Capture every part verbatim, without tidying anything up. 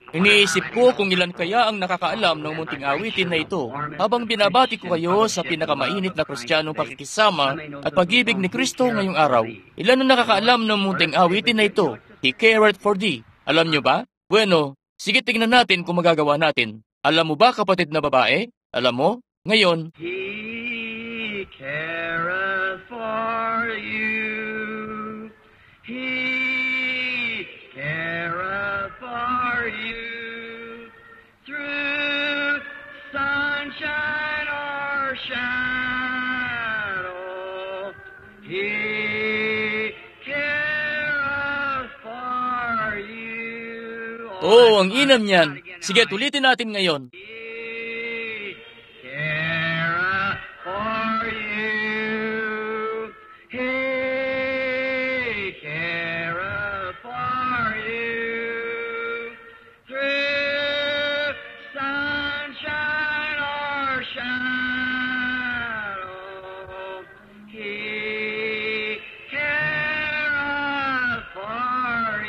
Iniisip ko kung ilan kaya ang nakakaalam ng munting awitin na ito habang binabati ko kayo sa pinakamainit na Kristiyanong pakikisama at pag-ibig ni Kristo ngayong araw. Ilan ang nakakaalam ng munting awitin na ito? He careth for thee. Alam nyo ba? Bueno, sige tingnan natin kung magagawa natin. Alam mo ba, kapatid na babae? Alam mo? Ngayon, He careth for you. He careth for you. Through sunshine or shadow, He careth for you. oh, ang inam niyan. Sige, tulitin natin ngayon. He careth for you. He careth for you. Through sunshine or shadow, He careth for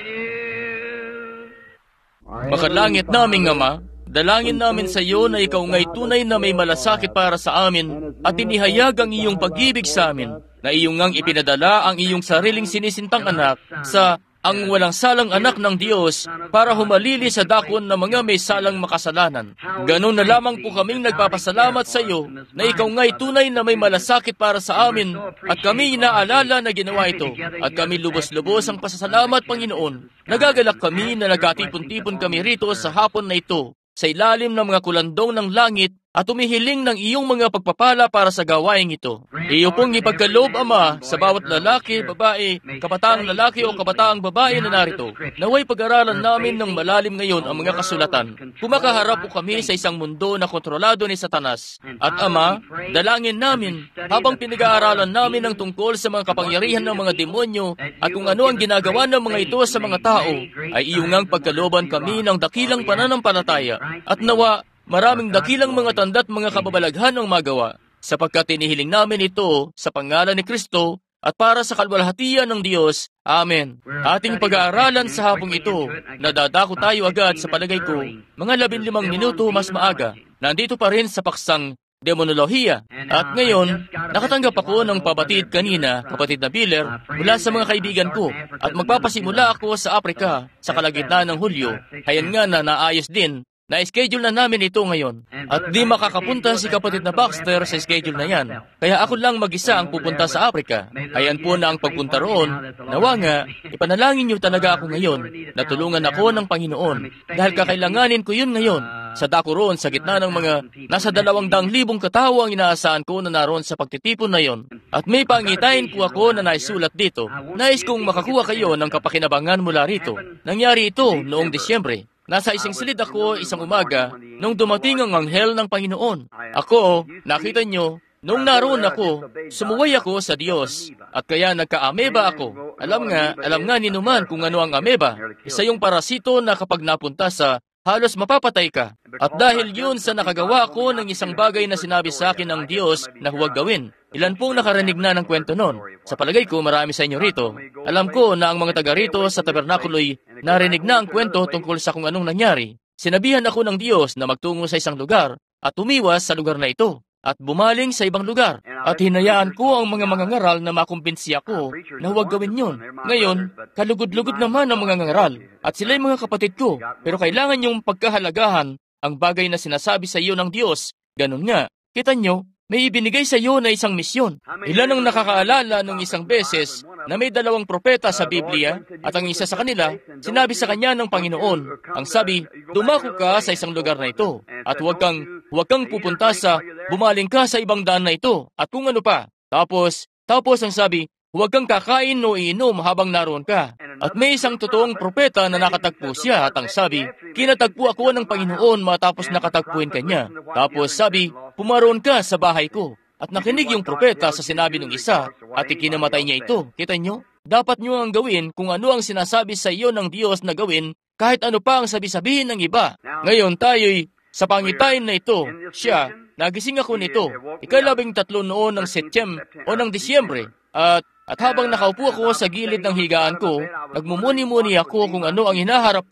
you. Makalangit naming Ama, dalangin namin sa iyo na ikaw nga'y tunay na may malasakit para sa amin at inihayag ang iyong pag-ibig sa amin, na iyong ngang ipinadala ang iyong sariling sinisintang anak sa ang walang salang anak ng Diyos para humalili sa dakon ng mga may salang makasalanan. Ganun na lamang po kaming nagpapasalamat sa iyo na ikaw nga'y tunay na may malasakit para sa amin at kami inaalala na ginawa ito at kami lubos-lubos ang pasasalamat, Panginoon. Nagagalak kami na nagkatipon-tipon kami rito sa hapon na ito sa ilalim ng mga kulandong ng langit at umihiling ng iyong mga pagpapala para sa gawaing ito. Iyo pong ipagkaloob, Ama, sa bawat lalaki, babae, kabataang lalaki o kabataang babae na narito. Naway pag-aralan namin ng malalim ngayon ang mga kasulatan. Kumakaharap po kami sa isang mundo na kontrolado ni Satanas. At Ama, dalangin namin habang pinag-aaralan namin ang tungkol sa mga kapangyarihan ng mga demonyo at kung ano ang ginagawa ng mga ito sa mga tao, ay iyong ngang pagkalooban kami ng dakilang pananampalataya. At nawa, maraming dakilang mga tanda at mga kababalaghan ang magawa, sapagkat tinihiling namin ito sa pangalan ni Kristo at para sa kalwalhatian ng Diyos. Amen. Ating pag-aaralan sa hapong ito, nadadako tayo agad sa palagay ko, mga labinlimang minuto mas maaga. Nandito pa rin sa paksang demonolohiya. At ngayon, nakatanggap ako ng pabatid kanina, kapatid na Biller, mula sa mga kaibigan ko, at magpapasimula ako sa Afrika sa kalagitnaan ng Hulyo. Hayan nga na naayos din, na-schedule na namin ito ngayon. At di makakapunta si kapatid na Baxter sa schedule na yan. Kaya ako lang mag-isa ang pupunta sa Afrika. Ayan po na ang pagpunta roon. Nawa nga, ipanalangin niyo talaga ako ngayon. Natulungan ako ng Panginoon. Dahil kakailanganin ko yun ngayon. Sa dako roon, sa gitna ng mga nasa dalawang daang libong katao ang inaasahan ko na naroon sa pagtitipon na yon. At may pangitain po ako na naisulat dito. Nais kong makakuha kayo ng kapakinabangan mula rito. Nangyari ito noong Disyembre. Nasa isang silid ako isang umaga nung dumating ang anghel ng Panginoon. Ako, nakita nyo, nung naroon ako, sumuway ako sa Diyos. At kaya nagka-ameba ako. Alam nga, alam nga ni Numan kung ano ang ameba. Isa yung parasito na kapag napunta sa halos mapapatay ka. At dahil yun sa nakagawa ko ng isang bagay na sinabi sa akin ng Diyos na huwag gawin. Ilan pong nakarinig na ng kwento nun? Sa palagay ko, marami sa inyo rito. Alam ko na ang mga taga rito sa tabernakulo'y narinig na ang kwento tungkol sa kung anong nangyari. Sinabihan ako ng Diyos na magtungo sa isang lugar at umiwas sa lugar na ito at bumaling sa ibang lugar. At hinayaan ko ang mga mangangaral na makumbinsi ako na huwag gawin yun. Ngayon, kalugod-lugod naman ang mga mangangaral at sila'y mga kapatid ko. Pero kailangan yung pagkahalagahan ang bagay na sinasabi sa iyo ng Diyos. Ganun nga, kita nyo, may ibinigay sa iyo na isang misyon. Ilan ang nakakaalala nung isang beses na may dalawang propeta sa Biblia at ang isa sa kanila, sinabi sa kanya ng Panginoon, ang sabi, dumako ka sa isang lugar na ito at huwag kang, huwag kang pupunta sa, bumaling ka sa ibang daan na ito at kung ano pa. Tapos, tapos ang sabi, huwag kang kakain o iinom habang naroon ka. At may isang totoong propeta na nakatagpo siya at ang sabi, kinatagpo ako ng Panginoon matapos nakatagpuin kanya. Tapos sabi, pumaroon ka sa bahay ko. At nakinig yung propeta sa sinabi ng isa at ikinamatay niya ito. Kita nyo? Dapat nyo ang gawin kung ano ang sinasabi sa iyo ng Diyos na gawin kahit ano pa ang sabi-sabihin ng iba. Ngayon tayo'y sa pangitain na ito, siya, nagising ako nito, ikalabing tatlo noon ng Setyem o ng Disyembre. At At habang nakaupo ako sa gilid ng higaan ko, nagmumuni-muni ako kung ano ang hinaharap ko.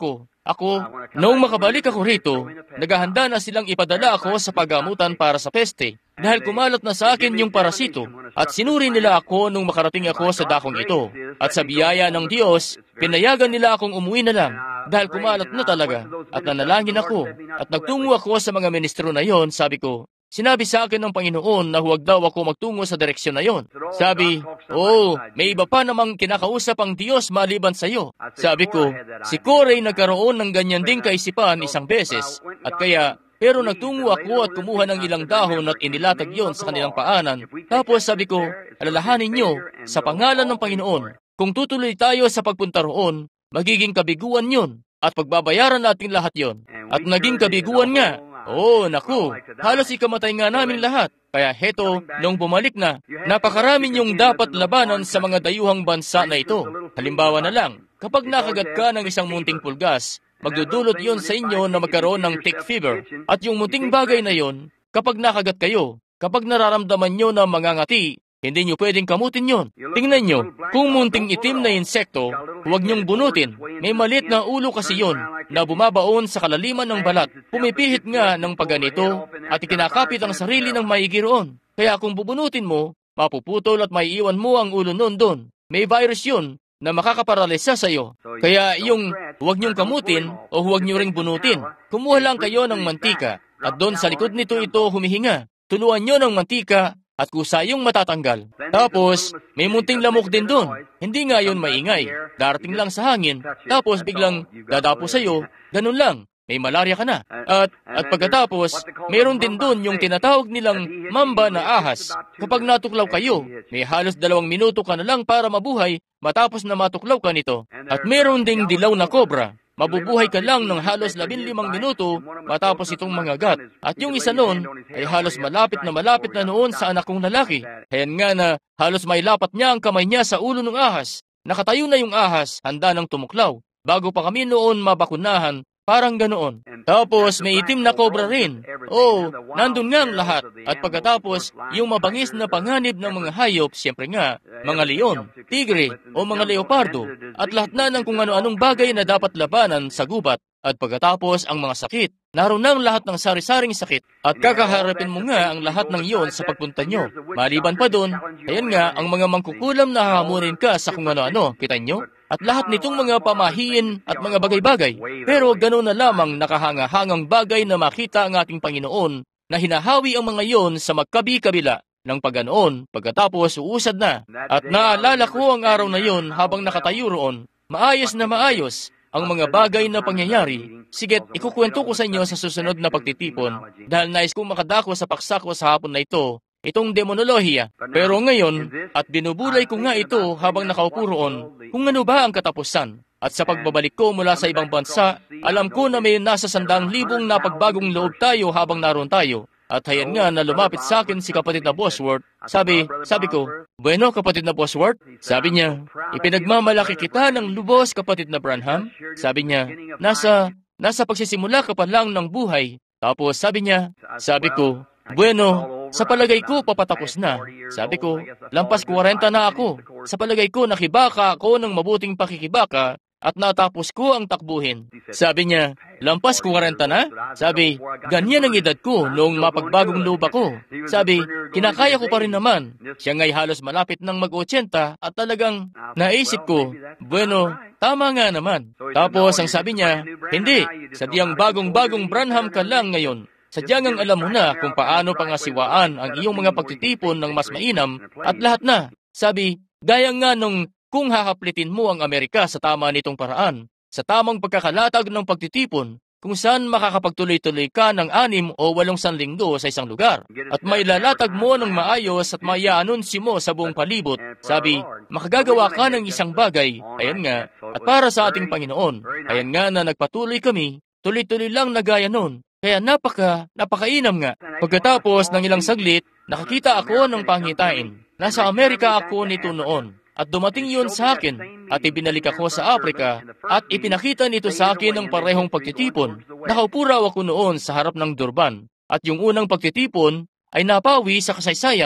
Ako, noong makabalik ako rito, naghahanda na silang ipadala ako sa paggamutan para sa peste dahil kumalat na sa akin yung parasito at sinuri nila ako nung makarating ako sa dakong ito. At sa biyaya ng Diyos, pinayagan nila akong umuwi na lang dahil kumalat na talaga at nanalangin ako at nagtungo ako sa mga ministro na yon. Sabi ko, sinabi sa akin ng Panginoon na huwag daw ako magtungo sa direksyon na yon. Sabi, oh, may iba pa namang kinakausap ang Diyos maliban sa iyo. Sabi ko, si Corey nagkaroon ng ganyan ding kaisipan isang beses. At kaya, pero nagtungo ako at kumuha ng ilang dahon at inilatag yon sa kanilang paanan. Tapos sabi ko, alalahanin niyo, sa pangalan ng Panginoon, kung tutuloy tayo sa pagpunta roon, magiging kabiguan yon at pagbabayaran natin lahat yon. At naging kabiguan nga. Oh, naku, halos ikamatay nga namin lahat. Kaya heto, nung bumalik na, napakarami niyong dapat labanan sa mga dayuhang bansa na ito. Halimbawa na lang, kapag nakagat ka ng isang munting pulgas, magdudulot yon sa inyo na magkaroon ng tick fever. At yung munting bagay na yon, kapag nakagat kayo, kapag nararamdaman nyo na mangangati, hindi nyo pwedeng kamutin yon. Tingnan nyo, kung munting itim na insekto, huwag nyong bunutin. May maliit na ulo kasi yon na bumabaon sa kalaliman ng balat. Pumipihit nga ng paganito at ikinakapit ang sarili ng maigi roon. Kaya kung bubunutin mo, mapuputol at maiiwan mo ang ulo nun doon. May virus yun na makakaparalisa sa iyo. Kaya yung huwag nyong kamutin o huwag nyo ring bunutin. Kumuha lang kayo ng mantika at doon sa likod nito ito humihinga. Tuluan nyo ng mantika at kusayong matatanggal. Tapos, may munting lamok din doon. Hindi nga yun maingay. Darating lang sa hangin, tapos biglang dadapo sa iyo, ganun lang. May malaria ka na. At, at pagkatapos, meron din doon yung tinatawag nilang mamba na ahas. Kapag natuklaw kayo, may halos dalawang minuto ka na lang para mabuhay matapos na matuklaw ka nito. At meron ding dilaw na kobra. Mabubuhay ka lang ng halos labinlimang minuto matapos itong mangagat. At yung isa noon ay halos malapit na malapit na noon sa anak kong lalaki. Hayan nga na halos may lapat niya ang kamay niya sa ulo ng ahas. Nakatayo na yung ahas, handa ng tumuklaw. Bago pa kami noon mabakunahan, parang ganoon. Tapos may itim na kobra rin. Oh, nandun nga ang lahat. At pagkatapos, yung mabangis na panganib ng mga hayop, siyempre nga, mga leon, tigre, o mga leopardo, at lahat na ng kung ano-anong bagay na dapat labanan sa gubat. At pagkatapos ang mga sakit, naroon na ang lahat ng sari-saring sakit. At kakaharapin mo nga ang lahat ng iyon sa pagpunta nyo. Maliban pa doon, ayan nga, ang mga mangkukulam na hahamunin ka sa kung ano-ano, kita nyo? At lahat nitong mga pamahiin at mga bagay-bagay. Pero gano'n na lamang nakahanga-hangang bagay na makita ang ating Panginoon na hinahawi ang mga iyon sa magkabi-kabila ng paganoon, pagkatapos uusad na. At naalala ko ang araw na iyon habang nakatayo roon, maayos na maayos ang mga bagay na pangyayari. Siget, ikukwento ko sa inyo sa susunod na pagtitipon dahil nais kong makadako sa paksako sa hapon na ito, itong demonolohiya. Pero ngayon, at binubulay ko nga ito habang nakaupo roon, kung ano ba ang katapusan. At sa pagbabalik ko mula sa ibang bansa, alam ko na may nasa sandang libong na pagbagong loob tayo habang naroon tayo. At hayan nga na lumapit sa akin si kapatid na Bosworth. Sabi, sabi ko, bueno kapatid na Bosworth? Sabi niya, ipinagmamalaki kita ng lubos kapatid na Branham. Sabi niya, nasa, nasa pagsisimula ka pa lang ng buhay. Tapos sabi niya, sabi ko, bueno, sa palagay ko papatapos na. Sabi ko, lampas kuwarenta na ako. Sa palagay ko nakibaka ako ng mabuting pakikibaka at natapos ko ang takbuhin. Sabi niya, lampas kuwarenta na? Sabi, ganyan ang edad ko noong mapagbagong loob ako. Sabi, kinakaya ko pa rin naman. Siya nga'y halos malapit ng mag-otsenta at talagang naisip ko, bueno, tama nga naman. Tapos ang sabi niya, hindi, sadyang bagong-bagong Branham ka lang ngayon. Sadyang ang alam mo na kung paano pangasiwaan ang iyong mga pagtitipon ng mas mainam at lahat na. Sabi, gaya nga nung kung hahaplitin mo ang Amerika sa tama nitong paraan, sa tamang pagkakalatag ng pagtitipon, kung saan makakapagtuloy-tuloy ka ng anim o walong sanlinggo sa isang lugar, at may lalatag mo ng maayos at maya-anunsyo mo sa buong palibot, sabi, makagagawa ka ng isang bagay, ayan nga, at para sa ating Panginoon, ayan nga na nagpatuloy kami, tuloy-tuloy lang na gaya nun, kaya napaka, napakainam nga. Pagkatapos ng ilang saglit, nakakita ako ng pangitain. Nasa Amerika ako nito noon. At dumating yun sa akin, at ibinalik ako sa Afrika, at ipinakita nito sa akin ang parehong pagtitipon. Nakaupo raw ako noon sa harap ng Durban, at yung unang pagtitipon ay napawi sa kasaysayan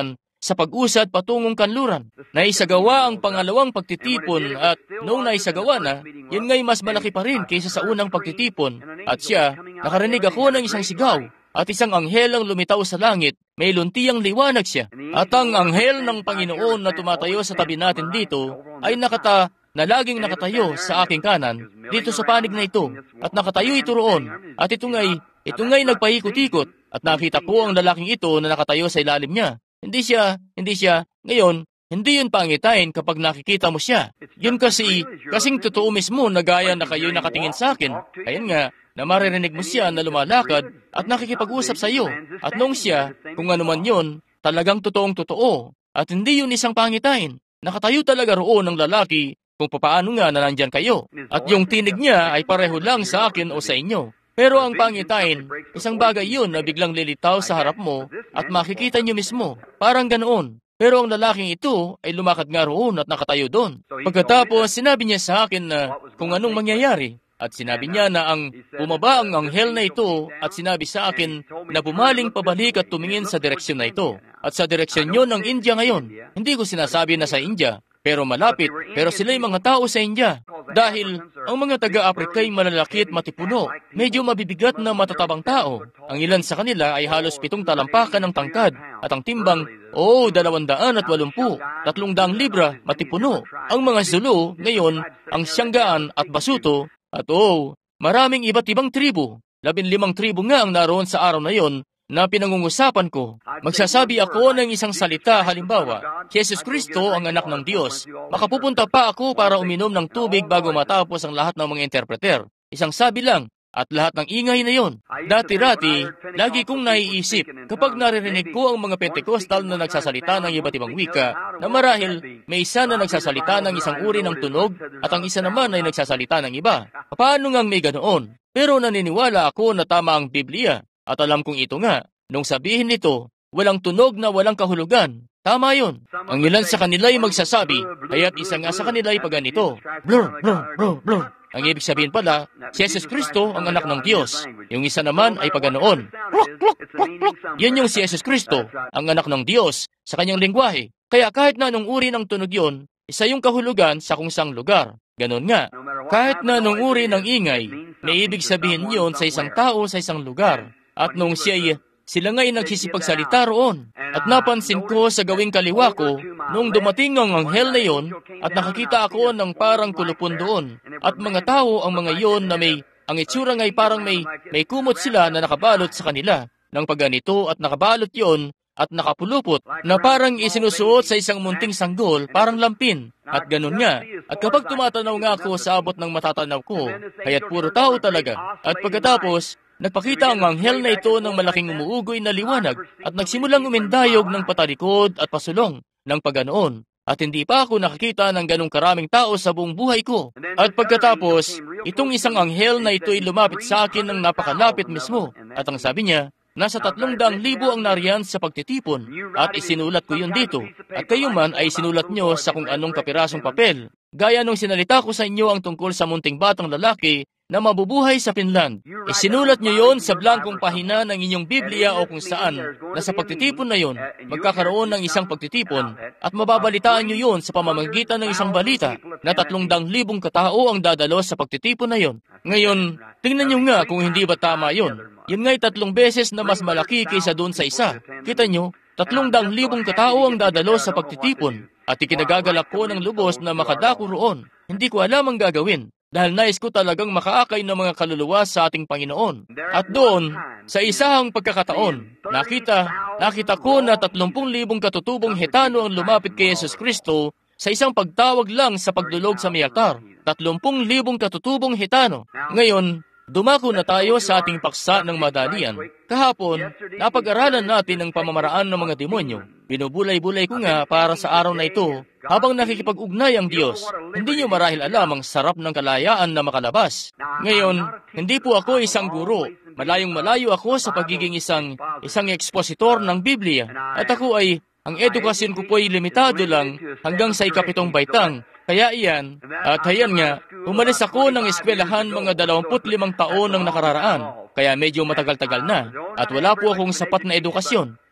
sa pag-usad patungong kanluran. Naisagawa ang pangalawang pagtitipon at noong naisagawa na, yun nga'y mas malaki pa rin kaysa sa unang pagtitipon. At siya, nakarinig ako ng isang sigaw at isang anghel ang lumitaw sa langit. May luntiyang liwanag siya. At ang anghel ng Panginoon na tumatayo sa tabi natin dito ay nakata na laging nakatayo sa aking kanan dito sa panig na ito. At nakatayo ito roon. At ito nga'y, ito nga'y nagpaikot-ikot. At nakita ko ang lalaking ito na nakatayo sa ilalim niya. Hindi siya, hindi siya, ngayon, hindi yun pangitain kapag nakikita mo siya. Yun kasi, kasing totoo mismo na gaya na kayo'y nakatingin sa akin. Ayun nga, na maririnig mo siya na lumalakad at nakikipag-usap sa iyo. At nung siya, kung ano man yun, talagang totoong totoo. At hindi yun isang pangitain. Nakatayo talaga roon ng lalaki kung papaano nga na nandyan kayo. At yung tinig niya ay pareho lang sa akin o sa inyo. Pero ang pangitain, isang bagay yun na biglang lilitaw sa harap mo at makikita niyo mismo. Parang ganoon. Pero ang lalaking ito ay lumakad nga roon at nakatayo doon. Pagkatapos, sinabi niya sa akin na kung anong mangyayari. At sinabi niya na ang bumaba ang anghel na ito at sinabi sa akin na bumaling pabalik at tumingin sa direksyon na ito. At sa direksyon yun ng India ngayon. Hindi ko sinasabi na sa India, pero malapit, pero sila'y mga tao sa India. Dahil ang mga taga-Afrika ay malalaki at matipuno, medyo mabibigat na matatabang tao. Ang ilan sa kanila ay halos pitong talampakan ng tangkad at ang timbang, oo, dalawandaan at walumpu, tatlong daang libra, matipuno. Ang mga Zulu, ngayon, ang Siyanggaan at Basuto, at oo, maraming iba't ibang tribo. Labinlimang tribo nga ang naroon sa araw na yon na pinangungusapan ko. Magsasabi ako ng isang salita, halimbawa, Jesus Kristo ang anak ng Diyos. Makapupunta pa ako para uminom ng tubig bago matapos ang lahat ng mga interpreter. Isang sabi lang, at lahat ng ingay na yon. Dati-dati, lagi kong naiisip, kapag naririnig ko ang mga Pentecostal na nagsasalita ng iba't ibang wika, na marahil may isa na nagsasalita ng isang uri ng tunog at ang isa naman ay nagsasalita ng iba. Paano ngang may ganoon? Pero naniniwala ako na tama ang Biblia. At alam kong ito nga, nung sabihin nito, walang tunog na walang kahulugan. Tama yun. Ang ilan sa kanila ay magsasabi, kaya't isa nga sa kanila ay paganito. Blur, blur, blur, blur. Ang ibig sabihin pala, si Jesus Kristo ang anak ng Diyos. Yung isa naman ay paganoon. Klok, klok, klok, klok. Yan yung si Jesus Kristo, ang anak ng Diyos, sa kanyang lengguwahe. Kaya kahit na anong uri ng tunog yun, isa yung kahulugan sa kung saang lugar. Ganon nga. Kahit na anong uri ng ingay, may ibig sabihin yun sa isang tao sa isang lugar. At nung siya, sila nga'y nagsisipagsalita roon. At napansin ko sa gawing kaliwa ko, nung dumating ang anghel na yon, at nakakita ako ng parang kulupon doon. At mga tao ang mga yon na may, ang itsura nga'y parang may, may kumot sila na nakabalot sa kanila. Nang pagganito at nakabalot yon, at nakapulupot, na parang isinusuot sa isang munting sanggol, parang lampin. At ganun nga. At kapag tumatanaw nga ako sa abot ng matatanaw ko, kaya't puro tao talaga. At pagkatapos, nagpakita ang anghel na ito ng malaking umuugoy na liwanag at nagsimulang umindayog ng patalikod at pasulong ng paganoon. At hindi pa ako nakakita ng ganong karaming tao sa buong buhay ko. At pagkatapos, itong isang anghel na ito ay lumapit sa akin ng napakalapit mismo. At ang sabi niya, nasa tatlong daang libo ang nariyan sa pagtitipon at isinulat ko yun dito. At kayo man ay sinulat nyo sa kung anong kapirasong papel. Gaya nung sinalita ko sa inyo ang tungkol sa munting batang lalaki na mabubuhay sa Finland. Isinulat nyo yon sa blankong pahina ng inyong Biblia o kung saan na sa pagtitipon na yon, magkakaroon ng isang pagtitipon at mababalitaan nyo yon sa pamamagitan ng isang balita na tatlong daang libong katao ang dadalo sa pagtitipon na yon. Ngayon, tingnan nyo nga kung hindi ba tama yon. Yun nga'y tatlong beses na mas malaki kaysa doon sa isa. Kita nyo, tatlong daang libong katao ang dadalo sa pagtitipon at ikinagagalak ko ng lubos na makadako roon. Hindi ko alam ang gagawin. Dahil nais ko talagang makaakay ng mga kaluluwa sa ating Panginoon. At doon, sa isang pagkakataon, nakita, nakita ko na tatlumpung libong katutubong hetano ang lumapit kay Jesus Kristo sa isang pagtawag lang sa pagdulog sa may altar. Tatlumpung libong katutubong hetano. Ngayon, dumako na tayo sa ating paksa ng madalian. Kahapon, napag-aralan natin ang pamamaraan ng mga demonyo. Binubulay-bulay ko nga para sa araw na ito habang nakikipag-ugnay ang Diyos. Hindi niyo marahil alam ang sarap ng kalayaan na makalabas. Ngayon, hindi po ako isang guro. Malayong malayo ako sa pagiging isang isang ekspositor ng Biblia. At ako ay, ang edukasyon ko po ay limitado lang hanggang sa ikapitong baitang. Kaya iyan, at ayan nga, umalis ako ng eskwelahan mga dalawamput limang taon ng nakararaan. Kaya medyo matagal-tagal na, at wala po akong sapat na edukasyon.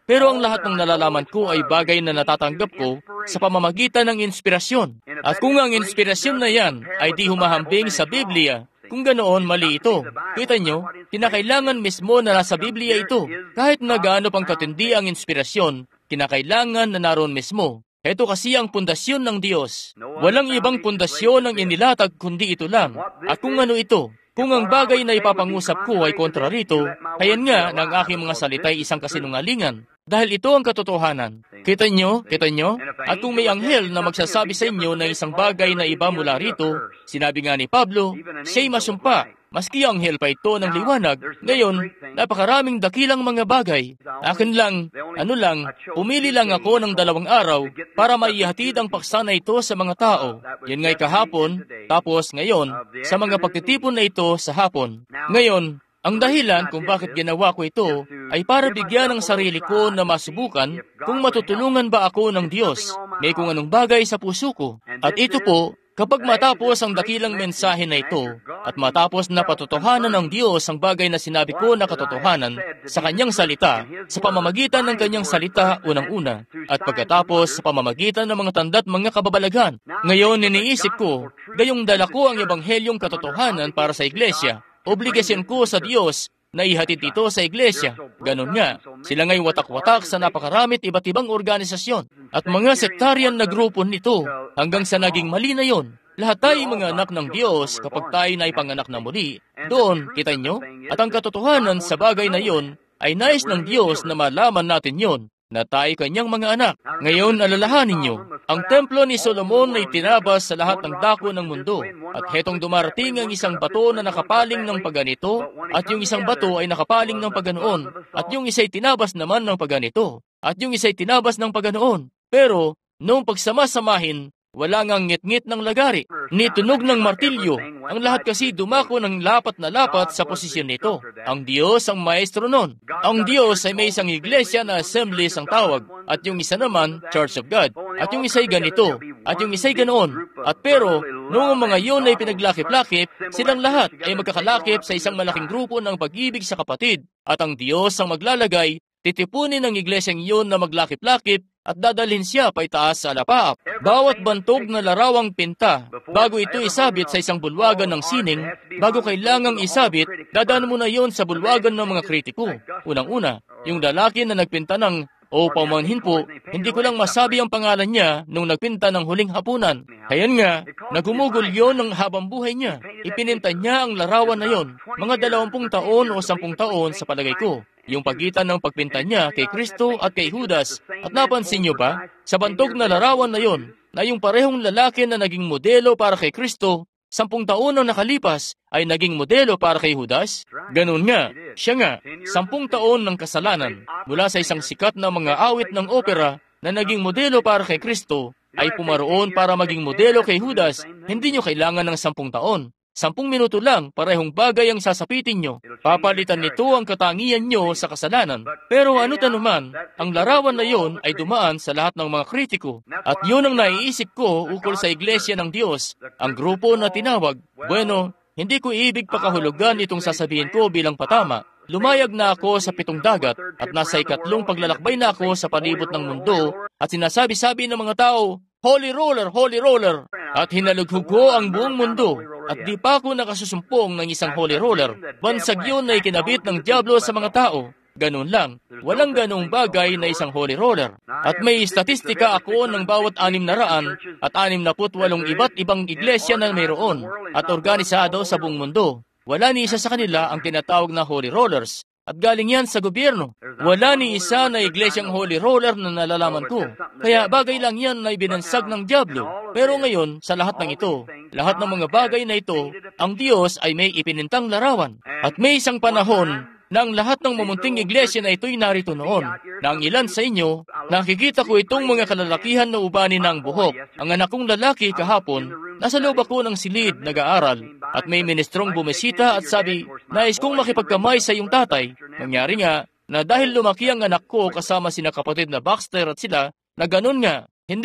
Pero ang lahat ng nalalaman ko ay bagay na natatanggap ko sa pamamagitan ng inspirasyon. At kung ang inspirasyon na yan ay di humahambing sa Biblia, kung ganoon, mali ito. Kita nyo, kinakailangan mismo na nasa Biblia ito. Kahit na gaano pang katindi ang inspirasyon, kinakailangan na naroon mismo. Ito kasi ang pundasyon ng Diyos. Walang ibang pundasyon ang inilatag kundi ito lang. At kung ano ito? Kung ang bagay na ipapangusap ko ay kontra rito, kayan nga na ang aking mga salita ay isang kasinungalingan. Dahil ito ang katotohanan. Kita nyo? Kita nyo? At kung may anghel na magsasabi sa inyo na isang bagay na iba mula rito, sinabi nga ni Pablo, siya'y masumpa. Maski anghel pa ito ng liwanag, ngayon, napakaraming dakilang mga bagay. Akin lang, ano lang, pumili lang ako ng dalawang araw para maihatid ang paksa na ito sa mga tao. Yan nga'y kahapon, tapos ngayon, sa mga pagtitipon na ito sa hapon. Ngayon, ang dahilan kung bakit ginawa ko ito ay para bigyan ng sarili ko na masubukan kung matutulungan ba ako ng Diyos. May kung anong bagay sa puso ko. At ito po, kapag matapos ang dakilang mensahe na ito, at matapos na patotohanan ng Diyos ang bagay na sinabi ko na katotohanan sa Kanyang salita, sa pamamagitan ng Kanyang salita unang-una, at pagkatapos sa pamamagitan ng mga tanda't mga kababalaghan. Ngayon, iniisip ko, gayong dala ko ang ebanghelyong katotohanan para sa iglesia. Obligasyon ko sa Diyos na ihatid ito sa iglesia. Ganon nga, sila nga'y watak-watak sa napakaramit iba't ibang organisasyon at mga sektaryan na grupo nito hanggang sa naging mali na yon. Lahat tayo mga anak ng Diyos kapag tayo na ipanganak na muli. Doon, kita nyo? At ang katotohanan sa bagay na yon ay nais ng Diyos na malaman natin yon, na tayo kanyang mga anak. Ngayon, alalahanin ninyo, ang templo ni Solomon ay tinabas sa lahat ng dako ng mundo. At hetong dumarating ang isang bato na nakapaling ng paganito, at yung isang bato ay nakapaling ng paganoon, at yung isa'y tinabas naman ng paganito, at yung isa'y tinabas ng paganoon. Pero, noong pagsamasamahin, wala ngang ngit-ngit ng lagari, ni tunog ng martilyo. Ang lahat kasi dumako ng lapat na lapat sa posisyon nito. Ang Diyos ang maestro nun. Ang Diyos ay may isang iglesia na Assemblies ang tawag, at yung isa naman, Church of God. At yung isa'y ganito, at yung isa'y ganoon. At pero, noong mga yun ay pinaglakip-lakip, silang lahat ay magkakalakip sa isang malaking grupo ng pag-ibig sa kapatid. At ang Diyos ang maglalagay, titipunin ng iglesyang iyon na maglakip-lakip at dadalhin siya pa itaas sa alapaap. Bawat bantog na larawang pinta, bago ito isabit sa isang bulwagan ng sining, bago kailangang isabit, dadaan mo na yon sa bulwagan ng mga kritiko. Unang-una, yung lalaki na nagpinta ng, o paumanhin po, hindi ko lang masabi ang pangalan niya nung nagpinta ng huling hapunan. Kayan nga, nagumugol yon ng habang buhay niya. Ipininta niya ang larawan na yon, mga dalawampung taon o sampung taon sa palagay ko. Yung pagitan ng pagpinta niya kay Kristo at kay Judas. At napansin niyo ba, sa bantog na larawan na yon, na yung parehong lalaki na naging modelo para kay Kristo, sampung taon na nakalipas, ay naging modelo para kay Judas? Ganun nga, siya nga, sampung taon ng kasalanan, mula sa isang sikat na mga awit ng opera na naging modelo para kay Kristo, ay pumaroon para maging modelo kay Judas. Hindi nyo kailangan ng sampung taon. Sampung minuto lang, parehong bagay ang sasapitin nyo. Papalitan nito ang katangian nyo sa kasalanan. Pero ano tanuman, ang larawan na yon ay dumaan sa lahat ng mga kritiko. At yun ang naiisip ko ukol sa Iglesia ng Diyos, ang grupo na tinawag. Bueno, hindi ko ibig pakahulugan itong sasabihin ko bilang patama. Lumayag na ako sa pitong dagat at nasa ikatlong paglalakbay na ako sa palibot ng mundo at sinasabi-sabi ng mga tao, Holy Roller, Holy Roller! At hinalughog ko ang buong mundo. At di pa ako nakasusumpong ng isang Holy Roller. Bansag yun na ikinabit ng Diablo sa mga tao. Ganun lang. Walang ganong bagay na isang Holy Roller. At may statistika ako ng bawat anim na raan at anim na put walong iba't ibang iglesia na mayroon at organisado sa buong mundo. Wala ni isa sa kanila ang tinatawag na Holy Rollers. At galing yan sa gobyerno. Wala ni isa na iglesyang Holy Roller na nalalaman ko. Kaya bagay lang yan na ibinansag ng Diablo. Pero ngayon, sa lahat ng ito, lahat ng mga bagay na ito, ang Diyos ay may ipinintang larawan. At may isang panahon na ang lahat ng mamunting iglesia na ito'y narito noon, na ang ilan sa inyo, nakikita ko itong mga kalalakihan na ubani ng buhok. Ang anak kong lalaki kahapon, nasa loob ako ng silid, nag-aaral, at may ministrong bumisita at sabi, nais kong makipagkamay sa iyong tatay. Nangyari nga, na dahil lumaki ang anak ko kasama sina kapatid na Baxter at sila, na ganun nga, hindi,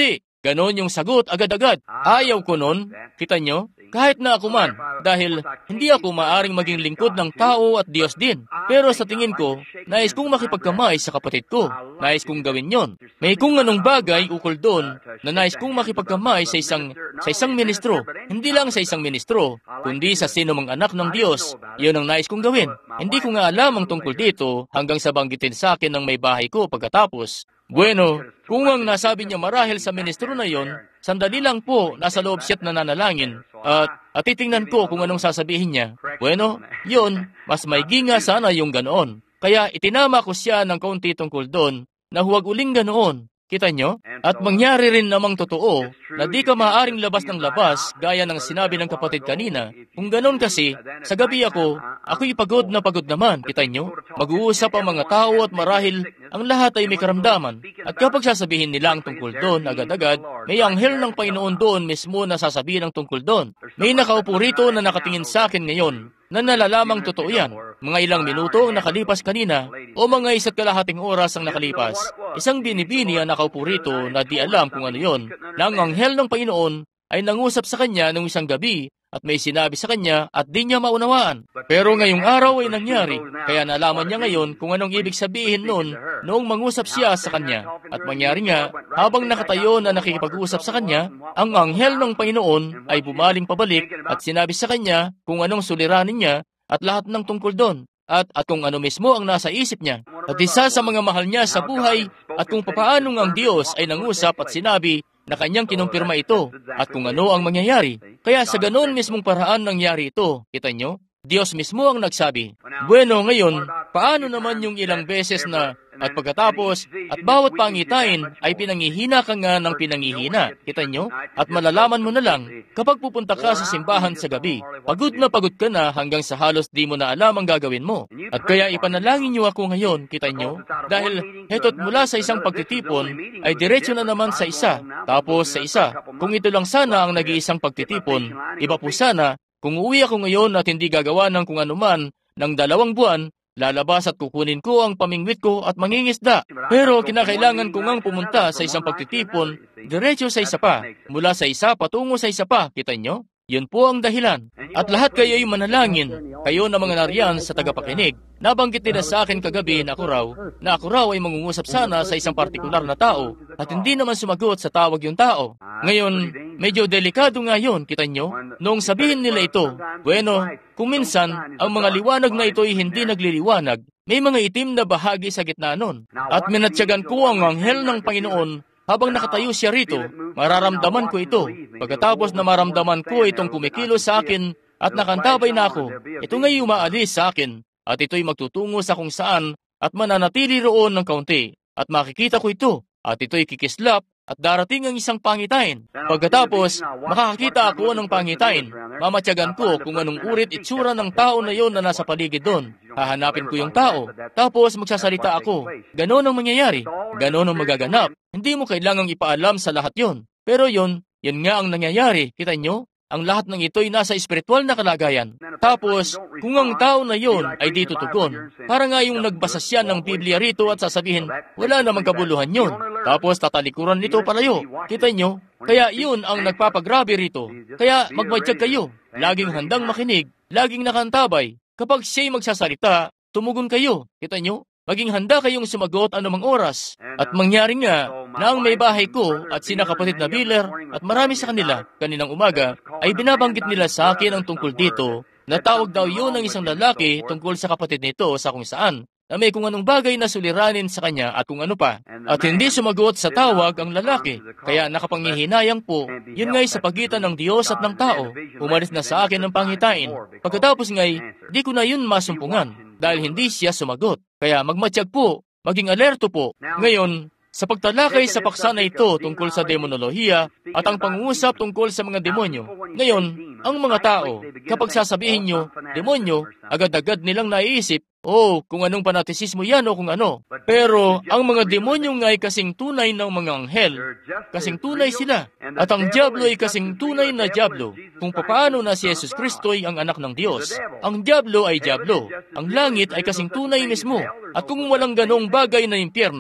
Ganon yung sagot agad-agad. Ayaw ko nun. Kita nyo? Kahit na ako man, dahil hindi ako maaring maging lingkod ng tao at Diyos din. Pero sa tingin ko, nais kong makipagkamay sa kapatid ko. Nais kong gawin yon. May kung anong bagay ukol doon na nais kong makipagkamay sa isang sa isang ministro. Hindi lang sa isang ministro, kundi sa sino mang anak ng Diyos. Yun ang nais kong gawin. Hindi ko nga alam ang tungkol dito hanggang sa banggitin sa akin ng may bahay ko pagkatapos. Bueno, kung ang nasabi niya marahil sa ministro na yon, sandali lang po, nasa loob siya't nananalangin. At, at titingnan ko kung anong sasabihin niya. Bueno, yun, mas maigi nga sana yung ganoon. Kaya itinama ko siya ng kaunti tungkol doon na huwag uling ganoon. Kita nyo? At mangyari rin namang totoo na di ka maaaring labas ng labas gaya ng sinabi ng kapatid kanina. Kung ganon kasi, sa gabi ako, ako'y pagod na pagod naman. Kita nyo? Mag-uusap ang mga tao at marahil ang lahat ay may karamdaman. At kapag sasabihin nila ang tungkol doon agad-agad, may anghel ng Panginoon doon mismo na sasabihin ang tungkol doon. May nakaupo rito na nakatingin sa akin ngayon na nalalamang totoo yan. Mga ilang minuto ang nakalipas kanina o mga isa't kalahating oras ang nakalipas. Isang binibini ang nakaupo rito na di alam kung ano yon, na ang anghel ng Panginoon ay nangusap sa kanya nung isang gabi at may sinabi sa kanya at di niya maunawaan. Pero ngayong araw ay nangyari, kaya nalaman niya ngayon kung anong ibig sabihin noon noong mangusap siya sa kanya. At mangyari nga, habang nakatayo na nakikipag-usap sa kanya, ang anghel ng Panginoon ay bumaling pabalik at sinabi sa kanya kung anong suliranin niya at lahat ng tungkol doon. At, at kung ano mismo ang nasa isip niya. At isa sa mga mahal niya sa buhay at kung papaano ang Diyos ay nangusap at sinabi na kanyang kinumpirma ito at kung ano ang mangyayari. Kaya sa ganoon mismong paraan nangyari ito. Kita nyo? Diyos mismo ang nagsabi. Bueno, ngayon, paano naman yung ilang beses na at pagkatapos at bawat pangitain ay pinangihina ka nga ng pinangihina. Kita nyo? At malalaman mo na lang kapag pupunta ka sa simbahan sa gabi. Pagod na pagod ka na hanggang sa halos di mo na alam ang gagawin mo. At kaya ipanalangin nyo ako ngayon, kita nyo? Dahil heto't mula sa isang pagtitipon ay diretso na naman sa isa, tapos sa isa. Kung ito lang sana ang nag-iisang pagtitipon, iba po sana. Kung uwi ako ngayon at hindi gagawa ng kung anuman ng dalawang buwan, lalabas at kukunin ko ang pamingwit ko at mangingisda. Pero kinakailangan ko ngang pumunta sa isang pagtitipon, diretso sa isa pa, mula sa isa patungo sa isa pa, kita nyo? Yun po ang dahilan. At lahat kayo ay manalangin, kayo na mga nariyan sa tagapakinig. Nabanggit nila sa akin kagabi na ako raw, na ako raw ay mangungusap sana sa isang partikular na tao, at hindi naman sumagot sa tawag yung tao. Ngayon, medyo delikado nga yun, kita nyo? Noong sabihin nila ito, bueno, kung minsan, ang mga liwanag na ito ay hindi nagliliwanag, may mga itim na bahagi sa gitna nun. At minatyagan ko ang anghel ng Panginoon. Habang nakatayo siya rito, mararamdaman ko ito. Pagkatapos na maramdaman ko itong kumikilos sa akin at nakantabay na ako, ito ngay umaalis sa akin at ito'y magtutungo sa kung saan at mananatili roon ng kaunti. At makikita ko ito at ito'y kikislap at darating ang isang pangitain. Pagkatapos, makakakita ako ng pangitain. Mamatyagan ko kung anong urit itsura ng tao na yon na nasa paligid doon. Hahanapin ko yung tao. Tapos magsasalita ako. Ganon ang mangyayari. Ganon ang magaganap. Hindi mo kailangang ipaalam sa lahat yon. Pero yon, yan nga ang nangyayari. Kita nyo? Ang lahat ng ito'y nasa espiritual na kalagayan. Tapos, kung ang tao na yon ay di tutugon, para nga yung nagbasa siya ng Biblia rito at sasabihin, wala namang kabuluhan yon. Tapos tatalikuran nito palayo. Kita nyo? Kaya yun ang nagpapagrabe rito. Kaya magmadyak kayo. Laging handang makinig. Laging nakantabay. Kapag siya'y magsasalita, tumugon kayo. Kita nyo? Maging handa kayong sumagot anumang oras. At mangyari nga na ang may bahay ko at sina kapatid na Biller at marami sa kanila kaninang umaga ay binabanggit nila sa akin ang tungkol dito na tawag daw yun ng isang lalaki tungkol sa kapatid nito sa kung saan na may kung anong bagay na suliranin sa kanya at kung ano pa. At hindi sumagot sa tawag ang lalaki. Kaya nakapangihinayang po, yun nga'y sa pagitan ng Diyos at ng tao. Umalis na sa akin ng pangitain. Pagkatapos nga'y, di ko na yun masumpungan dahil hindi siya sumagot. Kaya magmatsyag po, maging alerto po. Ngayon, sa pagtalakay sa paksa na ito tungkol sa demonolohiya at ang pangungusap tungkol sa mga demonyo. Ngayon, ang mga tao, kapag sasabihin nyo, demonyo, agad-agad nilang naiisip, oh, kung anong panatisismo yan o kung ano. Pero ang mga demonyo nga ay kasing tunay ng mga anghel. Kasing tunay sila. At ang diablo ay kasing tunay na diablo. Kung papaano na si Jesus Kristo ay ang anak ng Diyos. Ang diablo ay diablo. Ang langit ay kasing tunay mismo. At kung walang ganong bagay na impyerno,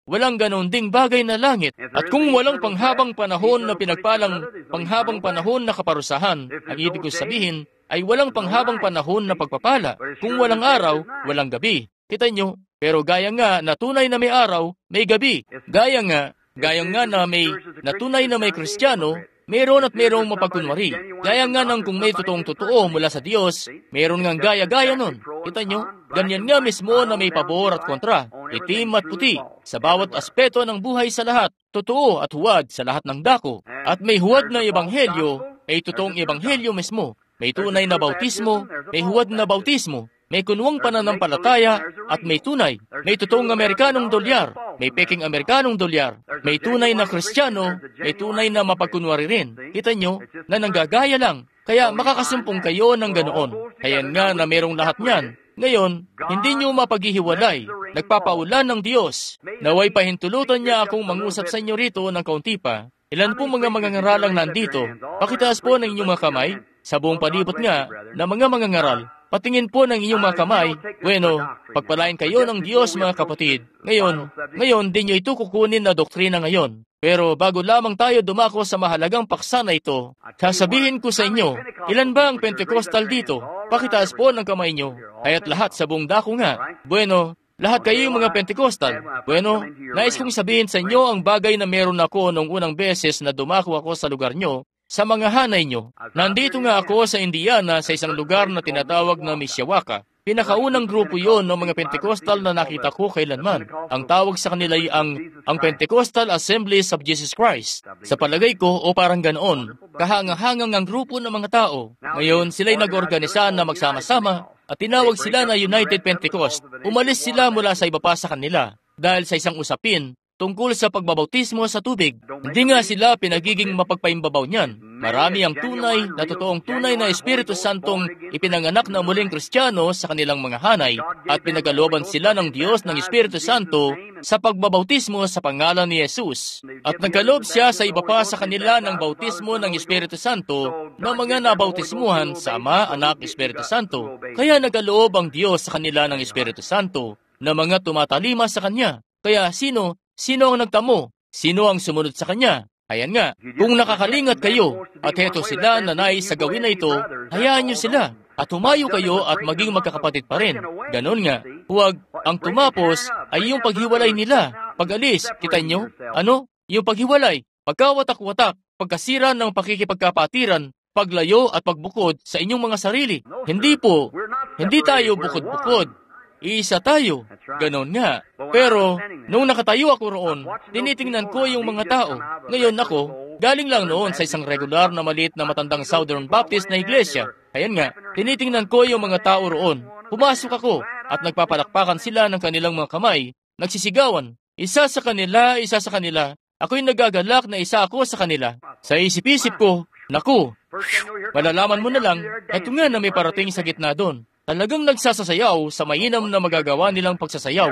walang ganon ding bagay na langit. At kung walang panghabang panahon na pinagpalang panghabang panahon na kaparusahan, ang ibig ko sabihin ay walang panghabang panahon na pagpapala. Kung walang araw, walang gabi. Kita nyo? Pero gaya nga na tunay na may araw, may gabi. Gaya nga, gaya nga na may na tunay na may Kristiyano, meron at merong mapagkunwari. Gaya nga ng kung may totoong totoo mula sa Diyos, meron ngang gaya-gaya nun. Kita nyo? Ganyan nga mismo na may pabor at kontra, itim at puti, sa bawat aspeto ng buhay sa lahat, totoo at huwad sa lahat ng dako. At may huwad na ebanghelyo, ay totoong ebanghelyo mismo. May tunay na bautismo, may huwad na bautismo. May kunwang pananampalataya at may tunay. May totoong Amerikanong dolyar, may peking Amerikanong dolyar. May tunay na Kristiyano, may tunay na mapagkunwari rin. Kita nyo na nanggagaya lang. Kaya makakasumpong kayo ng ganoon. Kaya nga na merong lahat niyan. Ngayon, hindi nyo mapaghihiwalay. Nagpapaulan ng Diyos. Naway pahintulutan niya akong mangusap sa inyo rito ng kaunti pa. Ilan po mga mangangaralang nandito? Pakitaas po ng inyong mga kamay. Sa buong palibot nga na mga mangangaral. Patingin po ng iyong mga kamay. Bueno, pagpalain kayo ng Diyos mga kapatid. Ngayon, ngayon din nyo ito kukunin na doktrina ngayon. Pero bago lamang tayo dumako sa mahalagang paksa na ito, sasabihin ko sa inyo, ilan ba ang Pentecostal dito? Pakitaas po ng kamay nyo. Kaya't lahat sa buong dako nga. Bueno, lahat kayo yung mga Pentecostal. Bueno, nais kong sabihin sa inyo ang bagay na meron ako nung unang beses na dumako ako sa lugar nyo. Sa mga hanay nyo, nandito nga ako sa Indiana sa isang lugar na tinatawag na Mishawaka. Pinakaunang grupo yon ng mga Pentecostal na nakita ko kailanman. Ang tawag sa kanila ay ang, ang Pentecostal Assemblies of Jesus Christ. Sa palagay ko, o parang ganoon, kahangang-hangang ang grupo ng mga tao. Ngayon, sila'y nag-organisa na magsama-sama at tinawag sila na United Pentecost. Umalis sila mula sa iba pa sa kanila dahil sa isang usapin tungkol sa pagbabautismo sa tubig. Hindi nga sila pinagiging mapagpaimbabaw niyan. Marami ang tunay na totoong tunay na Espiritu Santong ipinanganak na muling Kristiyano sa kanilang mga hanay at pinagkalooban sila ng Diyos ng Espiritu Santo sa pagbabautismo sa pangalan ni Jesus. At nagkaloob siya sa iba pa sa kanila ng bautismo ng Espiritu Santo na mga nabautismuhan sa Ama, Anak, Espiritu Santo. Kaya nagkaloob ang Diyos sa kanila ng Espiritu Santo na mga tumatalima sa Kanya. Kaya sino Sino ang nagtamo? Sino ang sumunod sa kanya? Ayan nga, kung nakakalingat kayo at heto sila na nais sa gawin na ito, hayaan nyo sila at humayo kayo at maging magkakapatid pa rin. Ganon nga, huwag ang tumapos ay yung paghiwalay nila. Pag-alis, kita nyo? Ano? Yung paghiwalay, pagkawatak-watak, pagkasira ng pakikipagkapatiran, paglayo at pagbukod sa inyong mga sarili. Hindi po, hindi tayo bukod-bukod. Isa tayo. Ganon nga. Pero, nung nakatayo ako roon, tinitingnan ko yung mga tao. Ngayon ako, galing lang noon sa isang regular na maliit na matandang Southern Baptist na iglesia. Ayan nga, tinitingnan ko yung mga tao roon. Pumasok ako at nagpapalakpakan sila ng kanilang mga kamay. Nagsisigawan. Isa sa kanila, isa sa kanila. Ako'y nagagalak na isa ako sa kanila. Sa isip-isip ko, naku, malalaman mo na lang, eto nga na may parating sa gitna doon. Talagang nagsasasayaw sa mainam na magagawa nilang pagsasayaw.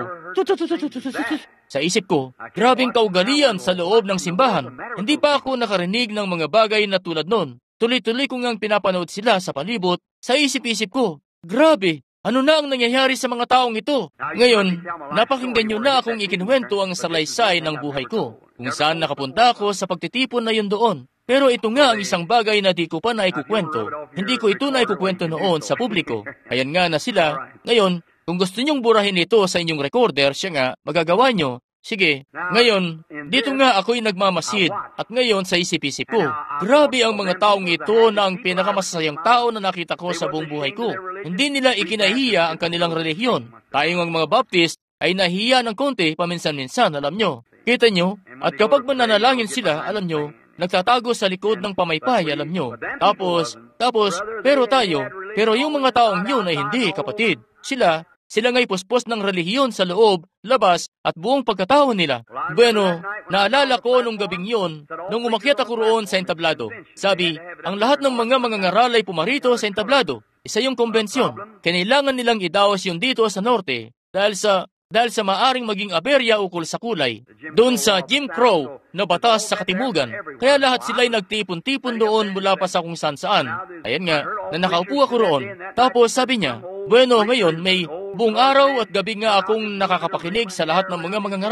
Sa isip ko, grabing kaugalian sa loob ng simbahan. Hindi pa ako nakarinig ng mga bagay na tulad nun. Tuloy-tuloy ko ngang pinapanood sila sa palibot. Sa isip-isip ko, grabe, ano na ang nangyayari sa mga taong ito? Ngayon, napakinggan nyo na akong ikinuwento ang salaysay ng buhay ko. Kung saan nakapunta ako sa pagtitipon na yun doon. Pero ito nga ang isang bagay na di ko pa naikukwento. Hindi ko ito naikukwento noon sa publiko. Ayan nga na sila. Ngayon, kung gusto nyong burahin ito sa inyong recorder, siya nga, magagawa nyo. Sige, ngayon, dito nga ako'y nagmamasid. At ngayon sa isip-isip ko, grabe ang mga taong ito na ang pinakamasasayang tao na nakita ko sa buong buhay ko. Hindi nila ikinahiya ang kanilang relihiyon. Tayong ang mga Baptist ay nahiya ng konti paminsan-minsan, alam nyo. Kita nyo? At kapag mananalangin sila, alam nyo, nagtatago sa likod ng pamaypay, alam nyo. Tapos, tapos, pero tayo, pero yung mga taong yun ay hindi, kapatid. Sila, sila nga'y puspos ng relihiyon sa loob, labas, at buong pagkatao nila. Bueno, naalala ko nung gabing yun, nung umakyat ako roon sa entablado. Sabi, ang lahat ng mga mangangaral ay pumarito sa entablado. Isa yung konbensyon. Kinailangan nilang idaos yun dito sa norte, dahil sa dahil sa maaring maging aberya ukol sa kulay, doon sa Jim Crow na batas sa katimugan. Kaya lahat sila'y nagtipon-tipon doon mula pa sa kung saan-saan. Ayan nga, na nakaupo ako roon. Tapos sabi niya, bueno, ngayon may buong araw at gabi nga akong nakakapakinig sa lahat ng mga mangangaral.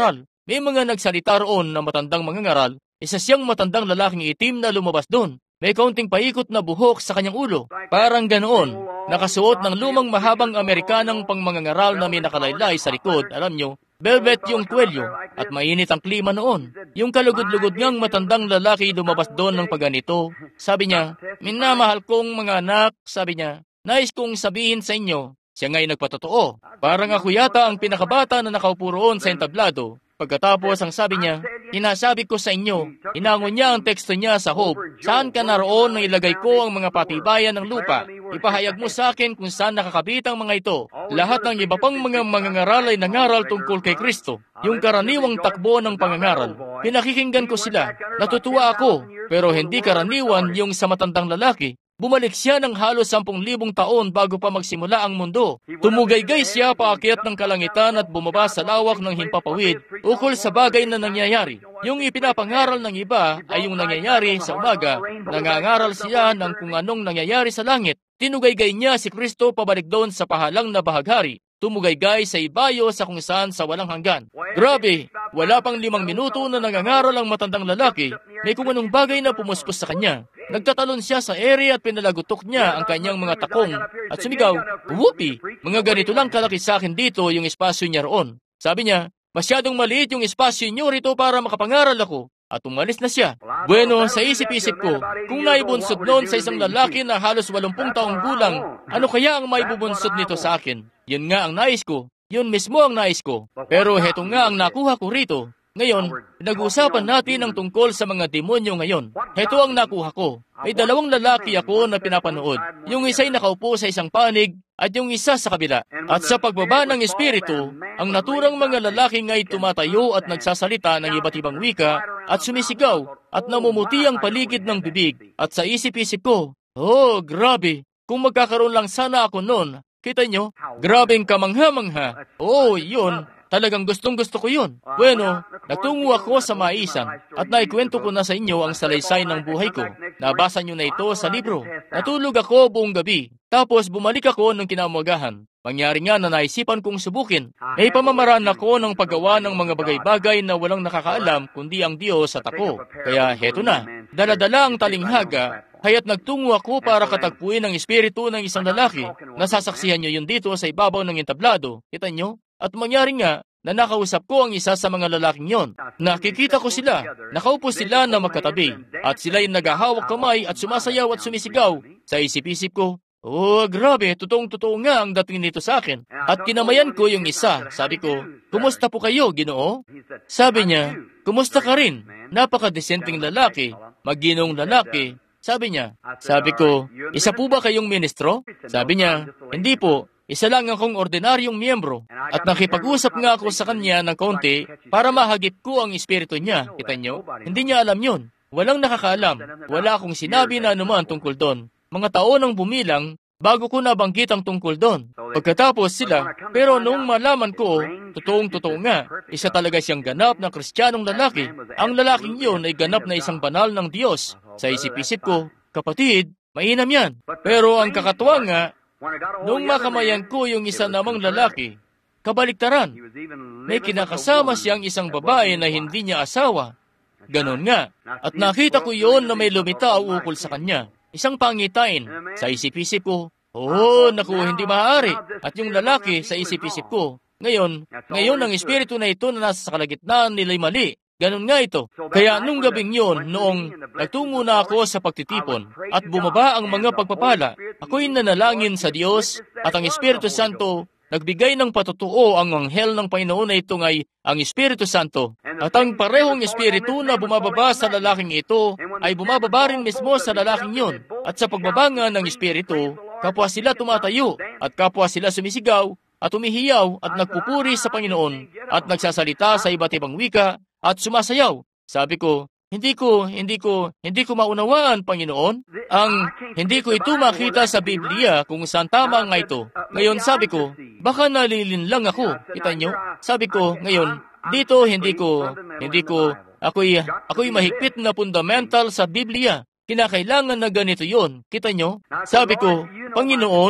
may mga nagsalita roon na matandang mangangaral. Isa siyang matandang lalaking itim na lumabas doon. May kaunting paikot na buhok sa kanyang ulo. Parang ganoon. Nakasuot ng lumang mahabang Amerikanang pangmangangaral na may nakalaylay sa likod. Alam nyo, velvet yung kwelyo at mainit ang klima noon. Yung kalugod-lugod ngang matandang lalaki lumabas doon ng paganito. Sabi niya, minamahal kong mga anak, sabi niya, nais kong sabihin sa inyo. Siya nga'y nagpatotoo. Parang ako yata ang pinakabata na nakaupo roon sa entablado. Pagkatapos ang sabi niya, hinasabi ko sa inyo, inangon niya ang teksto niya sa Hope, saan ka naroon nang ilagay ko ang mga patibayan ng lupa? Ipahayag mo sa akin kung saan nakakabit ang mga ito. Lahat ng iba pang mga mangangaral ay nangaral tungkol kay Kristo. Yung karaniwang takbo ng pangangaral. Pinakikinggan ko sila. Natutuwa ako, pero hindi karaniwan yung sa matandang lalaki. Bumalik siya ng halos sampung libong taon bago pa magsimula ang mundo. Tumugaygay siya paakyat ng kalangitan at bumaba sa lawak ng himpapawid ukol sa bagay na nangyayari. Yung ipinapangaral ng iba ay yung nangyayari sa umaga. Nangangaral siya ng kung anong nangyayari sa langit. Tinugaygay niya si Kristo pabalik doon sa pahalang na bahaghari. Tumugaygay sa ibayo sa kung saan sa walang hanggan. Grabe, wala pang limang minuto na nangangaral ang matandang lalaki. May kung anong bagay na pumuspos sa kanya. Nagtatalon siya sa ere at pinalagutok niya ang kanyang mga takong at sumigaw, "Whoopee! Mga ganito lang kalaki sa akin dito yung espasyo niya roon." Sabi niya, "Masyadong maliit yung espasyo niyo rito para makapangaral ako." At umalis na siya. Bueno, sa isip-isip ko, kung naibunsod noon sa isang lalaki na halos walumpung taong gulang, ano kaya ang maibubunsod nito sa akin? Yun nga ang nais ko. Yun mismo ang nais ko. Pero heto nga ang nakuha ko rito. Ngayon, nag-uusapan natin ang tungkol sa mga demonyo ngayon. Heto ang nakuha ko. May dalawang lalaki ako na pinapanood. Yung isa'y nakaupo sa isang panig at yung isa sa kabila. At sa pagbaba ng espiritu, ang naturang mga lalaki nga'y tumatayo at nagsasalita ng iba't ibang wika at sumisigaw at namumuti ang paligid ng bibig. At sa isip-isip ko, oh, grabe, kung magkakaroon lang sana ako noon. Kita nyo? Grabeng kamangha-mangha. Oh, yun. Talagang gustong-gusto ko yun. Bueno, nagtungo ako sa maisan at naikwento ko na sa inyo ang salaysay ng buhay ko. Nabasa nyo na ito sa libro. Natulog ako buong gabi. Tapos bumalik ako ng kinaumagahan. Mangyari nga na naisipan kong subukin. May pamamaraan ako ng paggawa ng mga bagay-bagay na walang nakakaalam kundi ang Diyos at ako. Kaya heto na. Daladala ang talinghaga. Kaya't nagtungo ako para katagpuin ang espiritu ng isang lalaki. Nasasaksihan nyo yun dito sa ibabaw ng entablado. Kita nyo? At mangyari nga na nakausap ko ang isa sa mga lalaking yon. Nakikita ko sila. Nakaupo sila na magkatabi. At sila'y naghahawak kamay at sumasayaw at sumisigaw. Sa isip-isip ko, oh, grabe, totoong-totoo nga ang dating nito sa akin. At kinamayan ko yung isa. Sabi ko, kumusta po kayo, Ginoo? Sabi niya, kumusta ka rin? Napakadesenteng lalaki, maginong lalaki. Sabi niya, sabi ko, isa po ba kayong ministro? Sabi niya, hindi po. Isa lang akong ordinaryong miyembro at nakipag-usap nga ako sa kanya ng kaunti para mahagip ko ang espiritu niya. Kita nyo? Hindi niya alam yun. Walang nakakaalam. Wala akong sinabi na anuman tungkol doon. Mga taon ang bumilang bago ko nabanggit ang tungkol doon. Pagkatapos sila, pero noong malaman ko, totoong-totoo nga, isa talaga siyang ganap na kristyanong lalaki. Ang lalaking yun ay ganap na isang banal ng Diyos. Sa isip-isip ko, kapatid, mainam yan. Pero ang kakatuwa nga, nung makamayan ko yung isa namang lalaki, kabaliktaran. May kinakasama siyang isang babae na hindi niya asawa. Ganon nga. At nakita ko yon na may lumitaw ukol sa kanya. Isang pangitain. Sa isip-isip ko, oh, naku, hindi maaari. At yung lalaki sa isip-isip ko, ngayon, ngayon ang espiritu na ito na nasa kalagitnaan nila'y mali. Ganon nga ito. Kaya nung gabing yun, noong nagtungo na ako sa pagtitipon at bumaba ang mga pagpapala, ako'y nanalangin sa Diyos at ang Espiritu Santo nagbigay ng patutuo ang anghel ng Panginoon na ito ngay ang Espiritu Santo. At ang parehong Espiritu na bumababa sa lalaking ito ay bumababa rin mismo sa lalaking yun. At sa pagbabanga ng Espiritu, kapwa sila tumatayo at kapwa sila sumisigaw at umihiyaw at nagpupuri sa Panginoon at nagsasalita sa iba't ibang wika at sumasayaw. Sabi ko, hindi ko, hindi ko, hindi ko maunawaan, Panginoon. Ang hindi ko ito makita sa Biblia kung saan tama nga ito. Ngayon sabi ko, baka nalilin lang ako. Kita nyo? Sabi ko, ngayon, dito hindi ko, hindi ko, ako'y, ako'y mahigpit na fundamental sa Biblia. Kinakailangan na ganito yon. Kita nyo? Sabi ko, Panginoon,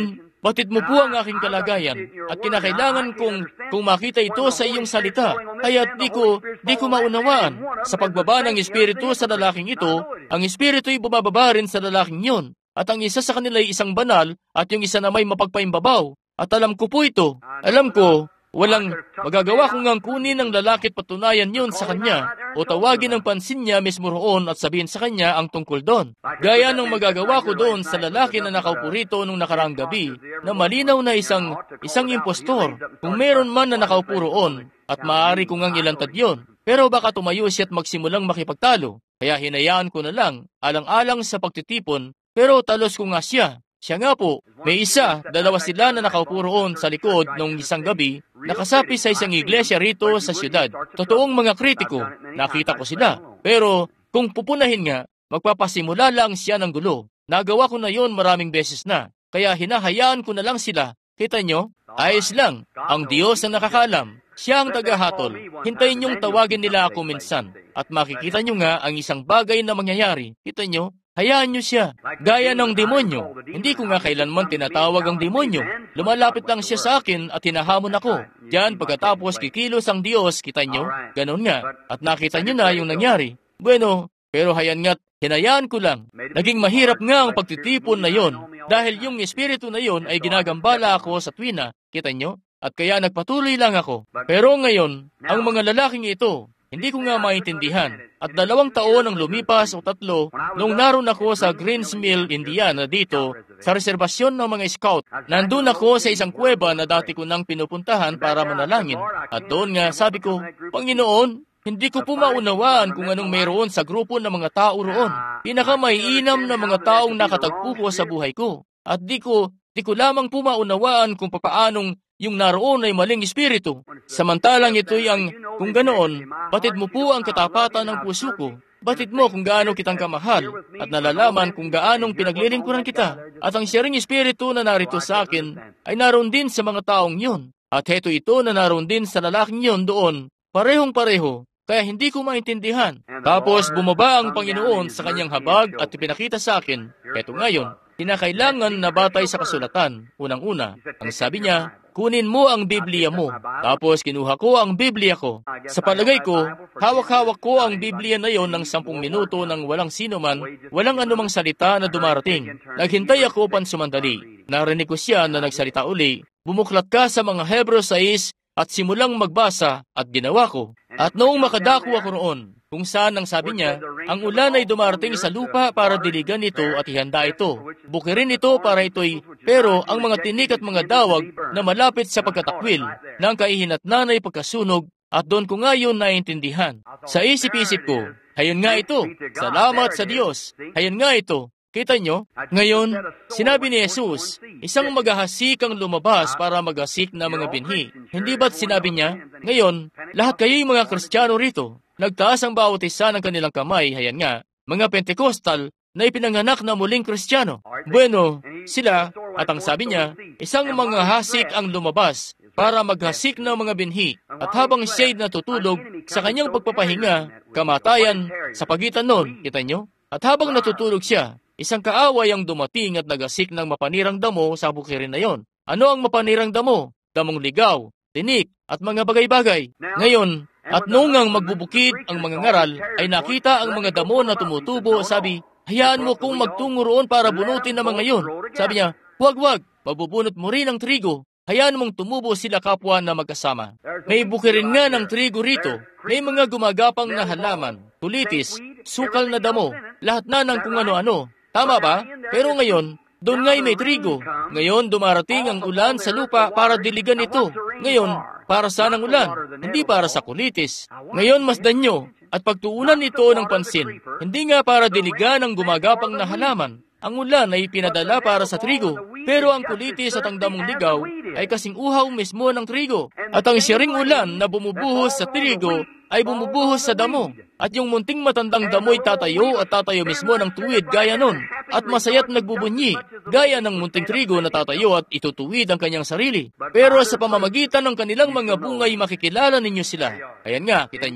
batid mo po ang aking kalagayan at kinakailangan kong kung makita ito sa iyong salita. Kaya't di ko, di ko maunawaan. Sa pagbaba ng Espiritu sa lalaking ito, ang Espiritu ay bumababa rin sa lalaking yun. At ang isa sa kanila ay isang banal at yung isa na may mapagpaimbabaw. At alam ko po ito. Alam ko, walang magagawa kong ang kunin ng lalaki at patunayan yun sa kanya o tawagin ang pansin niya mismo roon at sabihin sa kanya ang tungkol doon. Gaya ng magagawa ko doon sa lalaki na nakaupo rito nung nakaraang gabi na malinaw na isang isang impostor kung meron man na nakaupo roon at maaari kong ang ilantad yun. Pero baka tumayo siya at magsimulang makipagtalo. Kaya hinayaan ko na lang alang-alang sa pagtitipon pero talos ko nga siya. Siya nga po, may isa, dalawa sila na nakaupo roon sa likod nung isang gabi, nakasapi sa isang iglesia rito sa siyudad. Totoong mga kritiko, nakita ko sila. Pero kung pupunahin nga, magpapasimula lang siya ng gulo. Nagawa ko na yon maraming beses na, kaya hinahayaan ko na lang sila. Kita nyo? Ayos lang, ang Diyos ang nakakaalam. Siya ang tagahatol. Hintayin niyong tawagin nila ako minsan. At makikita nyo nga ang isang bagay na mangyayari. Kita nyo? Hayaan niyo siya. Gaya ng demonyo. Hindi ko nga kailanman tinatawag ang demonyo. Lumalapit lang siya sa akin at hinahamon ako. Diyan pagkatapos kikilos ang Diyos, kita niyo? Ganon nga. At nakita niyo na yung nangyari. Bueno, pero hayan nga't hinayaan ko lang. Naging mahirap nga ang pagtitipon na yon dahil yung espiritu na yon ay ginagambala ako sa tuwina. Kita niyo? At kaya nagpatuloy lang ako. Pero ngayon, ang mga lalaking ito, hindi ko nga maintindihan. At dalawang taon ang lumipas o tatlo nung naroon ako sa Greens Mill, Indiana dito sa reserbasyon ng mga scout. Nandun ako sa isang kuweba na dati ko nang pinupuntahan para manalangin. At doon nga sabi ko, Panginoon, hindi ko po maunawaan kung anong mayroon sa grupo ng mga tao roon. Pinakamaiinam na mga taong nakatagpo ko sa buhay ko. At di ko, di ko lamang po maunawaan kung papaanong yung naroon ay maling espiritu. Samantalang ito'y ang, kung ganoon, batid mo po ang katapatan ng puso ko. Batid mo kung gaano kitang kamahal at nalalaman kung gaanong pinaglilingkuran kita. At ang siyering espiritu na narito sa akin ay naroon din sa mga taong yun. At heto ito na naroon din sa lalaking yun doon, parehong-pareho. Kaya hindi ko maintindihan. Tapos bumaba ang Panginoon sa kanyang habag at ipinakita sa akin. Heto ngayon, kinakailangan na batay sa kasulatan. Unang-una, ang sabi niya, kunin mo ang Biblia mo. Tapos kinuha ko ang Biblia ko. Sa palagay ko, hawak-hawak ko ang Biblia na yon ng sampung minuto nang walang sino man, walang anumang salita na dumarating. Naghintay ako pansumandali. Narinig ko siya na nagsalita uli, bumuklat ka sa mga Hebrew sais at simulang magbasa at ginawa ko. At noong makadako ako roon, kung saan ang sabi niya, ang ulan ay dumarating sa lupa para diligan ito at ihanda ito. Bukirin ito para ito'y, pero ang mga tinik at mga dawag na malapit sa pagkatakwil, ng kaihinatnan ay pagkasunog, at doon ko nga yun naintindihan. Sa isip-isip ko, hayon nga ito, salamat sa Diyos, hayon nga ito. Kita nyo? Ngayon, sinabi ni Jesus, isang maghahasik ang lumabas para maghasik na mga binhi. Hindi ba't sinabi niya, ngayon, lahat kayo'y mga Kristiyano rito. Nagtaas ang bawat isa ng kanilang kamay, hayan nga, mga Pentecostal na ipinanganak na muling Kristiyano. Bueno, sila, at ang sabi niya, isang mga hasik ang lumabas para maghasik ng mga binhi. At habang siya'y natutulog sa kanyang pagpapahinga, kamatayan sa pagitan nun, kita nyo? At habang natutulog siya, isang kaaway ang dumating at nagasik ng mapanirang damo sa bukirin na yon. Ano ang mapanirang damo? Damong ligaw, tinik, at mga bagay-bagay. Ngayon, at noong ang magbubukid ang mga ngaral, ay nakita ang mga damo na tumutubo, sabi, hayaan mo kung magtungo roon para bunutin ang mga yon. Sabi niya, huwag wag, mabubunot mo rin ang trigo. Hayaan mong tumubo sila kapwa na magkasama. May bukirin nga ng trigo rito. May mga gumagapang na halaman, tulitis, sukal na damo, lahat na ng kung ano-ano. Tama ba? Pero ngayon, doon nga'y may trigo. Ngayon, dumarating ang ulan sa lupa para diligan ito. Ngayon, para saan ang ulan? Hindi para sa kulitis. Ngayon, masdan nyo, at pagtuunan ito ng pansin. Hindi nga para diligan ang gumagapang na halaman. Ang ulan ay pinadala para sa trigo. Pero ang kulitis at ang damong ligaw ay kasing uhaw mismo ng trigo. At ang siyaring ulan na bumubuhos sa trigo ay bumubuhos sa damo. At yung munting matandang damo'y tatayo at tatayo mismo ng tuwid gaya nun. At masaya't nagbubunyi, gaya ng munting trigo na tatayo at itutuwid ang kanyang sarili. Pero sa pamamagitan ng kanilang mga bungay makikilala ninyo sila. Ayan nga, kita nyo?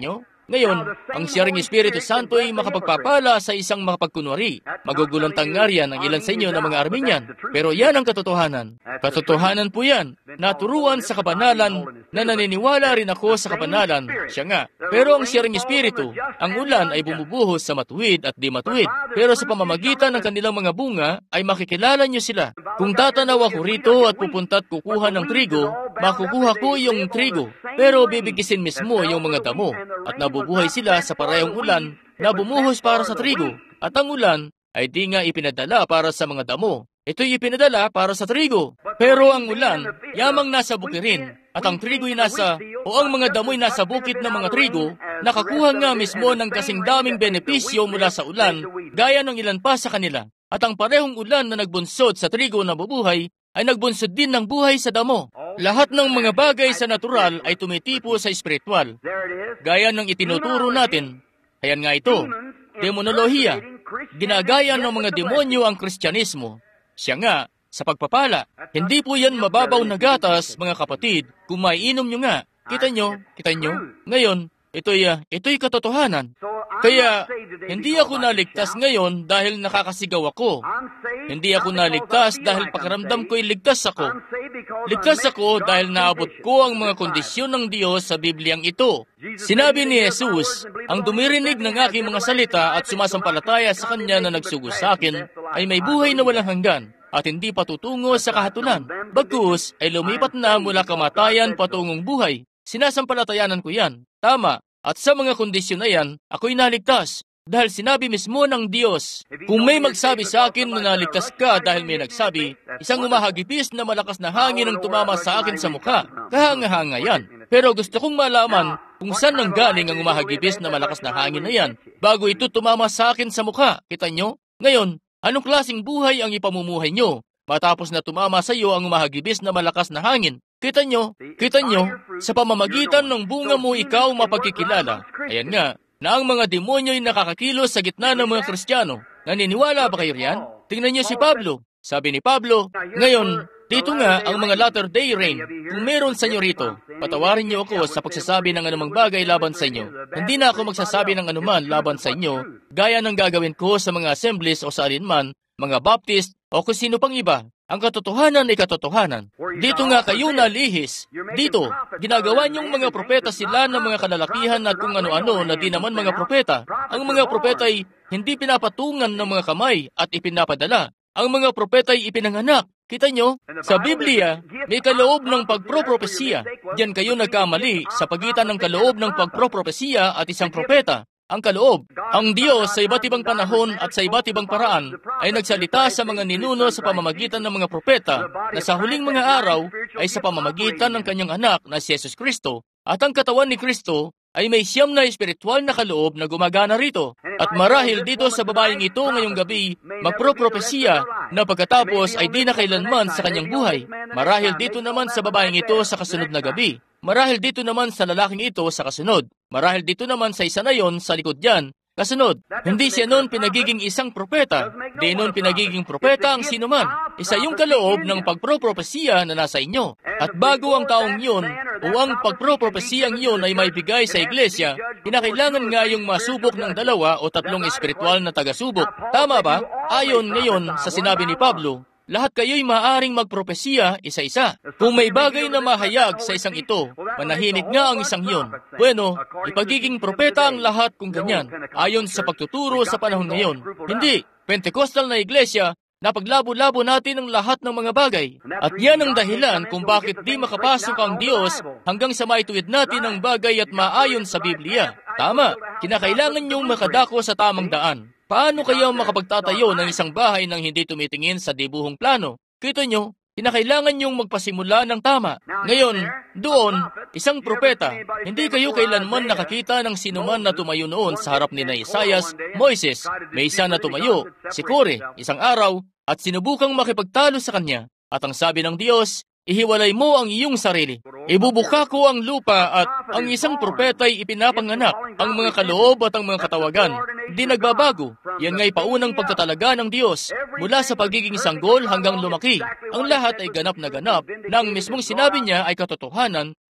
Ngayon, ang siyaring Espiritu Santo ay makapagpapala sa isang makapagkunwari. Magugulong tangaryan ang ilan sa inyo ng mga Armenian. Pero yan ang katotohanan. Katotohanan po yan. Naturuan sa kabanalan na naniniwala rin ako sa kabanalan. Siya nga. Pero ang siyaring Espiritu, ang ulan ay bumubuhos sa matuwid at di matuwid. Pero sa pamamagitan ng kanilang mga bunga ay makikilala niyo sila. Kung tatanaw ako rito at pupunta at kukuha ng trigo, makukuha ko yung trigo. Pero bibigisin mismo yung mga damo at nabubuhay sila sa parehong ulan na bumuhos para sa trigo. At ang ulan ay di nga ipinadala para sa mga damo. Ito'y ipinadala para sa trigo. Pero ang ulan, yamang nasa bukirin. At ang trigo'y nasa, o ang mga damo'y nasa bukit ng mga trigo, nakakuha nga mismo ng kasing daming benepisyo mula sa ulan, gaya ng ilan pa sa kanila. At ang parehong ulan na nagbunsod sa trigo na bubuhay, ay nagbunsod din ng buhay sa damo. Lahat ng mga bagay sa natural ay tumitipo sa espiritual. Gaya ng itinuturo natin. Ayan nga ito, demonolohiya. Ginagaya ng mga demonyo ang Kristyanismo. Siya nga, sa pagpapala. Hindi po yan mababaw na gatas, mga kapatid, kung maiinom nyo nga. Kita nyo, kita nyo. Ngayon, ito'y, uh, ito'y katotohanan. Kaya, hindi ako naligtas ngayon dahil nakakasigaw ako. Hindi ako naligtas dahil pakiramdam ko'y ligtas ako. Ligtas ako dahil naabot ko ang mga kondisyon ng Diyos sa Bibliang ito. Sinabi ni Jesus, ang dumirinig ng aking mga salita at sumasampalataya sa Kanya na nagsugo sa akin, ay may buhay na walang hanggan at hindi patutungo sa kahatulan. Bagkus ay lumipat na mula kamatayan patungong buhay. Sinasampalatayanan ko yan. Tama. At sa mga kondisyon na yan, ako'y naligtas. Dahil sinabi mismo ng Diyos, kung may magsabi sa akin na naligtas ka dahil may nagsabi, isang umahagipis na malakas na hangin ang tumama sa akin sa mukha, kahanga-hanga yan. Pero gusto kong malaman kung saan nang galing ang umahagipis na malakas na hangin na yan, bago ito tumama sa akin sa mukha. Kita nyo? Ngayon, anong klaseng buhay ang ipamumuhay nyo matapos na tumama sa iyo ang umahagipis na malakas na hangin? Kita nyo, kita nyo, sa pamamagitan ng bunga mo ikaw mapagkikilala. Ayan nga, na ang mga demonyo'y nakakakilos sa gitna ng mga Kristiyano. Naniniwala ba kayo riyan? Tingnan nyo si Pablo. Sabi ni Pablo, ngayon, dito nga ang mga latter-day rain. Kung meron sa inyo rito, patawarin niyo ako sa pagsasabi ng anumang bagay laban sa inyo. Hindi na ako magsasabi ng anuman laban sa inyo, gaya ng gagawin ko sa mga assemblies o sa alinman, mga Baptist o kung sino pang iba. Ang katotohanan ay katotohanan. Dito nga kayo nalihis. Dito, ginagawa niyong mga propeta sila ng mga kalalakihan at kung ano-ano na di naman mga propeta. Ang mga propeta ay hindi pinapatungan ng mga kamay at ipinapadala. Ang mga propeta ay ipinanganak. Kita nyo, sa Biblia, may kaloob ng pagpropropesiya. Diyan kayo nagkamali sa pagitan ng kaloob ng pagpropropesiya at isang propeta. Ang kaloob, ang Diyos sa iba't ibang panahon at sa iba't ibang paraan ay nagsalita sa mga ninuno sa pamamagitan ng mga propeta na sa huling mga araw ay sa pamamagitan ng kanyang anak na si Jesus Kristo. At ang katawan ni Kristo ay may siyam na espiritual na kaloob na gumagana rito. At marahil dito sa babaeng ito ngayong gabi, magpropropesiya na pagkatapos ay di na kailanman sa kanyang buhay. Marahil dito naman sa babaeng ito sa kasunod na gabi. Marahil dito naman sa lalaking ito sa kasunod. Marahil dito naman sa isa na yon sa likod diyan. Kasunod, hindi siya noon pinagiging isang propeta. Di noon pinagiging propeta ang sinuman. Isa yung kaloob ng pagpropropesiya na nasa inyo. At bago ang taong yun, o ang pagpropropesiyang yun ay maibigay sa iglesia, kinakailangan nga yung masubok ng dalawa o tatlong espiritual na tagasubok. Tama ba? Ayon ngayon sa sinabi ni Pablo, lahat kayo'y maaaring magpropesiya isa-isa. Kung may bagay na mahayag sa isang ito, manahinig nga ang isang yun. Bueno, ipagiging propeta ang lahat kung ganyan, ayon sa pagtuturo sa panahon ngayon. Hindi, Pentecostal na iglesia, napaglabo-labo natin ang lahat ng mga bagay. At yan ang dahilan kung bakit di makapasok ang Diyos hanggang sa maituwid natin ang bagay at maayon sa Biblia. Tama, kinakailangan niyong makadako sa tamang daan. Paano kayo makapagtatayo ng isang bahay nang hindi tumitingin sa dibuhong plano? Kita nyo, kinakailangan niyong magpasimula ng tama. Ngayon, doon, isang propeta, hindi kayo kailanman nakakita ng sinuman na tumayo noon sa harap ni na Isaias, Moises. May isa na tumayo, si Kore, isang araw, at sinubukang makipagtalo sa kanya. At ang sabi ng Diyos, ihiwalay mo ang iyong sarili. Ibubuka ko ang lupa at ang isang propeta'y ipinapanganak. Ang mga kaloob at ang mga katawagan, di nagbabago. Yan nga'y paunang pagtatalaga ng Diyos. Mula sa pagiging sanggol hanggang lumaki. Ang lahat ay ganap na ganap na ang mismong sinabi niya ay katotohanan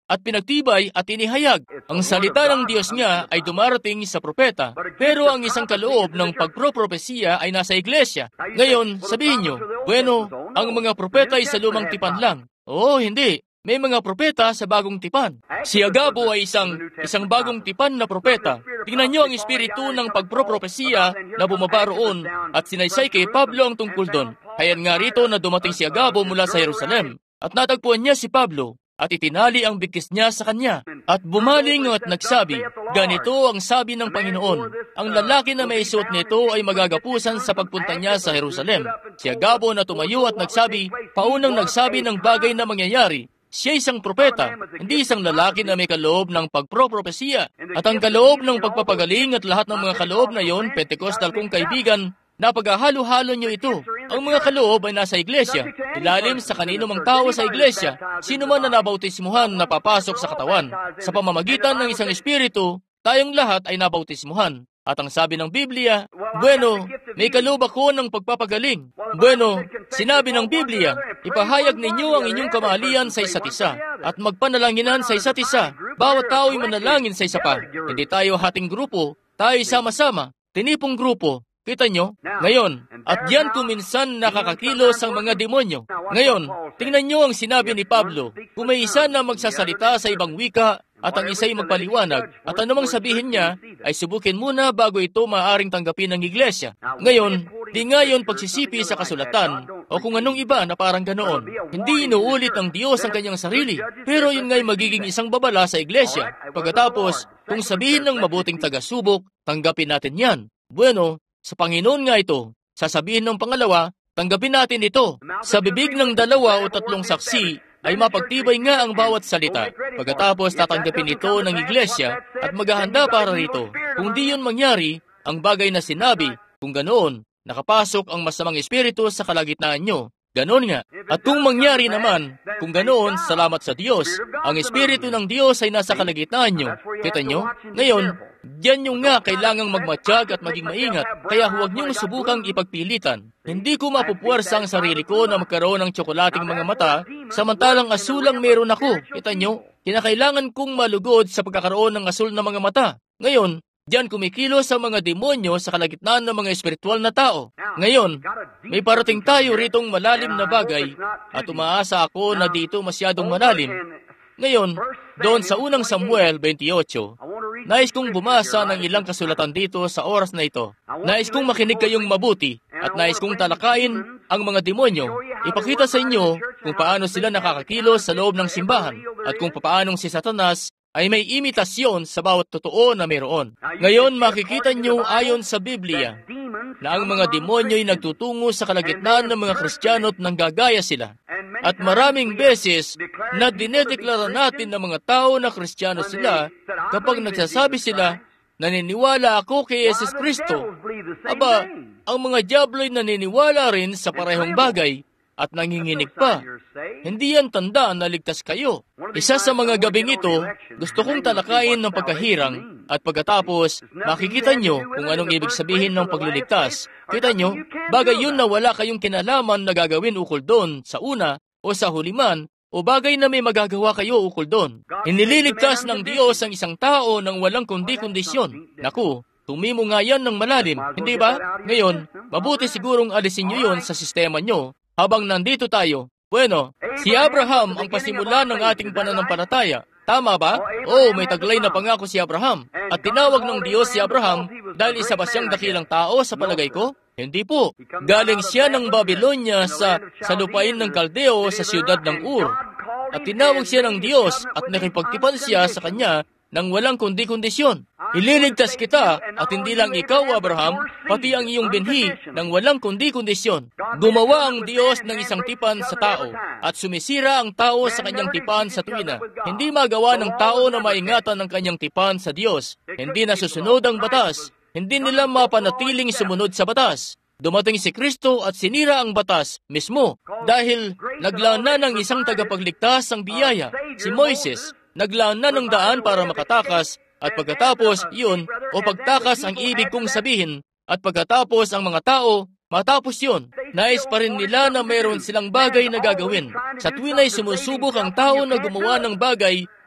at pinagtibay at inihayag. Ang salita ng Diyos nga ay dumarating sa propeta, pero ang isang kaloob ng pagpropropesiya ay nasa iglesia. Ngayon, sabihin nyo, bueno, ang mga propeta ay sa lumang tipan lang. Oo, hindi. May mga propeta sa bagong tipan. Si Agabo ay isang isang bagong tipan na propeta. Tingnan niyo ang espiritu ng pagpropropesiya na bumaba roon at sinaysay kay Pablo ang tungkol doon. Kaya nga rito na dumating si Agabo mula sa Jerusalem at natagpuan niya si Pablo at itinali ang bigkis niya sa kanya at bumaling at nagsabi, ganito ang sabi ng Panginoon, ang lalaki na may suot nito ay magagapusan sa pagpunta niya sa Jerusalem. Si Agabo na tumayo at nagsabi, paunang nagsabi ng bagay na mangyayari. Siya isang propeta, hindi isang lalaki na may kaloob ng pagpropropesiya. At ang kaloob ng pagpapagaling at lahat ng mga kaloob na yon, Pentecostal kong kaibigan, napaghahalo-halo niyo ito. Ang mga kaloob ay nasa iglesia, ilalim sa kanino mang tao sa iglesia, sino man na nabautismuhan na papasok sa katawan. Sa pamamagitan ng isang espiritu, tayong lahat ay nabautismuhan. At ang sabi ng Biblia, bueno, may kaloob ako ng pagpapagaling. Bueno, sinabi ng Biblia, ipahayag ninyo ang inyong kamalian sa isa't isa at magpanalanginan sa isa't isa. Bawat tao ay manalangin sa isa pa. Hindi tayo hating grupo, tayo sama-sama, tinipong grupo. Kita nyo? Ngayon, at diyan kuminsan nakakakilos ang mga demonyo. Ngayon, tingnan nyo ang sinabi ni Pablo, kung may isa na magsasalita sa ibang wika, at ang isa'y magpaliwanag, at anumang sabihin niya, ay subukin muna bago ito maaaring tanggapin ng iglesia. Ngayon, di ngayon pagsisipi sa kasulatan, o kung anong iba na parang ganoon. Hindi inuulit ng Diyos ang kanyang sarili, pero yun nga'y magiging isang babala sa iglesia. Pagkatapos, kung sabihin ng mabuting taga-subok, tanggapin natin yan. Bueno, sa Panginoon nga ito, sasabihin ng pangalawa, tanggapin natin ito. Sa bibig ng dalawa o tatlong saksi, ay mapagtibay nga ang bawat salita. Pagkatapos tatanggapin ito ng iglesia at maghahanda para rito. Kung di yun mangyari, ang bagay na sinabi, kung ganoon, nakapasok ang masamang espiritu sa kalagitnaan nyo. Ganoon nga. At kung mangyari naman, kung ganoon, salamat sa Diyos, ang espiritu ng Diyos ay nasa kalagitnaan nyo. Kita nyo? Ngayon, diyan nyo nga kailangang magmatsyag at maging maingat, kaya huwag nyong subukang ipagpilitan. Hindi ko mapupuwersa ang sarili ko na magkaroon ng tsokolating mga mata, samantalang asul ang meron ako. Kita nyo? Kinakailangan kong malugod sa pagkakaroon ng asul na mga mata. Ngayon, diyan kumikilos ang mga demonyo sa kalagitnaan ng mga espiritual na tao. Ngayon, may parating tayo ritong malalim na bagay at umaasa ako na dito masyadong malalim. Ngayon, doon sa unang Samuel twenty-eight, nais kong bumasa ng ilang kasulatan dito sa oras na ito. Nais kong makinig kayong mabuti at nais kong talakayin ang mga demonyo. Ipakita sa inyo kung paano sila nakakakilos sa loob ng simbahan at kung paanong si Satanas ay may imitasyon sa bawat totoo na mayroon. Ngayon, makikita nyo ayon sa Biblia na ang mga demonyo ay nagtutungo sa kalagitnaan ng mga Kristiyano at nanggagaya sila. At maraming beses na dinedeklara natin ng mga tao na Kristiyano sila kapag nagsasabi sila, naniniwala ako kay Jesus Kristo. Aba, ang mga diablo ay naniniwala rin sa parehong bagay at nanginginig pa. Hindi yan tanda na ligtas kayo. Isa sa mga gabing ito, gusto kong talakayin ng pagkahirang at pagkatapos, makikita nyo kung anong ibig sabihin ng pagliligtas. Kita nyo, bagay yun na wala kayong kinalaman na gagawin ukol doon sa una o sa huliman o bagay na may magagawa kayo ukol doon. Inililigtas ng Diyos ang isang tao ng walang kundi-kondisyon. Naku, tumimo nga yan ng malalim, hindi ba? Ngayon, mabuti sigurong alisin nyo yon sa sistema nyo. Habang nandito tayo, bueno, si Abraham ang pasimula ng ating pananampalataya. Tama ba? Oo, may taglay na pangako si Abraham. At tinawag ng Diyos si Abraham dahil isa ba siyang dakilang tao sa palagay ko? Hindi po. Galing siya ng Babylonia sa, sa lupain ng Kaldeo sa siyudad ng Ur. At tinawag siya ng Diyos at nakipagtipan siya sa kanya nang walang kundi-kondisyon. Ililigtas kita at hindi lang ikaw, Abraham, pati ang iyong binhi nang walang kundi-kondisyon. Gumawa ang Diyos ng isang tipan sa tao at sumisira ang tao sa kanyang tipan sa tuwina. Hindi magawa ng tao na maingatan ng kanyang tipan sa Diyos. Hindi nasusunod ang batas. Hindi nila mapanatiling sumunod sa batas. Dumating si Kristo at sinira ang batas mismo dahil naglaan na ng isang tagapagligtas ang biyaya, si Moises. Naglaan na ng daan para makatakas at pagkatapos yun o pagtakas ang ibig kong sabihin at pagkatapos ang mga tao matapos yun. Nais pa rin nila na mayroon silang bagay na gagawin. Sa tuwin ay sumusubok ang tao na gumawa ng bagay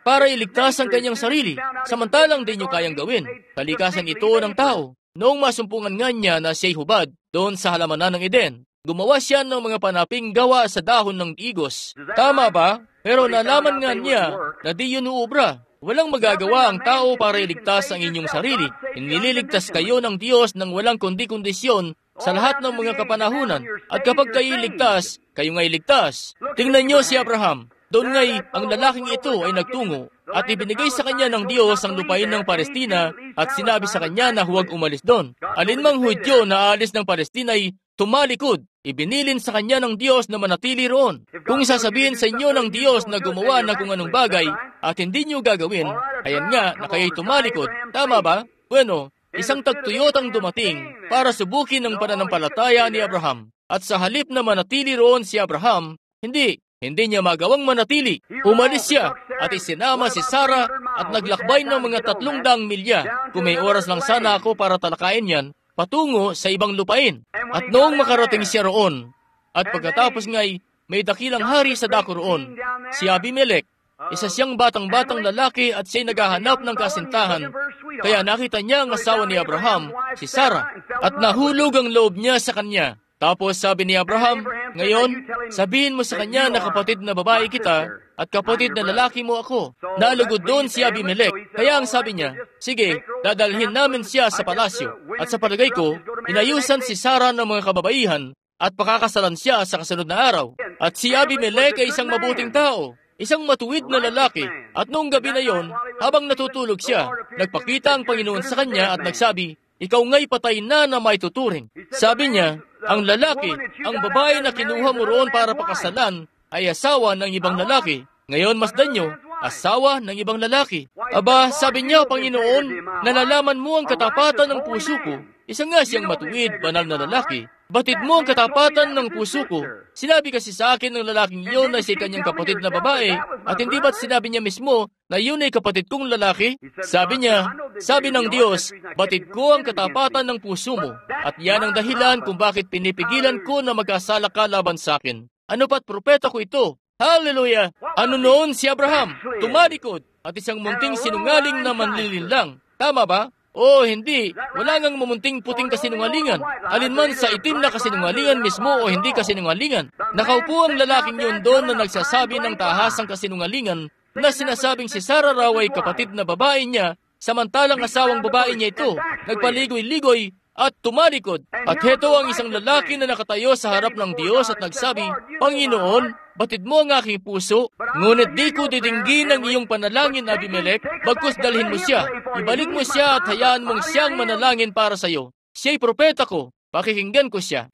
para iligtas ang kanyang sarili, samantalang di nyo kayang gawin. Kalikasan ito ng tao. Noong masumpungan nga niya na siya'y hubad doon sa halamanan ng Eden, gumawa siya ng mga panaping gawa sa dahon ng igos. Tama ba? Pero nalaman nga niya na di yun uubra. Walang magagawa ang tao para iligtas ang inyong sarili. Inililigtas kayo ng Diyos ng walang kundi kondisyon sa lahat ng mga kapanahunan. At kapag kayo iligtas, kayo nga'y ligtas. Tingnan niyo si Abraham. Doon nga'y ang lalaking ito ay nagtungo at ibinigay sa kanya ng Diyos ang lupain ng Palestina at sinabi sa kanya na huwag umalis doon. Alinmang Hudyo na aalis ng Palestina ay tumalikod. Ibinilin sa kanya ng Diyos na manatili roon. Kung sasabihin sa inyo ng Diyos na gumawa ng kung anong bagay at hindi nyo gagawin, ayan nga na kayo'y tumalikod. Tama ba? Bueno, isang tagtuyot ang dumating para subukin ang pananampalataya ni Abraham. At sa halip na manatili roon si Abraham, hindi, hindi niya magawang manatili. Umalis siya at isinama si Sarah at naglakbay ng mga tatlong daang milya. Kung may oras lang sana ako para talakayin yan, patungo sa ibang lupain. At noong makarating siya roon, at pagkatapos nga'y may dakilang hari sa dako roon, si Abimelech, isa siyang batang-batang lalaki at siya'y naghahanap ng kasintahan. Kaya nakita niya ang asawa ni Abraham, si Sarah, at nahulog ang loob niya sa kanya. Tapos sabi ni Abraham, ngayon, sabihin mo sa kanya na kapatid na babae kita at kapatid na lalaki mo ako. Nalugod doon si Abimelech. Kaya ang sabi niya, sige, dadalhin namin siya sa palasyo. At sa palagay ko, inayusan si Sarah ng mga kababaihan at pakakasalan siya sa kasunod na araw. At si Abimelech ay isang mabuting tao, isang matuwid na lalaki. At noong gabi na yon, habang natutulog siya, nagpakita ang Panginoon sa kanya at nagsabi, ikaw nga'y patay na na may tuturing. Sabi niya, ang lalaki, ang babae na kinuha mo roon para pakasalan, ay asawa ng ibang lalaki. Ngayon masdan nyo, asawa ng ibang lalaki. Aba, sabi niya, Panginoon, nalalaman mo ang katapatan ng puso ko. Isa nga siyang matuwid, banal na lalaki. Batid mo ang katapatan ng puso ko. Sinabi kasi sa akin ng lalaking iyon na si kanyang kapatid na babae, at hindi ba't sinabi niya mismo na yun ay kapatid kong lalaki? Sabi niya, sabi ng Diyos, batid ko ang katapatan ng puso mo, at yan ang dahilan kung bakit pinipigilan ko na magkasala ka laban sa akin. Ano pa't propeta ko ito? Hallelujah! Ano noon si Abraham? Tumalikod, at isang munting sinungaling na manlilinlang. Tama ba? Oh, hindi. Wala ngang mamunting puting kasinungalingan. Alinman sa itim na kasinungalingan mismo o hindi kasinungalingan. Nakaupo ang lalaking yun doon na nagsasabi ng tahasang kasinungalingan na sinasabing si Sarah raw ay kapatid na babae niya, samantalang asawang babae niya ito, nagpaligoy-ligoy at tumalikod. At heto ang isang lalaki na nakatayo sa harap ng Diyos at nagsabi, Panginoon, batid mo ang aking puso, ngunit di ko didinggin ang iyong panalangin, Abimelech, bagkus dalhin mo siya. Ibalik mo siya at hayaan mong siyang manalangin para sa iyo. Siya'y propeta ko, pakikinggan ko siya.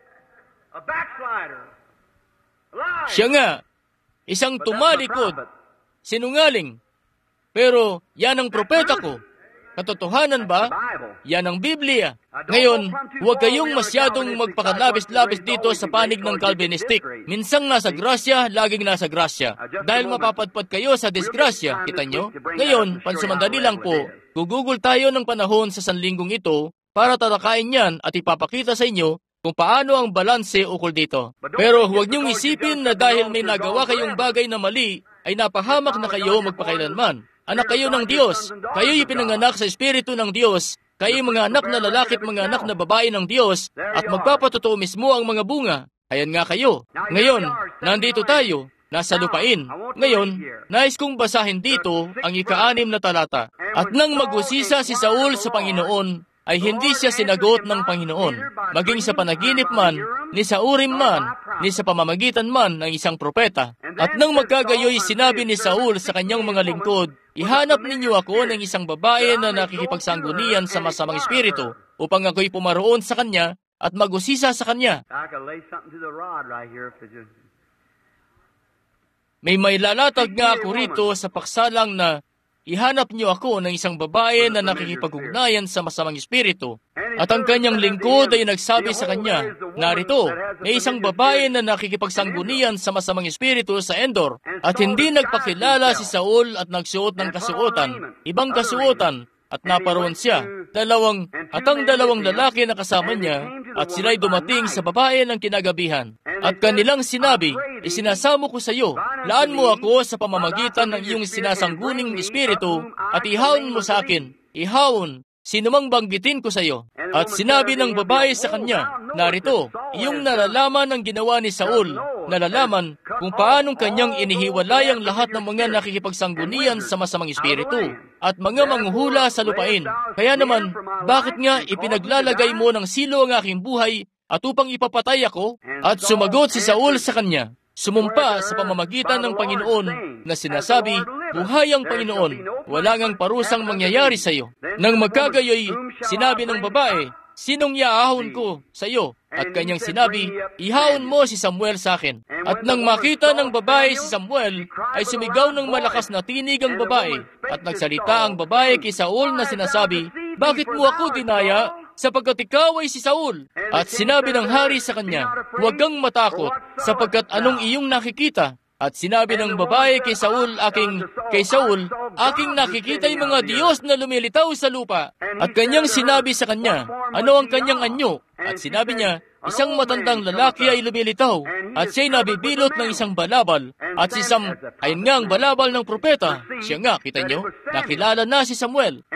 Siya nga, isang tumalikod, sinungaling, pero yan ang propeta ko. Katotohanan ba? Yan ang Biblia. Ngayon, huwag kayong masyadong magpakalabis-labis dito sa panig ng Calvinistic. Minsang nasa grasya, laging nasa grasya. Dahil mapapadpad kayo sa disgrasya, kita nyo? Ngayon, pansumandali lang po, gugugol tayo ng panahon sa sanlinggong ito para talakayin yan at ipapakita sa inyo kung paano ang balanse ukol dito. Pero huwag niyong isipin na dahil may nagawa kayong bagay na mali, ay napahamak na kayo magpakailanman. Anak kayo ng Diyos. Kayo'y pinanganak sa Espiritu ng Diyos. Kayo'y mga anak na lalaki at mga anak na babae ng Diyos. At magpapatotoo mismo ang mga bunga. Ayan nga kayo. Ngayon, nandito tayo, nasa lupain. Ngayon, nais kong basahin dito ang ika-anim na talata. At nang mag-usisa si Saul sa Panginoon, ay hindi siya sinagot ng Panginoon, maging sa panaginip man, ni sa urim man, ni sa pamamagitan man ng isang propeta. At nang magkagayoy sinabi ni Saul sa kanyang mga lingkod, ihanap ninyo ako ng isang babae na nakikipagsanggunian sa masamang espiritu, upang ako'y pumaroon sa kanya at mag-usisa sa kanya. May may lalatag nga ako rito sa paksalang na ihanap niyo ako ng isang babae na nakikipag-ugnayan sa masamang espiritu. At ang kanyang lingkod ay nagsabi sa kanya, narito, may isang babae na nakikipagsanggunian sa masamang espiritu sa Endor. At hindi nagpakilala si Saul at nagsuot ng kasuotan, ibang kasuotan, at naparoon siya. Dalawang, at ang dalawang lalaki na kasama niya, at sila'y dumating sa babae ng kinagabihan. At kanilang sinabi, isinasamo ko sa iyo, laan mo ako sa pamamagitan ng iyong sinasangguning espiritu, at ihawon mo sa akin, ihawon, sino mang banggitin ko sa iyo. At sinabi ng babae sa kanya, narito, iyong nalalaman ang ginawa ni Saul, nalalaman kung paanong kanyang inihiwalay ang lahat ng mga nakikipagsanggunian sa masamang espiritu at mga manghuhula sa lupain. Kaya naman, bakit nga ipinaglalagay mo ng silo ang aking buhay at upang ipapatay ako? At sumagot si Saul sa kanya, sumumpa sa pamamagitan ng Panginoon na sinasabi, buhay ang Panginoon, wala ngang parusang mangyayari sa iyo. Nang magkagayoy, sinabi ng babae, sinong iaahon ko sa iyo? At kanyang sinabi, ihawon mo si Samuel sa akin. At nang makita ng babae si Samuel, ay sumigaw ng malakas na tinig ang babae. At nagsalita ang babae kay Saul na sinasabi, bakit mo ako dinaya? Sapagkat ikaw ay si Saul. At sinabi ng hari sa kanya, huwag kang matakot, sapagkat anong iyong nakikita? At sinabi ng babae kay Saul, aking, kay Saul, aking nakikita yung mga Diyos na lumilitaw sa lupa. At kanyang sinabi sa kanya, ano ang kanyang anyo? At sinabi niya, isang matandang lalaki ay lumilitaw, at siya'y nabibilot ng isang balabal. At si Sam, ayun nga ang balabal ng propeta. Siya nga, kita nyo, nakilala na si Samuel.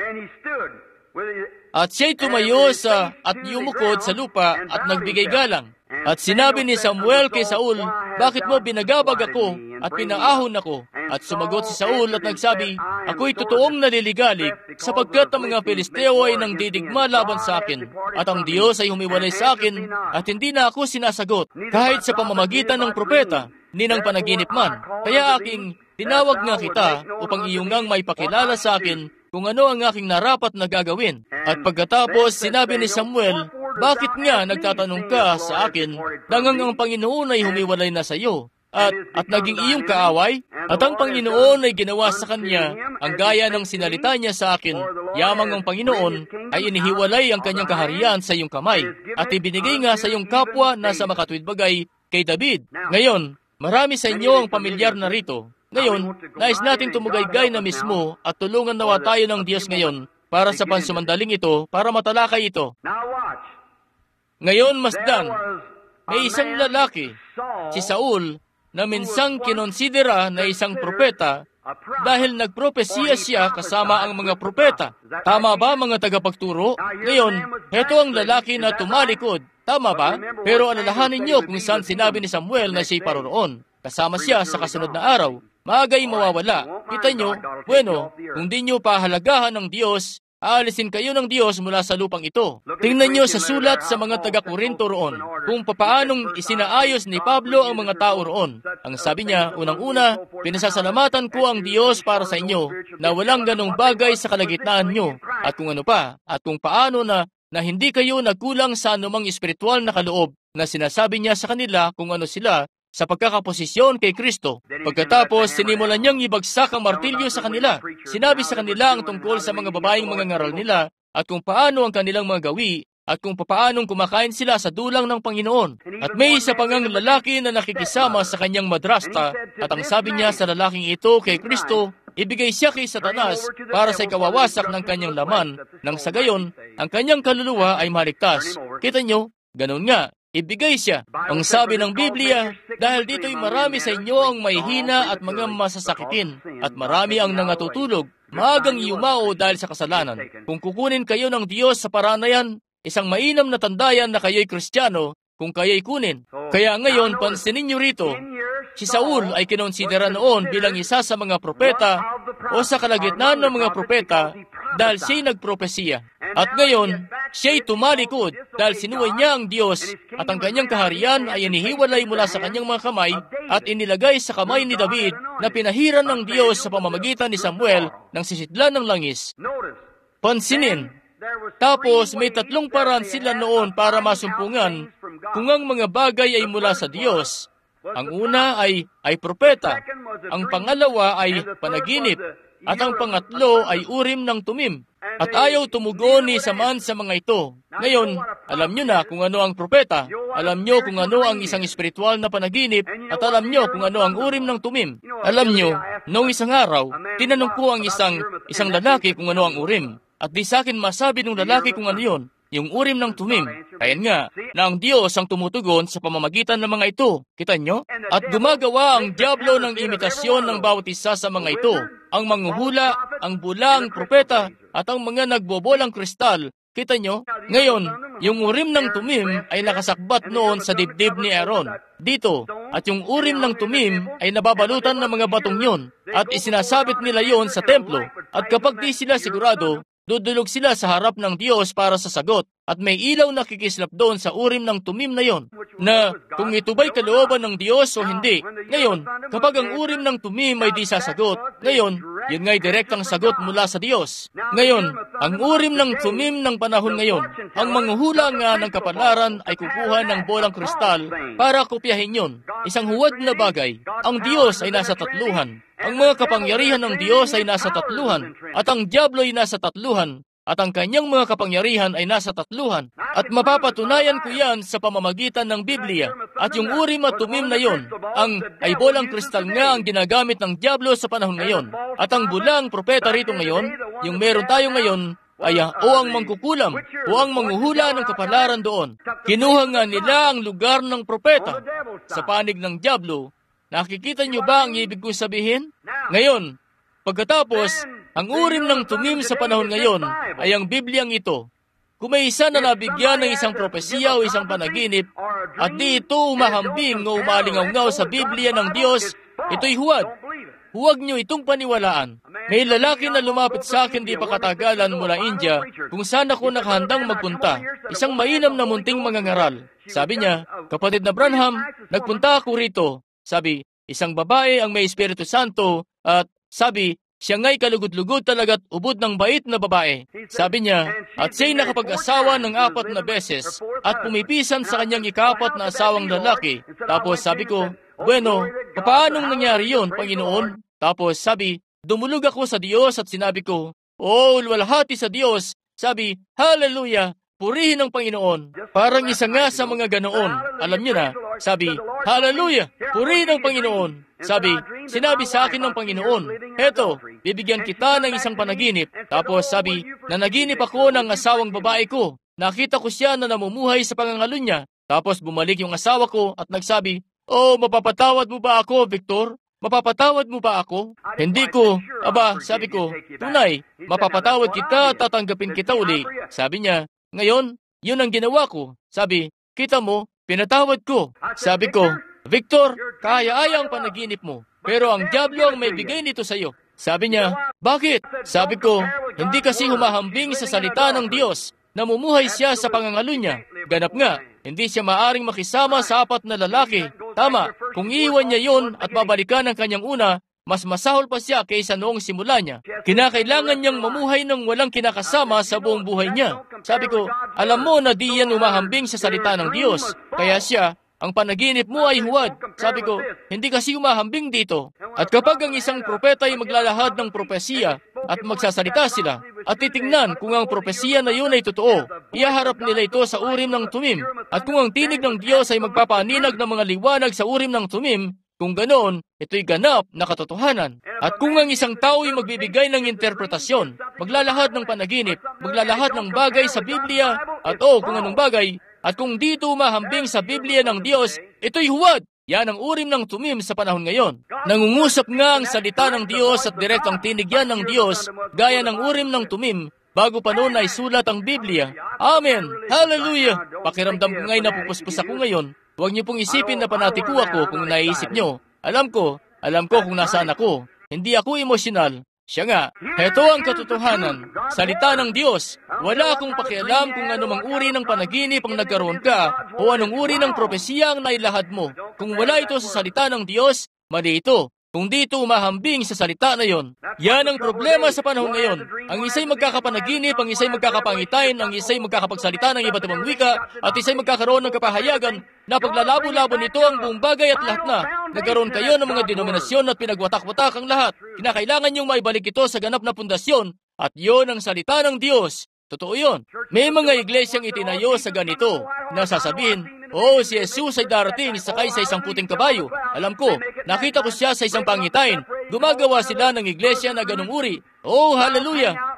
At siya'y tumayo sa at yumukod sa lupa at nagbigay galang. At sinabi ni Samuel kay Saul, bakit mo binagabag ako at pinaahon ako? At sumagot si Saul at nagsabi, ako'y totoong naliligalig sapagkat ang mga Pilisteo ay nang didigma laban sa akin. At ang Diyos ay humiwalay sa akin at hindi na ako sinasagot kahit sa pamamagitan ng propeta, ni ng panaginip man. Kaya aking tinawag nga kita upang iyong ngang may pakilala sa akin kung ano ang aking narapat na gagawin. At pagkatapos sinabi ni Samuel, bakit nga nagtatanong ka sa akin, dangang ang Panginoon ay humiwalay na sa iyo, at, at naging iyong kaaway? At ang Panginoon ay ginawa sa kanya ang gaya ng sinalita niya sa akin, yamang ang Panginoon ay inihiwalay ang kanyang kaharian sa iyong kamay, at ibinigay nga sa iyong kapwa na sa makatwid bagay kay David. Ngayon, marami sa inyo ang pamilyar na rito. Ngayon, nais natin tumugaygay na mismo at tulungan nawa tayo ng Diyos ngayon para sa pansumandaling ito, para matalakay ito. Ngayon, masdan, may isang lalaki, si Saul, na minsang kinonsidera na isang propeta dahil nagpropesiya siya kasama ang mga propeta. Tama ba, mga tagapagturo? Ngayon, heto ang lalaki na tumalikod. Tama ba? Pero alalahanin niyo kung saan sinabi ni Samuel na siya'y paroroon. Kasama siya sa kasunod na araw. Maagay mawawala. Kita nyo, bueno, kung di nyo pahalagahan ng Diyos, aalisin kayo ng Diyos mula sa lupang ito. Tingnan nyo sa sulat sa mga taga-Korinto roon, kung papaanong isinaayos ni Pablo ang mga tao roon. Ang sabi niya, unang-una, pinasasalamatan ko ang Diyos para sa inyo, na walang ganong bagay sa kalagitnaan nyo, at kung ano pa, at kung paano na, na hindi kayo nagkulang sa anumang espiritual na kaloob, na sinasabi niya sa kanila kung ano sila, sa pagkakaposisyon kay Kristo. Pagkatapos, sinimulan niyang ibagsak ang martilyo sa kanila. Sinabi sa kanila ang tungkol sa mga babaeng mga ngaral nila at kung paano ang kanilang mga gawi at kung paanong kumakain sila sa dulang ng Panginoon. At may isa pang ang lalaki na nakikisama sa kanyang madrasta at ang sabi niya sa lalaking ito kay Kristo, ibigay siya kay Satanas para sa ikawawasak ng kanyang laman, nang sa gayon, ang kanyang kaluluwa ay maligtas. Kita nyo, ganun nga. Ibigay siya. Ang sabi ng Biblia, dahil dito'y marami sa inyo ang may hina at mga masasakitin, at marami ang nangatutulog, maagang yumao dahil sa kasalanan. Kung kukunin kayo ng Diyos sa paraan na yan, isang mainam na tandayan na kayo'y Kristiyano, kung kayo'y kunin. Kaya ngayon, pansinin niyo rito, si Saul ay kinonsidera noon bilang isa sa mga propeta o sa kalagitnaan ng mga propeta dahil siya'y nagpropesiya. At ngayon, siya'y tumalikod dahil sinuway niya ang Diyos at ang kanyang kaharian ay inihiwalay mula sa kanyang mga kamay at inilagay sa kamay ni David na pinahiran ng Diyos sa pamamagitan ni Samuel ng sisidlan ng langis. Pansinin, tapos may tatlong paraan sila noon para masumpungan kung ang mga bagay ay mula sa Diyos. Ang una ay, ay propeta, ang pangalawa ay panaginip, at ang pangatlo ay urim ng tumim. At ayaw tumugon ni Saman sa mga ito. Ngayon, alam nyo na kung ano ang propeta, alam nyo kung ano ang isang espiritual na panaginip, at alam nyo kung ano ang urim ng tumim. Alam nyo, noong isang araw, tinanong ko ang isang, isang lalaki kung ano ang urim. At di sa akin masabi ng lalaki kung ano yun, yung Urim ng Tumim. Kaya nga, na ang Diyos ang tumutugon sa pamamagitan ng mga ito. Kita nyo? At gumagawa ang diablo ng imitasyon ng bawat isa sa mga ito. Ang manghuhula, ang bulang, propeta, at ang mga nagbobolang kristal. Kita nyo? Ngayon, yung Urim ng Tumim ay nakasakbat noon sa dibdib ni Aaron. Dito, at yung Urim ng Tumim ay nababalutan ng mga batong yun. At isinasabit nila yon sa templo. At kapag di sila sigurado, dudulog sila sa harap ng Diyos para sa sagot. At may ilaw na kikislap doon sa Urim ng Tumim na yon, na kung ito ba'y kalooban ng Diyos o hindi. Ngayon, kapag ang Urim ng Tumim ay di sasagot, ngayon, yun nga'y direktang sagot mula sa Diyos. Ngayon, ang Urim ng Tumim ng panahon ngayon, ang manghuhula nga ng kapalaran ay kukuha ng bolang kristal para kopyahin yon. Isang huwad na bagay. Ang Diyos ay nasa tatluhan. Ang mga kapangyarihan ng Diyos ay nasa tatluhan, at ang diablo ay nasa tatluhan, at ang kanyang mga kapangyarihan ay nasa tatluhan. At mapapatunayan ko yan sa pamamagitan ng Biblia. At yung Urim at Tumim na yon, ang ay bolang kristal nga ang ginagamit ng diablo sa panahon ngayon. At ang bulang propeta rito ngayon, yung meron tayo ngayon, ay o ang mangkukulam, o ang manghuhula ng kapalaran doon. Kinuha nga nila ang lugar ng propeta sa panig ng diablo. Nakikita niyo ba ang ibig kong sabihin? Ngayon, pagkatapos, ang Urim ng Tumim sa panahon ngayon ay ang Bibliang ito. Kung may isa na nabigyan ng isang propesiya o isang panaginip, at di ito umahambing o umalingaw sa Biblia ng Diyos, ito'y huwad. Huwag niyo itong paniwalaan. May lalaki na lumapit sa akin di pa katagalan mula India kung saan ako nakahandang magpunta. Isang mainam na munting mangangaral. Sabi niya, kapatid na Branham, nagpunta ako rito. Sabi, isang babae ang may Espiritu Santo at sabi, siya nga'y kalugod-lugod talaga't ubod ng bait na babae. Sabi niya, at siya'y nakapag-asawa ng apat na beses at pumipisan sa kanyang ikapat na asawang lalaki. Tapos sabi ko, bueno, paanong nangyari yon, Panginoon? Tapos sabi, dumulog ako sa Diyos at sinabi ko, oh, luwalhati sa Diyos. Sabi, hallelujah, purihin ang Panginoon. Parang isa nga sa mga ganoon. Alam niyo na, sabi, hallelujah, purihin ang Panginoon. Sabi, sinabi sa akin ng Panginoon, heto, bibigyan kita ng isang panaginip. Tapos sabi, nanaginip ako ng asawang babae ko. Nakita ko siya na namumuhay sa pangangalo niya. Tapos bumalik yung asawa ko at nagsabi, oh, mapapatawad mo ba ako, Victor? Mapapatawad mo ba ako? Hindi ko. Aba, sabi ko, tunay, mapapatawad kita at tatanggapin kita uli. Sabi niya, ngayon, yun ang ginawa ko. Sabi, kita mo, pinatawad ko. Sabi ko, Victor, kaya-aya ang panaginip mo, pero ang diablo ang may bigay nito sa iyo. Sabi niya, bakit? Sabi ko, hindi kasi humahambing sa salita ng Diyos. Namumuhay siya sa pangangalo niya. Ganap nga, hindi siya maaring makisama sa apat na lalaki. Tama, kung iiwan niya yon at babalikan ang kanyang una, mas masahol pa siya kaysa noong simula niya. Kinakailangan niyang mamuhay ng walang kinakasama sa buong buhay niya. Sabi ko, alam mo na di yan umahambing sa salita ng Diyos. Kaya siya, ang panaginip mo ay huwad. Sabi ko, hindi kasi umahambing dito. At kapag ang isang propeta ay maglalahad ng propesiya at magsasalita sila, at titingnan kung ang propesiya na yun ay totoo, ihaharap nila ito sa Urim ng Tumim. At kung ang tinig ng Diyos ay magpapaninag ng mga liwanag sa Urim ng Tumim, kung ganoon, ito'y ganap na katotohanan. At kung ang isang tao ay magbibigay ng interpretasyon, maglalahad ng panaginip, maglalahad ng bagay sa Biblia, at o kung anong bagay, at kung dito umahambing sa Biblia ng Diyos, ito'y huwad. Yan ang Urim ng Tumim sa panahon ngayon. Nangungusap nga ang salita ng Diyos at direktang tinig yan ng Diyos, gaya ng Urim ng Tumim, bago pa noon ay sulat ang Biblia. Amen! Hallelujah! Pakiramdam ko ngayon na pupuspos ako ngayon. Huwag niyo pong isipin na panatiko ako kung naisip niyo. Alam ko, alam ko kung nasaan ako. Hindi ako emosyonal. Siya nga, heto ang katotohanan. Salita ng Diyos. Wala akong pakialam kung anumang uri ng panaginip ang nagkaroon ka o anong uri ng propesiya ang nailahad mo. Kung wala ito sa salita ng Diyos, mali ito. Kung dito umahambing sa salita na yon. Yan ang problema sa panahon ngayon. Ang isa'y magkakapanaginip, ang isa'y magkakapangitain, ang isa'y magkakapagsalita ng iba't ibang wika, at isa'y magkakaroon ng kapahayagan na paglalabo-labo nito ang buong bagay at lahat na. Nagkaroon kayo ng mga denominasyon at pinagwatak-watak ang lahat. Kinakailangan niyong maibalik ito sa ganap na pundasyon, at yon ang salita ng Diyos. Totoo yun. May mga iglesyang itinayo sa ganito na sasabihin, oh, si Jesus ay darating sakay sa isang puting kabayo. Alam ko, nakita ko siya sa isang pangitain. Gumagawa sila ng iglesia na ganung uri. Oh, hallelujah!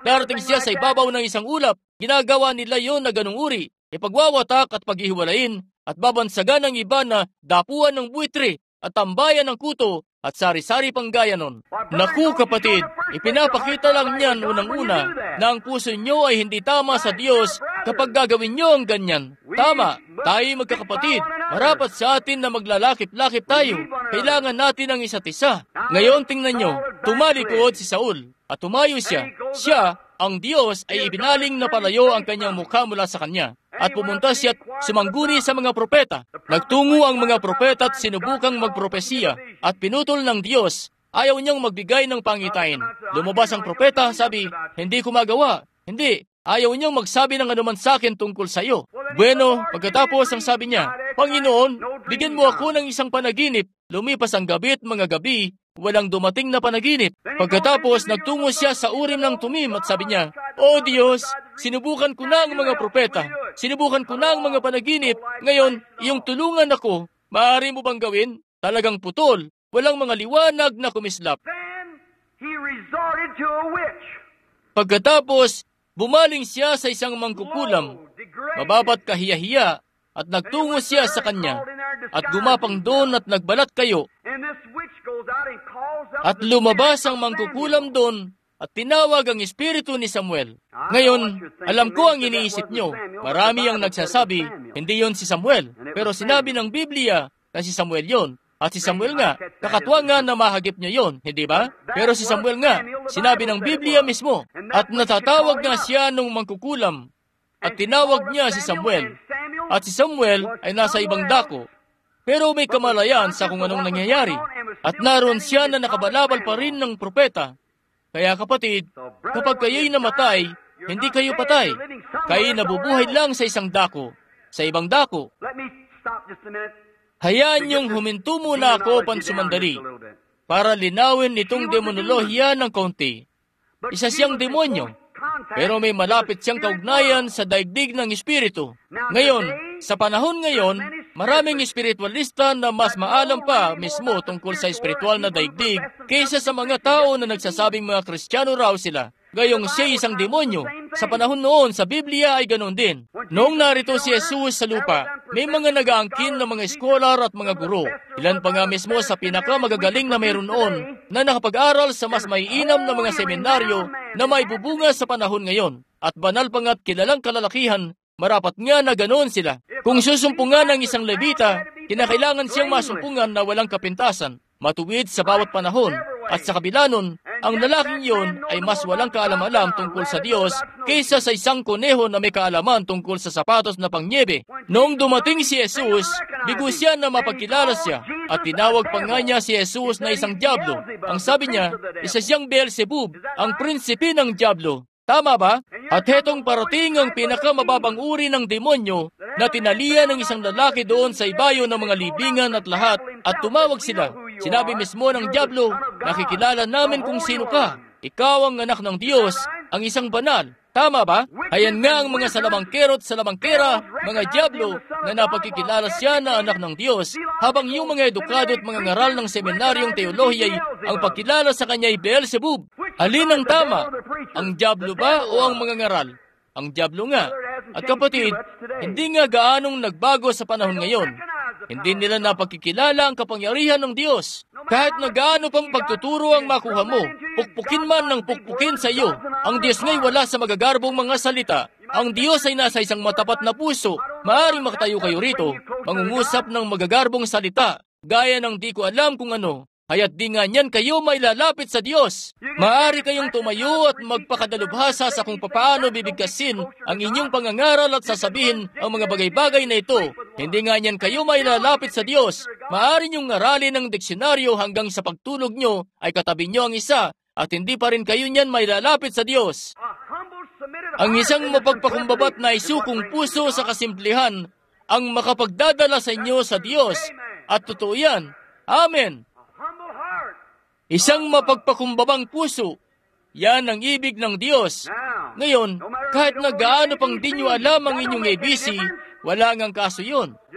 Darating siya sa ibabaw ng isang ulap. Ginagawa nila yon na ganung uri. Ipagwawatak at paghihiwalayin at babansagan ng iba na dapuan ng buitre at tambayan ng kuto at sari-sari pang gaya nun. Naku kapatid, ipinapakita lang niyan unang-una na ang puso nyo ay hindi tama sa Diyos kapag gagawin nyo ang ganyan. Tama, tayo magkakapatid, marapat sa atin na maglalakip-lakip tayo. Kailangan natin ang isa't isa. Ngayon tingnan nyo, tumalikod si Saul at tumayo siya. Siya, ang Diyos, ay ibinaling na palayo ang kanyang mukha mula sa kanya. At pumunta siya at sumangguni sa mga propeta. Nagtungo ang mga propeta at sinubukang magpropesiya at pinutol ng Diyos. Ayaw niyang magbigay ng pangitain. Lumabas ang propeta, sabi, hindi ko magawa. Hindi, ayaw niyang magsabi ng anuman sa akin tungkol sa iyo. Bueno, pagkatapos ang sabi niya, Panginoon, bigyan mo ako ng isang panaginip. Lumipas ang gabi at mga gabi, walang dumating na panaginip. Pagkatapos, nagtungo siya sa Urim ng Tumim at sabi niya, O Diyos, sinubukan ko na ang mga propeta. Sinubukan ko na ang mga panaginip. Ngayon, iyong tulungan ako. Maaari mo bang gawin? Talagang putol. Walang mga liwanag na kumislap. Then he resorted to a witch. Pagkatapos, bumaling siya sa isang mangkukulam. Mababat kahiya-hiya at nagtungo siya sa kanya. At gumapang doon at nagbalat kayo. And this witch goes out and calls up At the lumabas spirit ang of mangkukulam Samuel. doon at tinawag ang espiritu ni Samuel. Ngayon, alam ko ang iniisip nyo. Marami ang nagsasabi, hindi yon si Samuel. Pero sinabi ng Biblia na si Samuel yon. At si Samuel nga, kakatwa nga na mahagip niya yon, hindi ba? Pero si Samuel nga, sinabi ng Biblia mismo. At natatawag nga siya nung mangkukulam. At tinawag niya si Samuel. At si Samuel ay nasa ibang dako. Pero may kamalayan sa kung anong nangyayari. At naroon siya na nakabalabal pa rin ng propeta. Kaya kapatid, kapag kayo'y namatay, hindi kayo patay. Kayo'y nabubuhay lang sa isang dako, sa ibang dako. Let me stop just a minute. Hayaan niyong huminto muna ako pansumandali para linawin itong demonolohiya ng kaunti. Isa siyang demonyo, pero may malapit siyang kaugnayan sa daigdig ng espiritu. Ngayon, sa panahon ngayon, maraming espiritualista na mas maalam pa mismo tungkol sa espiritual na daigdig kaysa sa mga tao na nagsasabing mga Kristiyano raw sila. Gayong siya isang demonyo. Sa panahon noon, sa Biblia ay ganoon din. Noong narito si Jesus sa lupa, may mga nag-aangkin na mga eskolar at mga guro. Ilan pa nga mismo sa pinakamagagaling na mayroon noon na nakapag-aral sa mas maiinam na mga seminaryo na may bubunga sa panahon ngayon. At banal pa nga't kilalang kalalakihan, marapat nga na ganoon sila. Kung susumpungan ng isang Levita, kinakailangan siyang masumpungan na walang kapintasan, matuwid sa bawat panahon. At sa kabila nun, ang lalaking yon ay mas walang kaalam-alam tungkol sa Diyos kaysa sa isang kuneho na may kaalaman tungkol sa sapatos na pangnyebe. Noong dumating si Jesus, bigo siya na mapagkilala siya at tinawag pa nga niya si Jesus na isang diablo. Ang sabi niya, isa siyang Beelzebub, ang prinsipe ng diablo. Tama ba? At hetong parating ang pinakamababang uri ng demonyo na tinalian ng isang lalaki doon sa ibayo ng mga libingan at lahat at tumawag sila. Sinabi mismo ng diablo, nakikilala namin kung sino ka. Ikaw ang anak ng Diyos, ang isang banal. Tama ba? Ayan nga ang mga salamangkero at salamangkera, mga diablo, na napagkikilala siya na anak ng Diyos, habang yung mga edukado at mga ngaral ng seminaryong teolohiya ay ang pagkilala sa kanya ay Beelzebub. Alin ang tama? Ang diablo ba o ang mga ngaral? Ang diablo nga. At kapatid, hindi nga gaanong nagbago sa panahon ngayon. Hindi nila napagkikilala ang kapangyarihan ng Diyos. Kahit na gaano pang pagtuturo ang makuha mo, pukpukin man ng pukpukin sa iyo, ang Diyos nga'y wala sa magagarbong mga salita. Ang Diyos ay nasa isang matapat na puso. Maaring makatayo kayo rito, mangungusap ng magagarbong salita, gaya ng di ko alam kung ano. Kaya't di nga niyan kayo mailalapit sa Diyos. Maaari kayong tumayo at magpakadalubhasa sa kung papaano bibigkasin ang inyong pangangaral at sasabihin ang mga bagay-bagay na ito. Hindi nga niyan kayo mailalapit sa Diyos. Maaari niyong ngaralin ng diksyonaryo hanggang sa pagtulog nyo ay katabi nyo ang isa at hindi pa rin kayo niyan mailalapit sa Diyos. Ang isang mapagpakumbabat na isukong puso sa kasimplihan ang makapagdadala sa inyo sa Diyos. At totoo yan. Amen. Isang mapagpakumbabang puso, yan ang ibig ng Diyos. Ngayon, kahit na gaano pang di nyo alam ang inyong A B C, wala ngang kaso yun.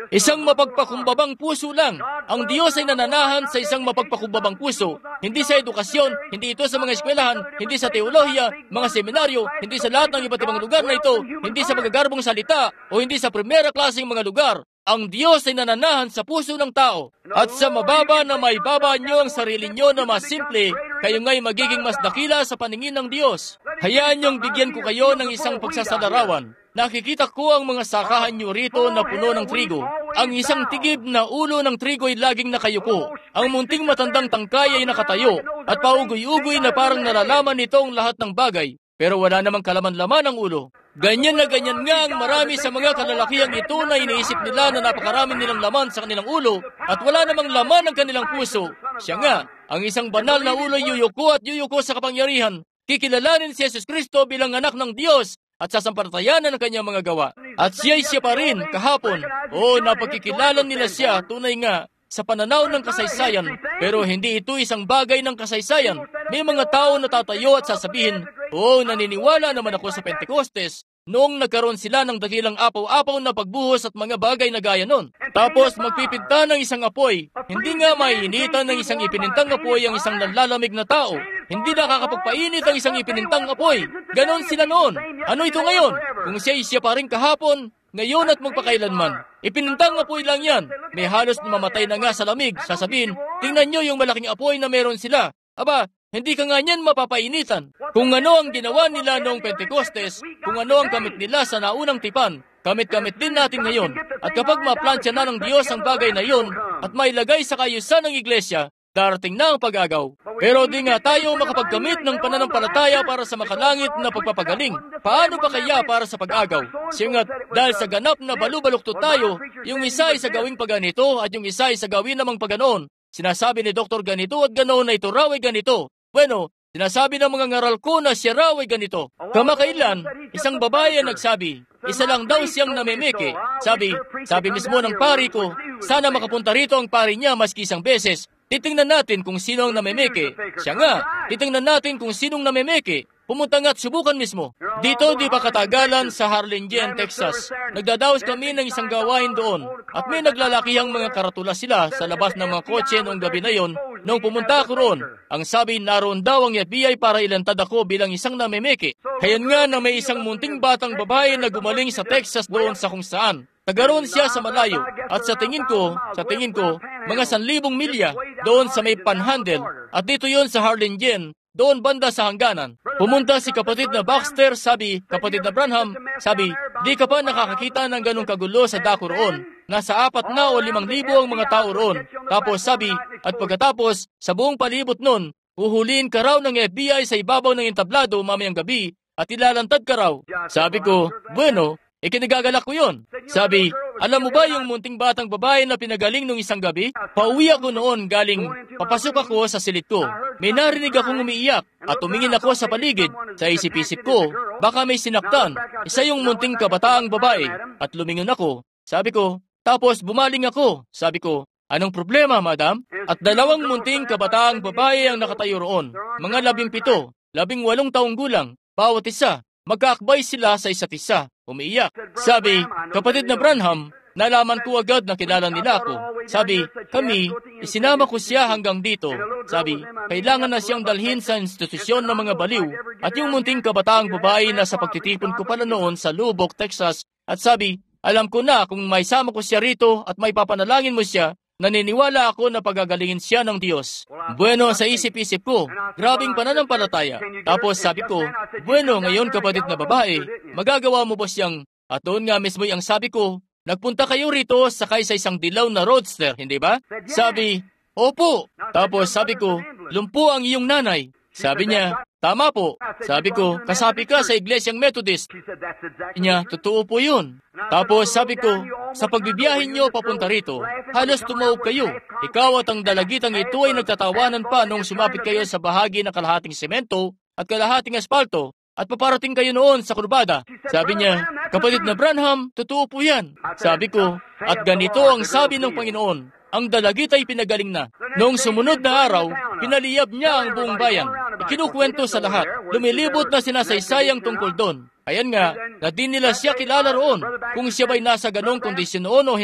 Isang mapagpakumbabang puso lang. Ang Diyos ay nananahan sa isang mapagpakumbabang puso. Hindi sa edukasyon, hindi ito sa mga eskwelahan, hindi sa teolohiya, mga seminaryo, hindi sa lahat ng iba't ibang lugar na ito, hindi sa magagarbong salita, o hindi sa primera klaseng mga lugar. Ang Diyos ay nananahan sa puso ng tao. At sa mababa na may baba nyo ang sarili nyo na mas simple, kayo nga'y magiging mas dakila sa paningin ng Diyos. Hayaan niyong bigyan ko kayo ng isang pagsasalarawan. Nakikita ko ang mga sakahan nyo rito na puno ng trigo. Ang isang tigib na ulo ng trigo ay laging nakayuko. Ang munting matandang tangkay ay nakatayo. At paugoy-ugoy na parang nalalaman nito ang lahat ng bagay. Pero wala namang kalaman-laman ang ulo. Ganyan na ganyan nga ang marami sa mga kalalakihang ito na iniisip nila na napakarami nilang laman sa kanilang ulo at wala namang laman ang kanilang puso. Siya nga, ang isang banal na ulo yuyuko at yuyuko sa kapangyarihan. Kikilalanin si Jesus Kristo bilang anak ng Diyos at sasampalatayanan ang kanyang mga gawa. At siya'y siya pa rin kahapon. O napagkikilalan nila siya, tunay nga, sa pananaw ng kasaysayan, pero hindi ito isang bagay ng kasaysayan. May mga tao na tatayo at sasabihin, "Oh, naniniwala naman ako sa Pentecostes," noong nagkaroon sila ng dakilang apaw-apaw na pagbuhos at mga bagay na gaya nun. Tapos magpipinta ng isang apoy. Hindi nga maiinitan ng isang ipinintang apoy ang isang nanlalamig na tao. Hindi nakakapagpainit ang isang ipinintang apoy. Ganon sila noon. Ano ito ngayon? Kung siya siya pa rin kahapon, ngayon at magpakailanman. Ipinintang apoy lang yan. May halos mamatay na nga sa lamig. Sasabihin, tingnan nyo yung malaking apoy na meron sila. Aba, hindi ka nga niyan mapapainitan. Kung ano ang ginawa nila noong Pentecostes, kung ano ang kamit nila sa naunang tipan, kamit-kamit din natin ngayon. At kapag maplansya na ng Diyos ang bagay na iyon at mailagay sa kayusan ng iglesia, darating na ang pag-agaw. Pero di nga tayo makapagkamit ng pananampalataya para sa makalangit na pagpapagaling. Paano pa kaya para sa pag-agaw? Singat, dahil sa ganap na balubalukto tayo, yung isa ay sa gawing paganito at yung isa ay sa gawin namang paganoon. Sinasabi ni Doktor ganito at ganoon na ito raw ay ganito. Bueno, sinasabi ng mga ngaral ko na siya raw ay ganito. Kamakailan, isang babae ang nagsabi, isa lang daw siyang namimiki. Sabi, sabi mismo ng pari ko, sana makapunta rito ang pari niya maski isang beses. Titingnan natin kung sino ang namimiki. Siya nga, titingnan natin kung sinong namimiki. Pumunta nga at subukan mismo. Dito di pa katagalan sa Harlingen, Texas. Nagdadaos kami ng isang gawain doon. At may naglalakihang mga karatula sila sa labas ng mga kotse noong gabi na yon. Noong pumunta ako roon, ang sabi naroon daw ang F B I para ilantad ako bilang isang namimiki. Hayan nga na may isang munting batang babae na gumaling sa Texas doon sa kung saan. Tagaroon siya sa malayo at sa tingin ko, sa tingin ko, mga sanlibong milya doon sa may Panhandle at dito yon sa Harlingen, doon banda sa hangganan. Pumunta si kapatid na Baxter, sabi, kapatid na Branham, sabi, di ka pa nakakakita ng ganong kagulo sa dako roon. Nasa apat na o limang libo ang mga tao roon. Tapos sabi, at pagkatapos, sa buong palibot nun, huhuliin ka raw ng F B I sa ibabaw ng entablado mamayang gabi at ilalantad ka raw. Sabi ko, bueno, ikinagagalak ko yun. Sabi, alam mo ba yung munting batang babae na pinagaling nung isang gabi? Pauwi ako noon galing, papasok ako sa silid ko. May narinig akong umiiyak at tumingin ako sa paligid. Sa isip-isip ko, baka may sinaktan. Isa yung munting kabataang babae at lumingon ako. Sabi ko, tapos bumaling ako. Sabi ko, anong problema, madam? At dalawang munting kabataang babae ang nakatayo roon. Mga labing pito, labing walong taong gulang, bawat isa. Magkaakbay sila sa isa't isa. Umiiyak. Sabi, kapatid na Branham, nalaman ko agad na kilala nila ako. Sabi, kami, isinama ko siya hanggang dito. Sabi, kailangan na siyang dalhin sa institusyon ng mga baliw. At yung munting kabataang babae na sa pagtitipon ko pala noon sa Lubbock, Texas. At sabi, alam ko na kung may sama ko siya rito at may papanalangin mo siya, naniniwala ako na pagagalingin siya ng Diyos. Bueno, sa isip-isip ko, grabing pananampalataya. Tapos sabi ko, bueno, ngayon kapatid na babae, magagawa mo ba siyang, at doon nga mismo ang sabi ko, nagpunta kayo rito sakay sa isang dilaw na roadster, hindi ba? Sabi, opo. Tapos sabi ko, lumpo ang iyong nanay. Sabi niya, tama po. Sabi ko, kasapi ka sa Iglesyang Methodist. Niya, totoo po yun. Tapos sabi ko, sa pagbibiyahin niyo papunta rito, halos tumawag kayo. Ikaw at ang dalagitang ito ay nagtatawanan pa nung sumapit kayo sa bahagi ng kalahating semento at kalahating asfalto at paparating kayo noon sa kurbada. Sabi niya, kapatid na Branham, totoo po yan. Sabi ko, at ganito ang sabi ng Panginoon, ang dalagit ay pinagaling na. Noong sumunod na araw, pinaliyab niya ang buong bayan. Ikinukwento sa lahat. Lumilibot na sinasaysayang tungkol doon. Ayan nga, na di nila siya kilala roon kung siya ba'y nasa ganong kondisyon noon o hindi.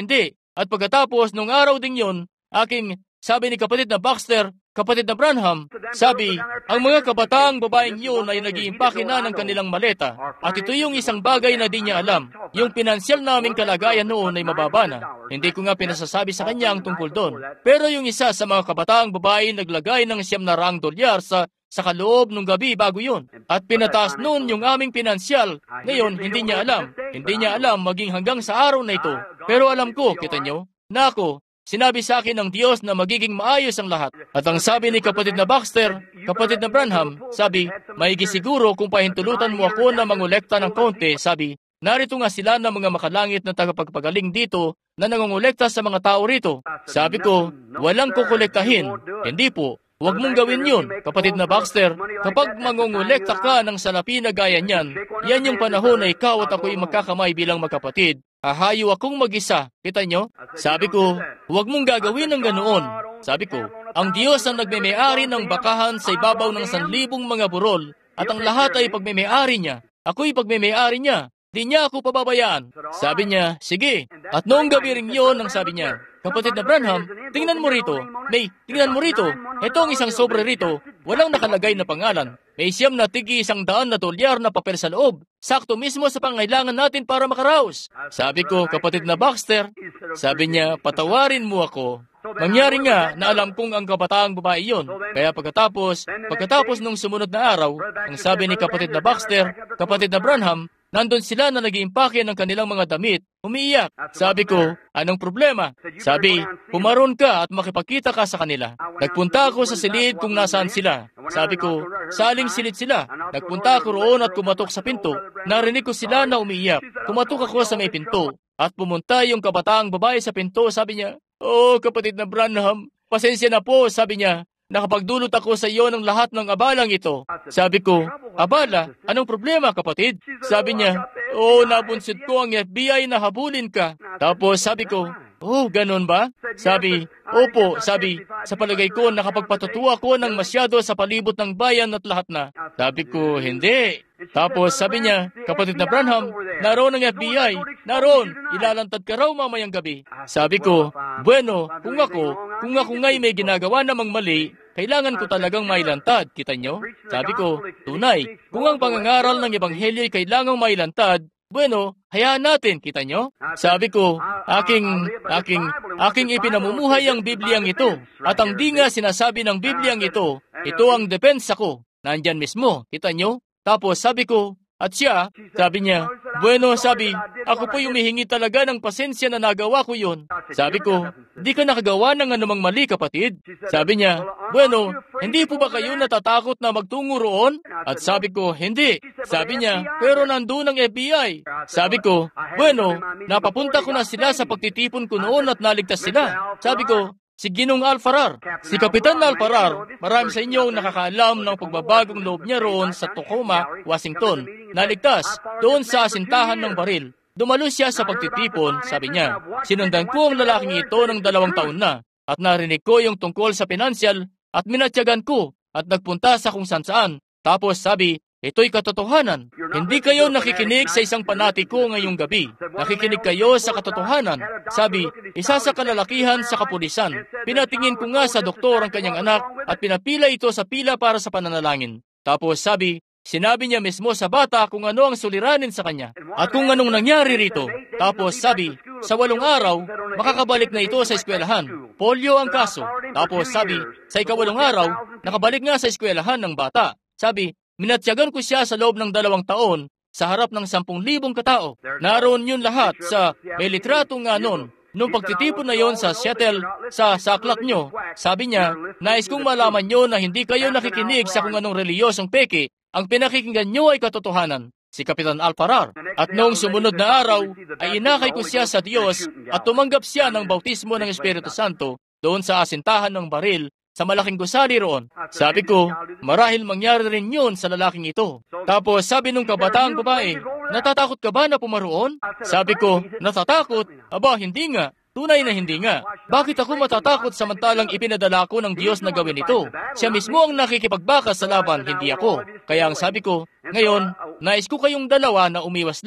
At pagkatapos, nung araw ding yun, aking sabi ni kapatid na Baxter, kapatid na Branham, sabi, ang mga kabataang babaeng yun ay nag-iimpake na ng kanilang maleta. At ito yung isang bagay na di niya alam. Yung pinansyal naming kalagayan noon ay mababa na. Hindi ko nga pinasasabi sa kanya ang tungkol doon. Pero yung isa sa mga kabataang babae naglagay ng siyam na raang dolyar sa sa kaloob ng gabi bago yun. At pinataas noon yung aming pinansyal. Ngayon, hindi niya alam. Hindi niya alam maging hanggang sa araw na ito. Pero alam ko, kita nyo, na ako, sinabi sa akin ng Diyos na magiging maayos ang lahat. At ang sabi ni kapatid na Baxter, kapatid na Branham, sabi, maigi siguro kung pahintulutan mo ako na mangolekta ng konti, sabi, narito nga sila ng mga makalangit na tagapagpagaling dito na nangongolekta sa mga tao rito. Sabi ko, walang kukolektahin. Hindi po. Huwag mong gawin yun, kapatid na Baxter. Kapag mangongolekta ka ng salapi na gaya niyan, yan yung panahon na ikaw at ako'y magkakamay bilang magkapatid. Hahayo akong mag-isa. Kita nyo? Sabi ko, huwag mong gagawin ng ganoon. Sabi ko, ang Diyos ang nagmeme-ari ng bakahan sa ibabaw ng sanlibong mga burol at ang lahat ay pagmeme-ari niya. Ako'y pagmeme-ari niya. Di niya ako pababayaan. Sabi niya, sige. At noong gabi rin yun, ang sabi niya, kapatid na Branham, tingnan mo rito. May, tingnan mo rito. Ito ang isang sobre rito. Walang nakalagay na pangalan. May siyam na tigi isang daan na dolyar na papel sa loob. Sakto mismo sa pangailangan natin para makaraos. Sabi ko, kapatid na Baxter, sabi niya, patawarin mo ako. Nangyari nga na alam kong ang kabataang babae yun. Kaya pagkatapos, pagkatapos nung sumunod na araw, ang sabi ni kapatid na Baxter, kapatid na Branham, nandun sila na nag-iimpake ng kanilang mga damit, umiiyak. Sabi ko, anong problema? Sabi, pumaron ka at makipagkita ka sa kanila. Nagpunta ako sa silid kung nasaan sila. Sabi ko, saling silid sila. Nagpunta ako roon at kumatok sa pinto. Narinig ko sila na umiiyak. Kumatok ako sa may pinto. At pumunta yung kabataang babae sa pinto. Sabi niya, oh, kapatid na Branham, pasensya na po, sabi niya. Nakapagdulot ako sa iyo ng lahat ng abalang ito. Sabi ko, abala? Anong problema, kapatid? Sabi niya, oh, napunsid ko ang F B I na habulin ka. Tapos sabi ko, oh, ganun ba? Sabi, opo, sabi, sa palagay ko nakapagpatutuwa ko ng masyado sa palibot ng bayan at lahat na. Sabi ko, hindi. Tapos sabi niya, kapatid na Branham, naroon ang F B I, naroon, ilalantad ka raw mamayang gabi. Sabi ko, bueno, kung ako, kung ako nga'y may ginagawa namang mali, kailangan ko talagang mailantad, kita nyo? Sabi ko, tunay, kung ang pangangaral ng Ebanghelyo ay kailangang mailantad, bueno, hayaan natin, kita nyo? Sabi ko, aking, aking, aking ipinamumuhay ang Bibliang ito, at ang di nga sinasabi ng Bibliang ito, ito ang depensa ko, nandyan mismo, kita nyo? Tapos sabi ko, at siya, sabi niya, bueno, sabi, ako po'y humihingi talaga ng pasensya na nagawa ko yun. Sabi ko, di ka nakagawa ng anumang mali, kapatid. Sabi niya, bueno, hindi po ba kayo natatakot na magtungo roon? At sabi ko, hindi. Sabi niya, pero nandun ang F B I. Sabi ko, bueno, napapunta ko na sila sa pagtitipon ko noon at naligtas sila. Sabi ko, si Ginong Alfarar. Si Kapitan Alfarar, marami sa inyo ang nakakaalam ng pagbabagong loob niya roon sa Tacoma, Washington. Naligtas doon sa asintahan ng baril. Dumalo siya sa pagtitipon, sabi niya. Sinundan ko ang lalaking ito ng dalawang taon na at narinig ko yung tungkol sa pinansyal at minatyagan ko at nagpunta sa kung saan-saan. Tapos sabi, ito'y katotohanan. Hindi kayo nakikinig sa isang panatiko ngayong gabi. Nakikinig kayo sa katotohanan. Sabi, isa sa kalalakihan sa kapulisan. Pinatingin ko nga sa doktor ang kanyang anak at pinapila ito sa pila para sa pananalangin. Tapos sabi, sinabi niya mismo sa bata kung ano ang suliranin sa kanya at kung anong nangyari rito. Tapos sabi, sa walong araw, makakabalik na ito sa eskwelahan. Polio ang kaso. Tapos sabi, sa ikawalong araw, nakabalik nga sa eskwelahan ng bata. Sabi, minatyagan ko siya sa loob ng dalawang taon sa harap ng sampung libong katao. Naroon yun lahat sa may litrato nga nun. Nung pagtitipon na yon sa Seattle, sa saklak nyo, sabi niya, nais kong malaman nyo na hindi kayo nakikinig sa kung anong reliyosong peke. Ang pinakikinggan nyo ay katotohanan. Si Kapitan Alfarar. At noong sumunod na araw, ay inakay ko siya sa Diyos at tumanggap siya ng bautismo ng Espiritu Santo doon sa asintahan ng baril sa malaking gusali roon. Sabi ko, marahil mangyari rin yun sa lalaking ito. Tapos sabi nung kabataang babae, natatakot ka ba na pumaroon? Sabi ko, natatakot? Aba, hindi nga. Tunay na hindi nga. Bakit ako matatakot samantalang ipinadala ko ng Diyos na gawin ito? Siya mismo ang nakikipagbakas sa laban, hindi ako. Kaya ang sabi ko, ngayon, nais ko kayong dalawa na umiwas lang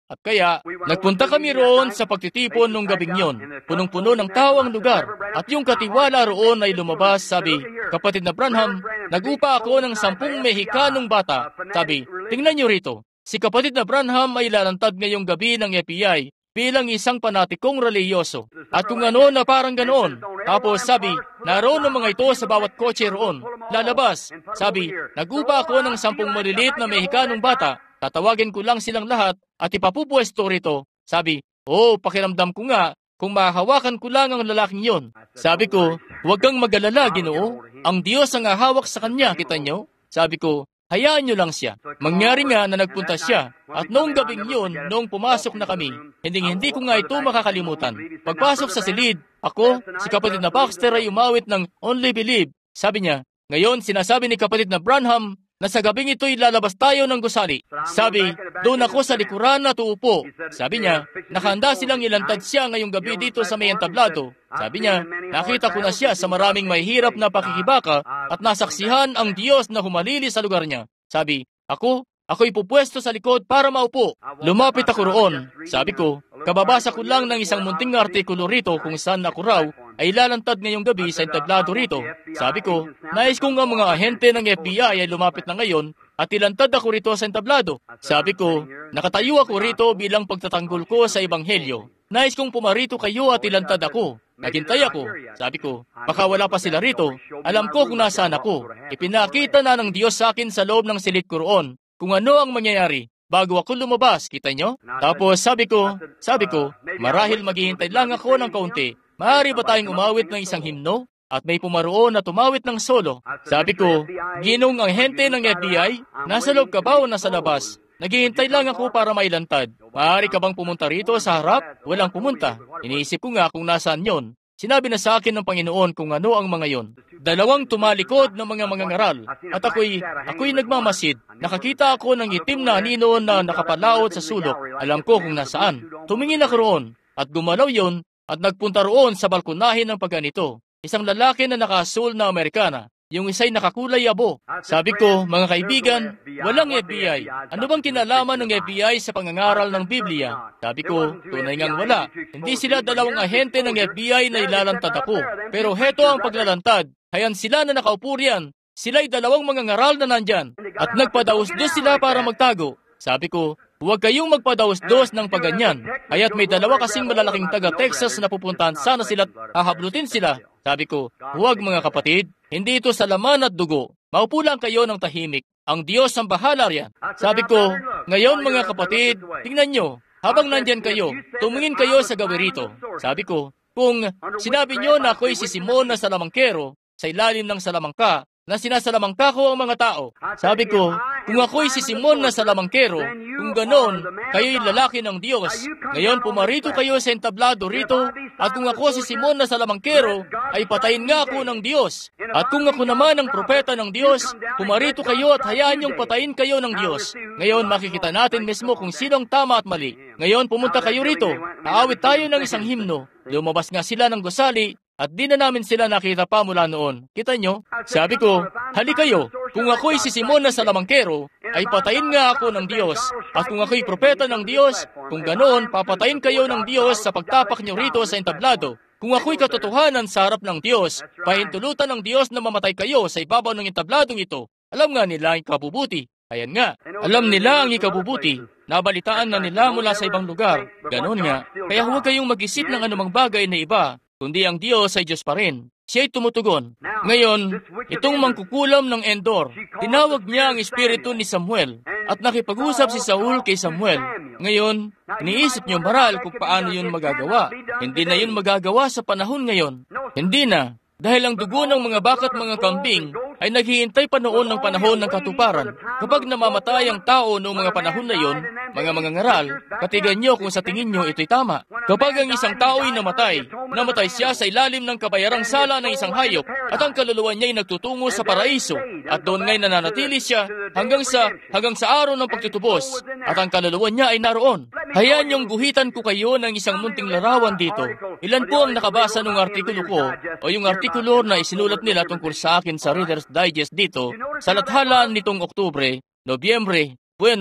At kaya, nagpunta kami roon sa pagtitipon nung gabing yon. Punong-puno ng tao ang lugar. At yung katiwala roon ay lumabas, sabi, "Kapatid na Branham, nag-upa ako ng sampung Mexicanong bata." Sabi, "Tingnan niyo rito, si kapatid na Branham ay lalantad ngayong gabi ng F B I bilang isang panatikong reliyoso." At kung ano na parang ganoon. Tapos sabi, naroon ang mga ito sa bawat kotse roon. Lalabas. Sabi, "Nag-upa ako ng sampung maliliit na Mexicanong bata. Tatawagin ko lang silang lahat at ipapupwesto rito." Sabi, "Oh, pakiramdam ko nga kung mahahawakan ko lang ang lalaking yon." Sabi ko, "Huwag kang mag-alala, Ginoo. Ang Diyos ang hahawak sa kanya, kita nyo?" Sabi ko, "Hayaan nyo lang siya." Mangyari nga na nagpunta siya. At noong gabing yun, noong pumasok na kami, hindi hindi ko nga ito makakalimutan. Pagpasok sa silid, ako, si kapatid na Baxter ay umawit ng "Only Believe." Sabi niya, "Ngayon sinasabi ni kapatid na Branham na sa gabing ito'y lalabas tayo ng gusali." Sabi, "Doon ako sa likuran na tuupo." Sabi niya, "Nakahanda silang ilantad siya ngayong gabi dito sa may entablado." Sabi niya, "Nakita ko na siya sa maraming mahihirap na pakikibaka at nasaksihan ang Diyos na humalili sa lugar niya." Sabi, "Ako, ako'y pupwesto sa likod para maupo." Lumapit ako roon. Sabi ko, "Kababasa ko lang ng isang munting artikulo rito kung saan ako raw ay lalantad ngayong gabi sa entablado rito." Sabi ko, "Nais kong ang mga ahente ng F B I ay lumapit na ngayon at ilantad ako rito sa entablado." Sabi ko, "Nakatayo ako rito bilang pagtatanggol ko sa Ebanghelyo. Nais kong pumarito kayo at ilantad ako." Naghintay ako. Sabi ko, "Baka wala pa sila rito. Alam ko kung nasaan ako." Ipinakita na ng Diyos sa akin sa loob ng silid ko roon kung ano ang mangyayari bago ako lumabas, kita nyo? Tapos sabi ko, sabi ko, "Marahil maghihintay lang ako ng kaunti. Maaari ba tayong umawit ng isang himno?" At may pumaroon na tumawit ng solo. Sabi ko, "Ginong ahente ng F B I, nasa loob ka ba o nasa labas? Naghihintay lang ako para mailantad. Maaari ka bang pumunta rito sa harap?" Walang pumunta. Iniisip ko nga kung nasaan yon. Sinabi na sa akin ng Panginoon kung ano ang mga yon. Dalawang tumalikod ng mga mangangaral. At ako'y, ako'y nagmamasid. Nakakita ako ng itim na anino na nakapalaot sa sulok. Alam ko kung nasaan. Tumingin ako roon. At gumalaw yon. At nagpunta roon sa balkonahin ng pagganito. Isang lalaki na nakasul na Amerikana. Yung isa'y nakakulay abo. Sabi ko, "Mga kaibigan, walang F B I. Ano bang kinalaman ng F B I sa pangangaral ng Biblia?" Sabi ko, "Tunay ngang wala. Hindi sila dalawang ahente ng F B I na ilalantad ako. Pero heto ang paglalantad. Hayan sila na nakaupo riyan. Sila'y dalawang mangangaral na nandyan. At nagpadaos-dos sila para magtago." Sabi ko, "Huwag kayong magpadaos-dos ng paganyan. Kaya't may dalawa kasing malalaking taga-Texas na pupuntahan sana sila at hahablutin sila." Sabi ko, "Huwag mga kapatid, hindi ito sa laman at dugo. Maupo lang kayo ng tahimik. Ang Diyos ang bahala riyan." Sabi ko, "Ngayon mga kapatid, tingnan nyo, habang nandyan kayo, tumingin kayo sa gawirito." Sabi ko, "Kung sinabi nyo na ako'y si Simon na salamangkero, sa ilalim ng salamangka, na sinasalamangka ko ang mga tao." Sabi ko, "Kung ako'y si Simon na salamangkero, kung ganon, kayo'y lalaki ng Diyos. Ngayon pumarito kayo sa entablado rito, at kung ako si Simon na salamangkero, ay patayin nga ako ng Diyos. At kung ako naman ang propeta ng Diyos, pumarito kayo at hayaan niyong patayin kayo ng Diyos. Ngayon makikita natin mismo kung sino ang tama at mali. Ngayon pumunta kayo rito, aawit tayo ng isang himno." Lumabas nga sila ng gusali, at di na namin sila nakita pa mula noon. Kita nyo? Sabi ko, "Hali kayo, kung ako'y si Simon na salamangkero, ay patayin nga ako ng Diyos. At kung ako'y propeta ng Diyos, kung ganoon, papatayin kayo ng Diyos sa pagtapak nyo rito sa entablado. Kung ako'y katotohanan sa harap ng Diyos, pahintulutan ng Diyos na mamatay kayo sa ibabaw ng entabladong ito." Alam nga nila ang ikabubuti. Ayan nga, alam nila ang ikabubuti. Nabalitaan na nila mula sa ibang lugar. Ganon nga. Kaya huwag kayong mag-isip ng anumang bagay na iba, kundi ang Diyos ay Diyos pa rin. Siya'y tumutugon. Ngayon, itong mangkukulam ng Endor, tinawag niya ang espiritu ni Samuel at nakipag-usap si Saul kay Samuel. Ngayon, iniisip niyo maral kung paano yun magagawa. Hindi na yun magagawa sa panahon ngayon. Hindi na. Dahil ang dugo ng mga bakat mga kambing ay naghihintay pa noon ng panahon ng katuparan. Kapag namamatay ang tao noong mga panahon na yon, mga mangangaral, katigan nyo kung sa tingin nyo ito'y tama. Kapag ang isang tao ay namatay, namatay siya sa ilalim ng kabayarang sala ng isang hayop at ang kaluluwa niya ay nagtutungo sa paraiso at doon ngay nananatili siya hanggang sa hanggang sa araw ng pagtutubos at ang kaluluwa niya ay naroon. Hayaan niyong guhitan ko kayo ng isang munting larawan dito. Ilan po ang nakabasa ng artikulo ko o yung artikulo na isinulat nila tungkol sa akin sa Reader's Digest dito sa lathala nitong Oktubre, Nobyembre, bueno,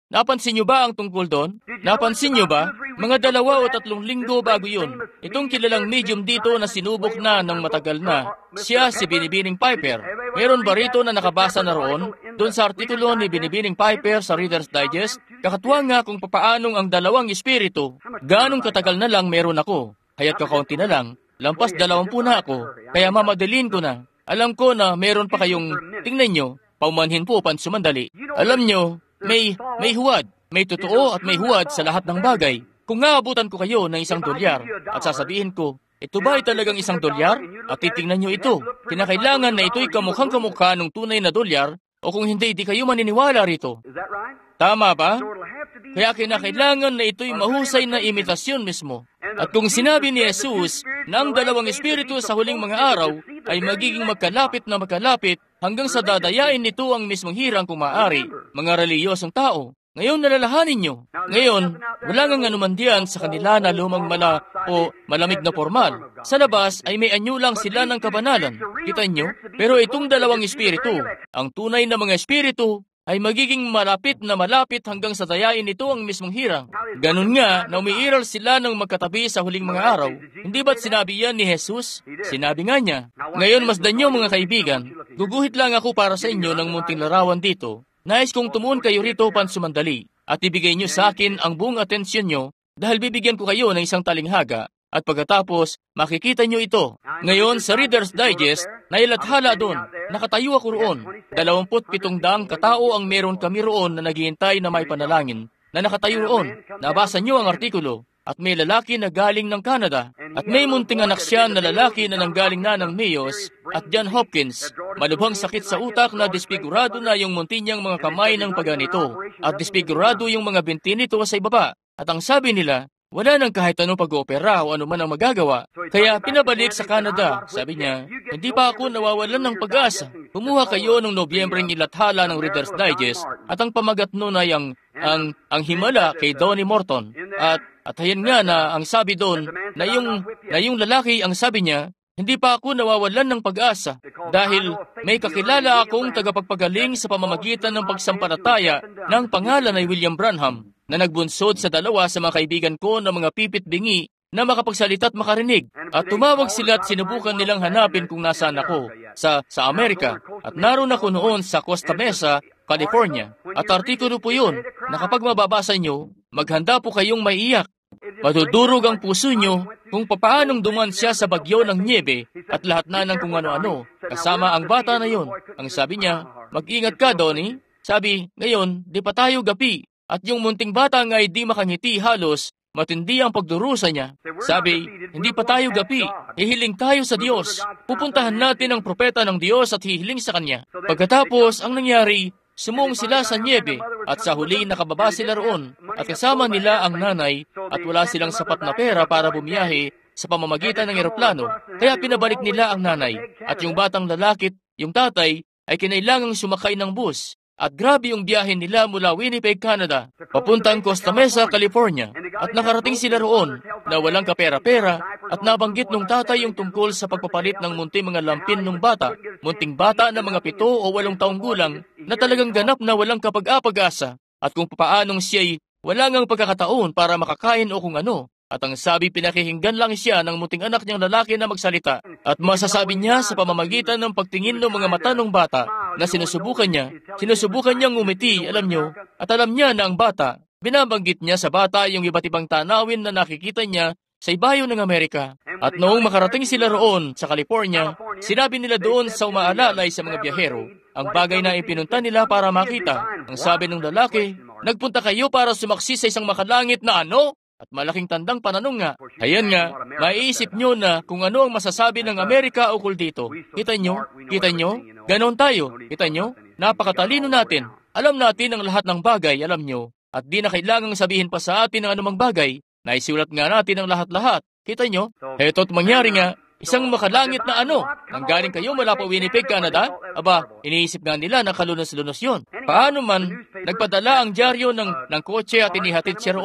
Napansin niyo ba ang tungkol doon? Napansin niyo ba? Mga dalawa o tatlong linggo bago yun, itong kilalang medium dito na sinubok na ng matagal na, siya si Binibining Piper. Meron ba rito na nakabasa na roon? Doon sa artikulo ni Binibining Piper sa Reader's Digest, kakatuwa nga kung papaanong ang dalawang espiritu. Gaanong katagal na lang meron ako? Haya't kakaunti na lang, lampas dalawampu na ako, kaya mamadalin ko na. Alam ko na meron pa kayong, tingnan nyo, paumanhin po pansumandali. Alam nyo, may, may huwad, may totoo at may huwad sa lahat ng bagay. Kung ngaabutan ko kayo ng isang dolyar at sasabihin ko, ito ba ay talagang isang dolyar? At titingnan nyo ito, kinakailangan na ito'y kamukhang kamukha ng tunay na dolyar o kung hindi, di kayo maniniwala rito. Tama ba? Kaya kinakailangan na ito'y mahusay na imitasyon mismo. At kung sinabi ni Jesus na ang dalawang espiritu sa huling mga araw ay magiging magkalapit na magkalapit hanggang sa dadayain nito ang mismong hirang kung maaari, mga reliyosong tao. Ngayon nalalahanin nyo. Ngayon, wala ngang anuman diyan sa kanila na lumang mala o malamig na formal. Sa labas ay may anyo lang sila ng kabanalan. Kita nyo? Pero itong dalawang espiritu, ang tunay na mga espiritu, ay magiging malapit na malapit hanggang sa dayain nito ang mismong hirang. Ganun nga na umiiral sila ng magkatabi sa huling mga araw. Hindi ba't sinabi yan ni Jesus? Sinabi nga niya. Ngayon masdan nyo mga kaibigan, guguhit lang ako para sa inyo ng munting larawan dito. Nais kong tumuon kayo rito pansumandali at ibigay nyo sa akin ang buong atensyon nyo dahil bibigyan ko kayo ng isang talinghaga at pagkatapos makikita nyo ito. Ngayon sa Reader's Digest, nailathala doon, nakatayo ako roon. Dalawamput pitong daang katao ang meron kami roon na naghihintay na may panalangin na nakatayo roon. Nabasa nyo ang artikulo. At may lalaki na galing ng Canada. At may munting anak siya na lalaki na nanggaling na ng Mayos at John Hopkins. Malubhang sakit sa utak na disfigurado na yung munti niyang mga kamay ng paganito. At disfigurado yung mga binti nito sa ibaba. At ang sabi nila, wala nang kahit anong pag-oopera o ano man ang magagawa. Kaya pinabalik sa Canada. Sabi niya, hindi pa ako nawawalan ng pag-asa. Kumuha kayo noong Nobyembreng ilathala ng Reader's Digest at ang pamagat nun ay ang, ang, ang himala kay Donnie Morton. At At ayan nga na ang sabi doon na yung, na yung lalaki ang sabi niya, hindi pa ako nawawalan ng pag-asa dahil may kakilala akong tagapagpagaling sa pamamagitan ng pagsampalataya ng pangalan ay William Branham na nagbunsod sa dalawa sa mga kaibigan ko na mga pipit bingi na makapagsalita at makarinig. At tumawag sila at sinubukan nilang hanapin kung nasaan ako sa, sa Amerika. At naroon ako noon sa Costa Mesa, California. At artikulo po yun na kapag mababasa nyo, maghanda po kayong maiiyak. Madudurog ang puso nyo kung papaanong duman siya sa bagyo ng niebe at lahat na ng kung ano-ano, kasama ang bata na yon. Ang sabi niya, mag-ingat ka, Donnie. Sabi, ngayon, di pa tayo gapi. At yung munting bata nga ay di makangiti halos, matindi ang pagdurusa niya. Sabi, hindi pa tayo gapi, hihiling tayo sa Diyos. Pupuntahan natin ang propeta ng Diyos at hihiling sa Kanya. Pagkatapos, ang nangyari, sumuong sila sa niebe at sa huli nakababa sila roon at kasama nila ang nanay at wala silang sapat na pera para bumiyahe sa pamamagitan ng eroplano. Kaya pinabalik nila ang nanay at yung batang lalaki, yung tatay, ay kinailangang sumakay ng bus. At grabe yung biyahe nila mula Winnipeg, Canada, papuntang Costa Mesa, California. At nakarating sila roon na walang kapera-pera at nabanggit nung tatay yung tungkol sa pagpapalit ng munting mga lampin ng bata, munting bata na mga pito o walong taong gulang na talagang ganap na walang kapag-apag-asa at kung papaanong siya'y wala ngang pagkakataon para makakain o kung ano. At ang sabi, pinakihinggan lang siya ng munting anak niyang lalaki na magsalita. At masasabi niya sa pamamagitan ng pagtingin ng mga mata ng bata na sinusubukan niya, sinusubukan niyang umiti, alam niyo, at alam niya na ang bata, binabanggit niya sa bata yung iba't ibang tanawin na nakikita niya sa ibayo ng Amerika. At noong makarating sila roon sa California, sinabi nila doon sa umaalalay sa mga biyahero, ang bagay na ipinunta nila para makita. Ang sabi ng lalaki, nagpunta kayo para sumaksi sa isang makalangit na ano? At malaking tandang pananong nga. Ayan nga, maiisip nyo na kung ano ang masasabi ng Amerika ukol dito. Kita nyo? Kita nyo? Ganon tayo. Kita nyo? Napakatalino natin. Alam natin ang lahat ng bagay, alam nyo. At di na kailangang sabihin pa sa atin ang anumang bagay. Naisulat nga natin ang lahat-lahat. Kita nyo? Heto't mangyari nga, isang makalangit na ano. Nanggaling kayo mula pa Winnipeg, Canada? Aba, iniisip nga nila na kalunos-lunos yun. Paano man, nagpadala ang dyaryo ng, ng kotse at inihatid siya roon.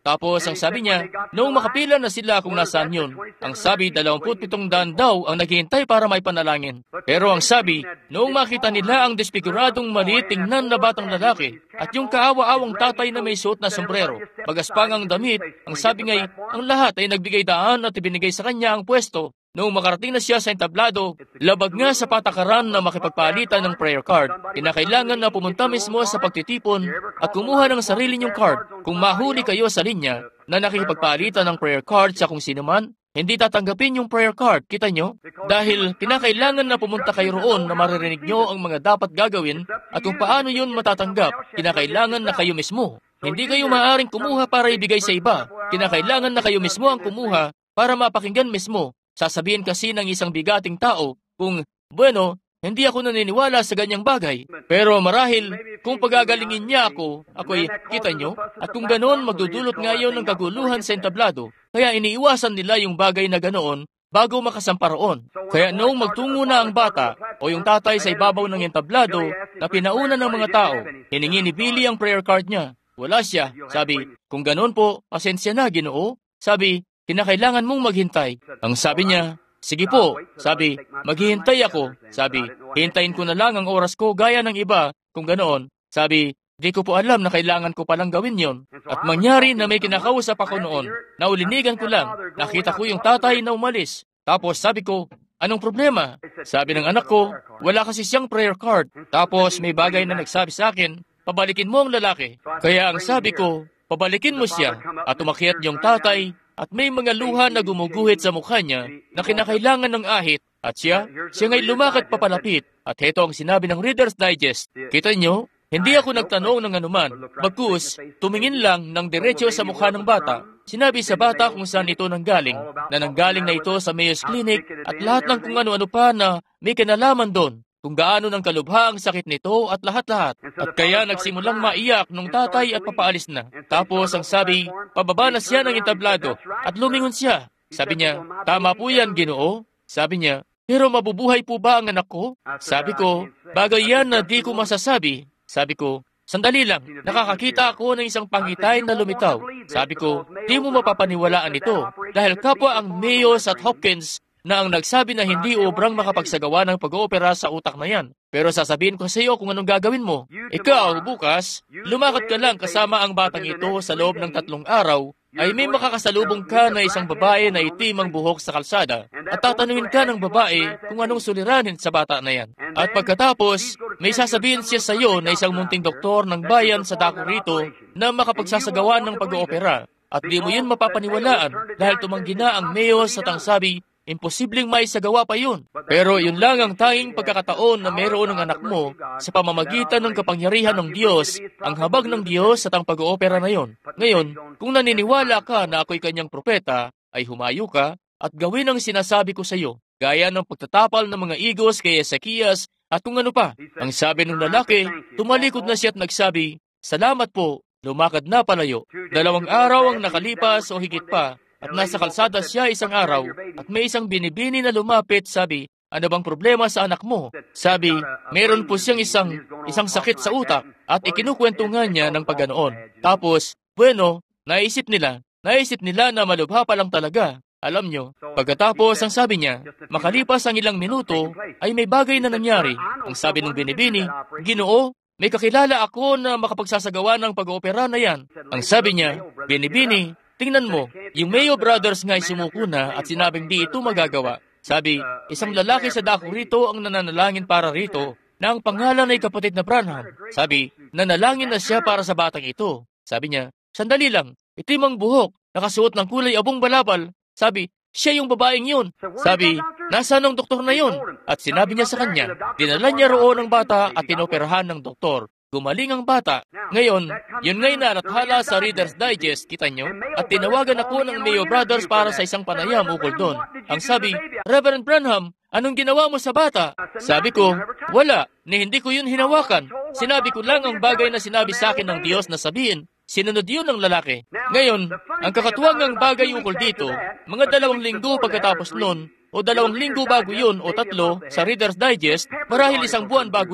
Tapos ang sabi niya, noong makapila na sila kung nasaan yun, ang sabi, dalawamput pitong daan daw ang naghihintay para may panalangin. Pero ang sabi, noong makita nila ang desfiguradong maliit tingnan na batang lalaki, at yung kaawa-awang tatay na may suot na sombrero, magaspang ang damit, ang sabi ngay, ang lahat ay nagbigay daan at ibinigay sa kanya ang pwesto. Noong makarating na siya sa entablado, labag nga sa patakaran na makipagpalitan ng prayer card. Kinakailangan na pumunta mismo sa pagtitipon at kumuha ng sarili niyong card. Kung mahuli kayo sa linya na nakikipagpalitan ng prayer card sa kung sino man, hindi tatanggapin yung prayer card, kita nyo? Dahil kinakailangan na pumunta kayo roon na maririnig nyo ang mga dapat gagawin at kung paano yun matatanggap, kinakailangan na kayo mismo. Hindi kayo maaaring kumuha para ibigay sa iba. Kinakailangan na kayo mismo ang kumuha para mapakinggan mismo. Sasabihin kasi ng isang bigating tao kung, bueno, hindi ako naniniwala sa ganyang bagay. Pero marahil, kung pagagalingin niya ako, ako'y, kita nyo, at kung ganoon, magdudulot ngayon ng kaguluhan sa entablado. Kaya iniiwasan nila yung bagay na ganoon bago makasampa roon. Kaya noong magtungo na ang bata o yung tatay sa ibabaw ng entablado na pinauna ng mga tao, hiningi ni Billy ang prayer card niya. Wala siya. Sabi, kung ganoon po, pasensya na, Ginoo. Sabi, kinakailangan mong maghintay. Ang sabi niya, sige po. Sabi, maghihintay ako. Sabi, hintayin ko na lang ang oras ko gaya ng iba. Kung ganoon, sabi, di ko po alam na kailangan ko palang gawin yon. At mangyari na may kinakausap ako noon. Naulinigan ko lang. Nakita ko yung tatay na umalis. Tapos sabi ko, anong problema? Sabi ng anak ko, wala kasi siyang prayer card. Tapos may bagay na nagsabi sa akin, pabalikin mo ang lalaki. Kaya ang sabi ko, pabalikin mo siya. At umakyat yung tatay, at may mga luha na gumuguhit sa mukha niya na kinakailangan ng ahit. At siya, siya ngay lumakad papalapit. At heto ang sinabi ng Reader's Digest. Kita nyo, hindi ako nagtanong ng anuman. Bagkus, tumingin lang ng diretso sa mukha ng bata. Sinabi sa bata kung saan ito nanggaling, na nanggaling na ito sa Mayo's Clinic at lahat ng kung ano-ano pa na may kinalaman doon. Kung gaano ng kalubha ang sakit nito at lahat-lahat. At kaya nagsimulang maiyak nung tatay at papaalis na. Tapos ang sabi, pababa na siya ng entablado at lumingon siya. Sabi niya, tama po yan, Ginoo. Sabi niya, pero mabubuhay po ba ang anak ko? Sabi ko, bagay yan na di ko masasabi. Sabi ko, sandali lang, nakakakita ako ng isang pangitay na lumitaw. Sabi ko, di mo mapapaniwalaan ito dahil kapwa ang Mayos at Hopkins na ang nagsabi na hindi obrang makapagsagawa ng pag-oopera sa utak na yan. Pero sasabihin ko sa iyo kung anong gagawin mo. Ikaw, bukas, lumakad ka lang kasama ang batang ito sa loob ng tatlong araw, ay may makakasalubong ka na isang babae na itim ang buhok sa kalsada at tatanungin ka ng babae kung anong suliranin sa bata na yan. At pagkatapos, may sasabihin siya sa iyo na isang munting doktor ng bayan sa dako rito na makapagsasagawa ng pag-oopera. At di mo yun mapapaniwalaan dahil tumanggi na ang Mayos at ang sabi, imposibleng maisagawa pa yun. Pero yun lang ang tanging pagkakataon na meron ng anak mo sa pamamagitan ng kapangyarihan ng Diyos, ang habag ng Diyos at ang pag-oopera na yun. Ngayon, kung naniniwala ka na ako'y kanyang propeta, ay humayo ka at gawin ang sinasabi ko sa iyo, gaya ng pagtatapal ng mga igos kay Ezekias at kung ano pa. Ang sabi ng lalaki, tumalikod na siya at nagsabi, salamat po, lumakad na palayo. Dalawang araw ang nakalipas o higit pa, at nasa kalsada siya isang araw, at may isang binibini na lumapit, sabi, ano bang problema sa anak mo? Sabi, meron po siyang isang, isang sakit sa utak, at ikinukwento nga niya ng paganoon. Tapos, bueno, naisip nila, naisip nila na malubha pa lang talaga. Alam nyo, pagkatapos ang sabi niya, makalipas ang ilang minuto, ay may bagay na nangyari. Ang sabi ng binibini, Ginoo, may kakilala ako na makapagsasagawa ng pag-oopera na yan. Ang sabi niya, binibini, tingnan mo, yung Mayo Brothers nga'y sumuko na at sinabing di ito magagawa. Sabi, isang lalaki sa dako rito ang nananalangin para rito na ang pangalan ay kapatid na Branham. Sabi, nanalangin na siya para sa batang ito. Sabi niya, sandali lang, itim ang buhok, nakasuot ng kulay abong balabal. Sabi, siya yung babaeng yun. Sabi, nasaan ang doktor na yun? At sinabi niya sa kanya, dinala niya roon ang bata at tinoperahan ng doktor. Gumaling ang bata. Ngayon, yun nga'y nalathala sa Reader's Digest, kita nyo? At tinawagan ako ng Mayo Brothers para sa isang panayam ukol doon. Ang sabi, Reverend Branham, anong ginawa mo sa bata? Sabi ko, wala, ni hindi ko yun hinawakan. Sinabi ko lang ang bagay na sinabi sa akin ng Diyos na sabihin. Sinunod yun ng lalaki. Ngayon, ang kakatuwangang bagay ukol dito, mga dalawang linggo pagkatapos nun, o dalawang linggo bago yun o tatlo sa Reader's Digest, marahil isang buwan bago nun,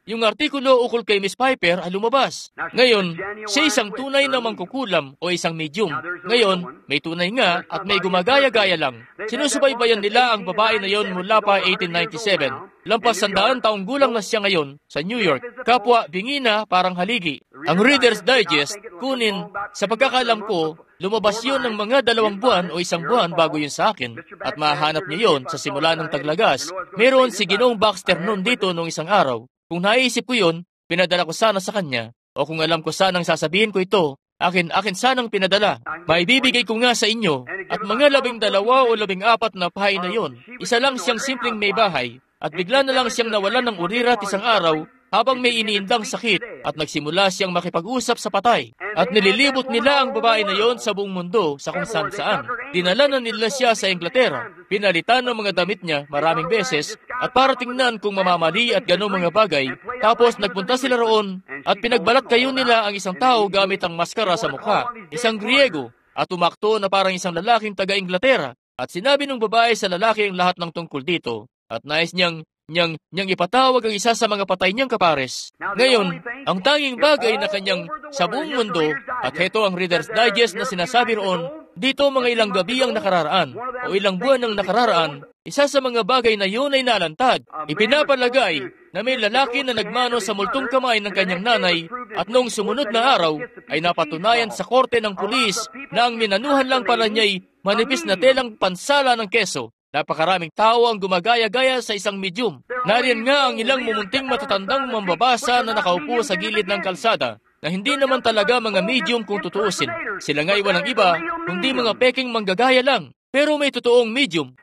yung artikulo ukol kay Miss Piper ay lumabas. Ngayon, siya isang tunay na mangkukulam o isang medium. Ngayon, may tunay nga at may gumagaya-gaya lang. Sinusubaybayan nila ang babae na yon mula pa eighteen ninety-seven. Lampas sandaan taong gulang na siya ngayon sa New York. Kapwa, bingi na, parang haligi. Ang Reader's Digest, kunin, sa pagkakalam ko, lumabas yun ng mga dalawang buwan o isang buwan bago yun sa akin. At mahanap niya yun sa simula ng Taglagas. Meron si Ginoong Baxter noon dito nung isang araw. Kung naisip ko yun, pinadala ko sana sa kanya. O kung alam ko sanang sasabihin ko ito, akin, akin sanang pinadala. Maibibigay ko nga sa inyo. At mga labing dalawa o labing apat na pahay na yon. Isa lang siyang simpleng may bahay. At bigla na lang siyang nawalan ng urirat isang araw habang may iniindang sakit at nagsimula siyang makipag-usap sa patay. At nililibot nila ang babae na yon sa buong mundo sa kung saan saan. Dinala na nila siya sa Inglaterra. Pinalitan ng mga damit niya maraming beses at para tingnan kung mamamali at gano'ng mga bagay. Tapos nagpunta sila roon at pinagbalat kayo nila ang isang tao gamit ang maskara sa mukha, isang Griego, at umakto na parang isang lalaking taga-Inglaterra. At sinabi ng babae sa lalaki ang lahat ng tungkol dito. At nais niyang, niyang, niyang ipatawag ang isa sa mga patay niyang kapares. Ngayon, ang tanging bagay na kanyang sa buong mundo, at heto ang Reader's Digest na sinasabi roon, dito mga ilang gabi ang nakararaan, o ilang buwan ang nakararaan, isa sa mga bagay na yun ay nalantad. Ipinapalagay na may lalaki na nagmano sa multong kamay ng kanyang nanay at noong sumunod na araw ay napatunayan sa korte ng pulis na ang minanuhan lang pala niya'y manipis na telang pansala ng keso. Napakaraming tao ang gumagaya-gaya sa isang medium. Nariyan nga ang ilang mumunting matatandang mambabasa na nakaupo sa gilid ng kalsada na hindi naman talaga mga medium kung tutuusin. Sila nga iwan ang iba, kundi mga peking manggagaya lang. Pero may totoong medium.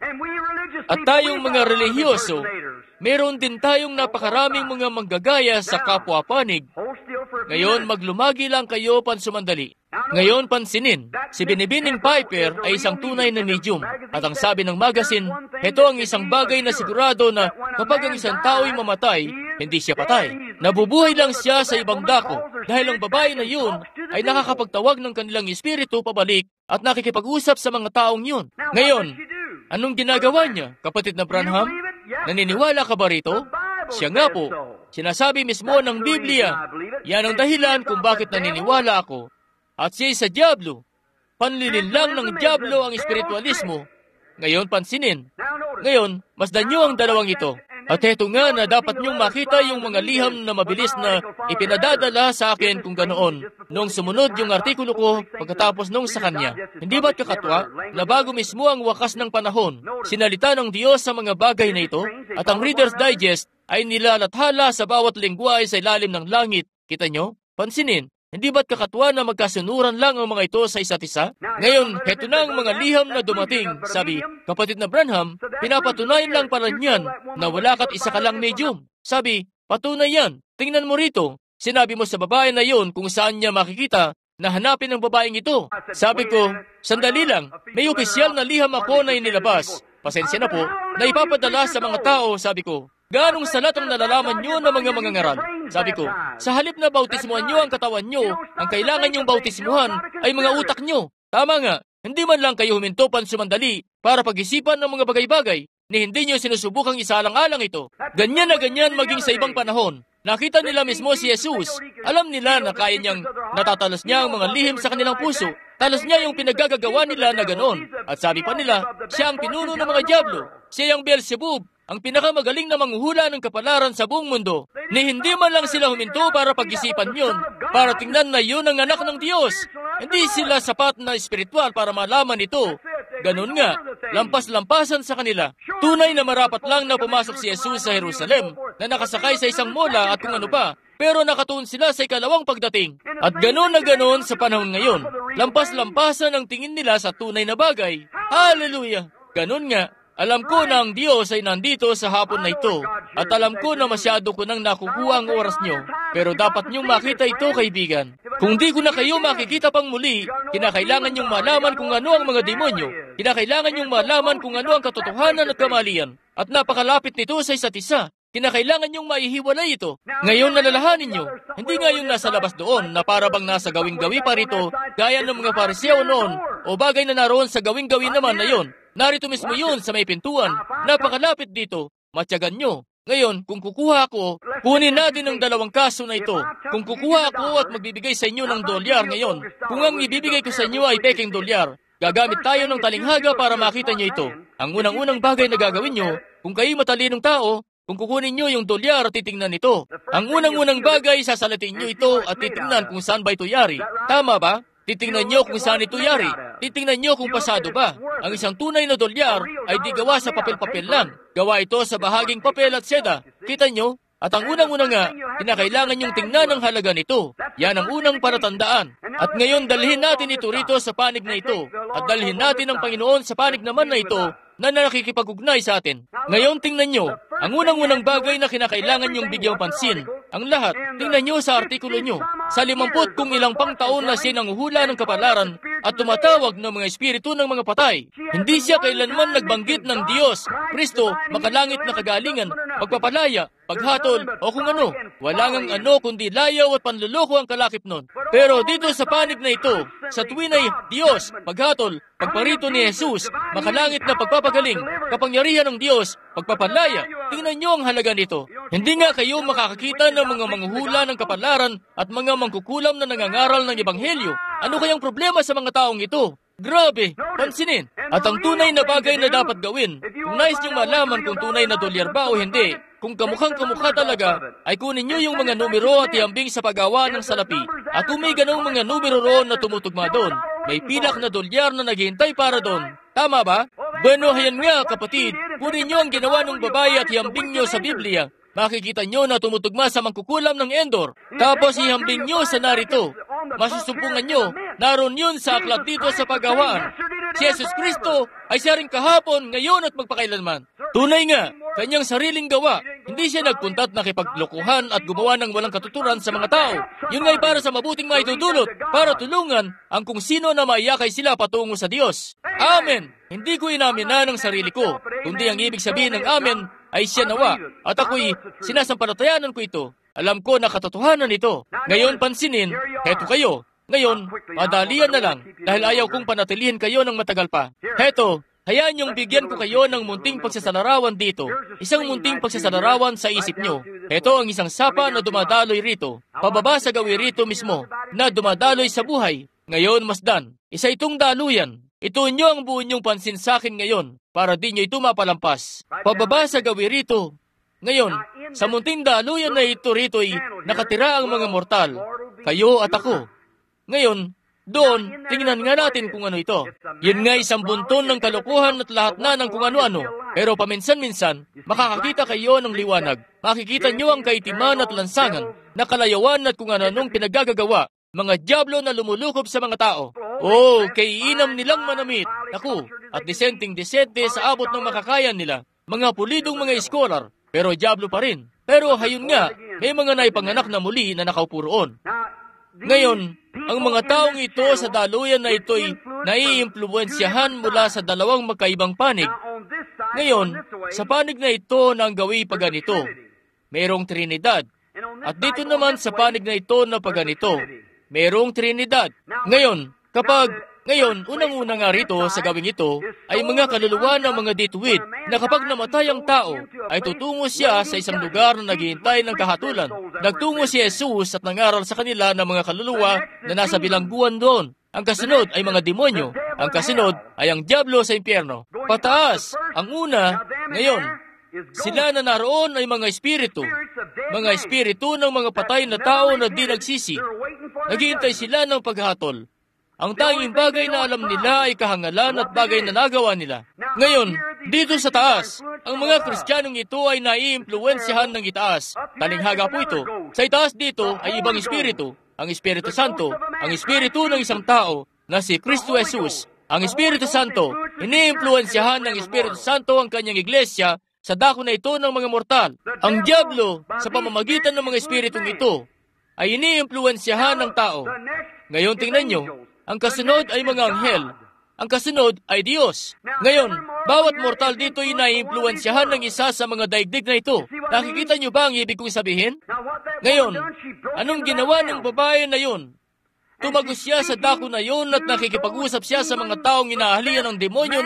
At tayong mga relihiyoso, meron din tayong napakaraming mga manggagaya sa kapwa-panig. Ngayon, maglumagi lang kayo pansumandali. Ngayon, pansinin, si Binibining Piper ay isang tunay na medium. At ang sabi ng magazine, ito ang isang bagay na sigurado na kapag ang isang tao'y mamatay, hindi siya patay. Nabubuhay lang siya sa ibang dako dahil ang babae na yun ay nakakapagtawag ng kanilang espiritu pabalik at nakikipag-usap sa mga taong yun. Ngayon, anong ginagawa niya, kapatid na Branham? Naniniwala ka ba rito? Siya nga po, sinasabi mismo ng Biblia. Yan ang dahilan kung bakit naniniwala ako. At siya sa Diablo. Panlilinlang ng Diablo ang espiritualismo. Ngayon, pansinin. Ngayon, masdan niyo ang dalawang ito. At heto nga na dapat niyong makita yung mga liham na mabilis na ipinadadala sa akin kung ganoon. Noong sumunod yung artikulo ko pagkatapos nung sa kanya. Hindi ba't kakatwa na bago mismo ang wakas ng panahon, sinalita ng Diyos sa mga bagay na ito at ang Reader's Digest ay nilalathala sa bawat lingwahe sa ilalim ng langit. Kita nyo? Pansinin. Hindi ba't kakatwa na magkasunuran lang ang mga ito sa isa't isa? Ngayon, heto na ang mga liham na dumating. Sabi, kapatid na Branham, pinapatunayan lang pala niyan na wala ka't isa ka lang medium. Sabi, patunay yan. Tingnan mo rito. Sinabi mo sa babae na yon kung saan niya makikita na hanapin ang babaeng ito. Sabi ko, sandali lang, may opisyal na liham ako na inilabas. Pasensya na po, na ipapadala sa mga tao, sabi ko. Ganong salat ang nalalaman nyo ng mga mangangaral? Sabi ko, sa halip na bautismuhan nyo ang katawan nyo, ang kailangan nyong bautismuhan ay mga utak nyo. Tama nga, hindi man lang kayo huminto pansumandali para pag-isipan ng mga bagay-bagay ni hindi nyo sinusubukang isaalang-alang ito. Ganyan na ganyan maging sa ibang panahon. Nakita nila mismo si Jesus. Alam nila na kaya niyang natatalas niya ang mga lihim sa kanilang puso. Talas niya yung pinagagagawa nila na ganoon. At sabi pa nila, siya ang pinuno ng mga Diablo. Siya ang Beelzebub, ang pinakamagaling na manghuhula ng kapalaran sa buong mundo. Ni hindi man lang sila huminto para pag-isipan yun, para tingnan na yun ang anak ng Diyos. Hindi sila sapat na espiritual para malaman ito. Ganun nga, lampas-lampasan sa kanila. Tunay na marapat lang na pumasok si Jesus sa Jerusalem, na nakasakay sa isang mola at kung ano pa, pero nakatuon sila sa ikalawang pagdating. At ganun na ganun sa panahon ngayon. Lampas-lampasan ang tingin nila sa tunay na bagay. Hallelujah! Ganun nga, alam ko na ang Diyos ay nandito sa hapon na ito. At alam ko na masyado ko nang nakukuha ang oras nyo. Pero dapat nyong makita ito, kaibigan. Kung di ko na kayo makikita pang muli, kinakailangan nyong malaman kung ano ang mga demonyo. Kinakailangan nyong malaman kung ano ang katotohanan at kamalian. At napakalapit nito sa isa't isa. Kinakailangan nyong maihiwalay ito. Ngayon nalalahanin nyo, hindi nga yung nasa labas doon na para bang nasa gawing-gawi pa rito, gaya ng mga Pariseo noon, o bagay na naroon sa gawing-gawi naman na yon. Narito mismo yun sa may pintuan. Napakalapit dito. Matyagan nyo. Ngayon, kung kukuha ako, kunin natin ang dalawang kaso na ito. Kung kukuha ako at magbibigay sa inyo ng dolyar ngayon, kung ang ibibigay ko sa inyo ay peking dolyar, gagamit tayo ng talinghaga para makita nyo ito. Ang unang-unang bagay na gagawin nyo, kung kayo matalinong tao, kung kukunin nyo yung dolyar at titingnan ito. Ang unang-unang bagay, sasalatin nyo ito at titingnan kung saan ba ito yari. Tama ba? Titingnan nyo kung saan ito yari. Titingnan nyo kung pasado ba. Ang isang tunay na dolyar ay di gawa sa papel-papel lang. Gawa ito sa bahaging papel at seda. Kita nyo? At ang unang-una nga, kinakailangan nyong tingnan ang halaga nito. Yan ang unang palatandaan. At ngayon, dalhin natin ito rito sa panig na ito. At dalhin natin ang Panginoon sa panig naman na ito na nakikipag-ugnay sa atin. Ngayon, tingnan nyo, ang unang-unang bagay na kinakailangan nyong bigyang pansin. Ang lahat, tingnan nyo sa artikulo nyo. Sa limamput kung ilang pang taon na sinanguhula ng kapalaran at tumatawag ng mga espiritu ng mga patay. Hindi siya kailanman nagbanggit ng Diyos, Kristo, makalangit na kagalingan, pagpapalaya, paghatol, o kung ano. Wala ngang ano kundi layaw at panluloko ang kalakip nun. Pero dito sa panig na ito, sa tuwin ay Diyos, paghatol, pagparito ni Jesus, makalangit na pagpapagaling, kapangyarihan ng Diyos, pagpapalaya. Tingnan nyo ang halaga nito. Hindi nga kayo makakakita ng mga manghuhula ng kapalaran at mga mangkukulam na nangangaral ng Ebanghelyo. Ano kayang problema sa mga taong ito? Grabe, pansinin. At ang tunay na bagay na dapat gawin, kung nais niyong malaman kung tunay na dolyar ba o hindi, kung kamukhang kamukha talaga, ay kunin niyo yung mga numero at iambing sa paggawa ng salapi. At kung may ganong mga numero roon na tumutugma doon, may pilak na dolyar na naghihintay para doon. Tama ba? Bueno, hayan nga kapatid, kunin niyo ang ginawa ng babae at iambing niyo sa Biblia. Makikita nyo na tumutugma sa mangkukulam ng Endor. Tapos ihambing nyo sa narito. Masusumpungan nyo, naroon yun sa aklat dito sa paggawaan. Si Jesus Kristo ay siya rin kahapon, ngayon at magpakailanman. Tunay nga, kanyang sariling gawa. Hindi siya nagpunta at nakipaglokohan at gumawa ng walang katuturan sa mga tao. Yun ay para sa mabuting maitudulot, para tulungan ang kung sino na maiyakay sila patungo sa Diyos. Amen! Hindi ko inamin na ng sarili ko, kundi ang ibig sabihin ng amen ay siya nawa, at ako'y sinasampalatayanan ko ito. Alam ko na katotohanan ito. Ngayon pansinin, heto kayo. Ngayon, madalian na lang, dahil ayaw kong panatilihin kayo ng matagal pa. Heto, hayaan niyong bigyan ko kayo ng munting pagsasalarawan dito. Isang munting pagsasalarawan sa isip niyo. Heto ang isang sapa na dumadaloy rito, pababa sa gawi rito mismo, na dumadaloy sa buhay. Ngayon, masdan, isa itong daluyan. Ito nyo ang buo nyong pansin sa akin ngayon, para di nyo ito mapalampas. Pababa sa gawi rito. Ngayon, sa munting daluyan na ito rito'y nakatira ang mga mortal, kayo at ako. Ngayon, doon, tingnan nga natin kung ano ito. Yun nga isang bunton ng kalokohan at lahat na ng kung ano-ano. Pero paminsan-minsan, makakakita kayo ng liwanag. Makikita nyo ang kaitiman at lansangan, na kalayawan at kung ano-anong pinagagagawa. Mga diablo na lumulukob sa mga tao. Oh, kaiinam nilang manamit. Naku, at disenteng-disente sa abot ng makakayan nila. Mga pulidong mga iskolar, pero diablo pa rin. Pero hayun nga, may mga naipanganak na muli na nakaupo roon. Ngayon, ang mga taong ito sa daluyan na ito'y naiimpluwensyahan mula sa dalawang magkaibang panig. Ngayon, sa panig na ito na ang gawi pa ganito, mayroong Trinidad. At dito naman sa panig na ito na pa ganito, mayroong Trinidad. Ngayon, kapag, ngayon, unang-una nga rito sa gawing ito, ay mga kaluluwa ng mga dituwid, na kapag namatay ang tao, ay tutungo siya sa isang lugar na naghihintay ng kahatulan. Nagtungo si Jesus at nangaral sa kanila ng mga kaluluwa na nasa bilangguan doon. Ang kasunod ay mga demonyo. Ang kasunod ay ang diablo sa impyerno. Pataas, ang una, ngayon, sila na naroon ay mga espiritu. Mga espiritu ng mga patay na tao na di nagsisi. Naghihintay sila ng paghatol. Ang tanging bagay na alam nila ay kahangalan at bagay na nagawa nila. Ngayon, dito sa taas, ang mga Kristiyanong ito ay naiimpluwensyahan ng itaas. Talinghaga po ito. Sa itaas dito ay ibang espiritu. Ang Espiritu Santo, ang espiritu ng isang tao na si Kristo Jesus. Ang Espiritu Santo, iniimpluwensyahan ng Espiritu Santo ang kanyang iglesia sa dako na ito ng mga mortal. Ang diablo, sa pamamagitan ng mga espiritong ito, ay iniimpluwensyahan ng tao. Ngayon tingnan nyo, ang kasunod ay mga anghel. Ang kasunod ay Diyos. Ngayon, bawat mortal dito ay naiimpluwensyahan ng isa sa mga daigdig na ito. Nakikita nyo ba ang ibig kong sabihin? Ngayon, anong ginawa ng babae na yun? Tumagos siya sa dako na yun at nakikipag-usap siya sa mga taong inaahalian ng demonyo na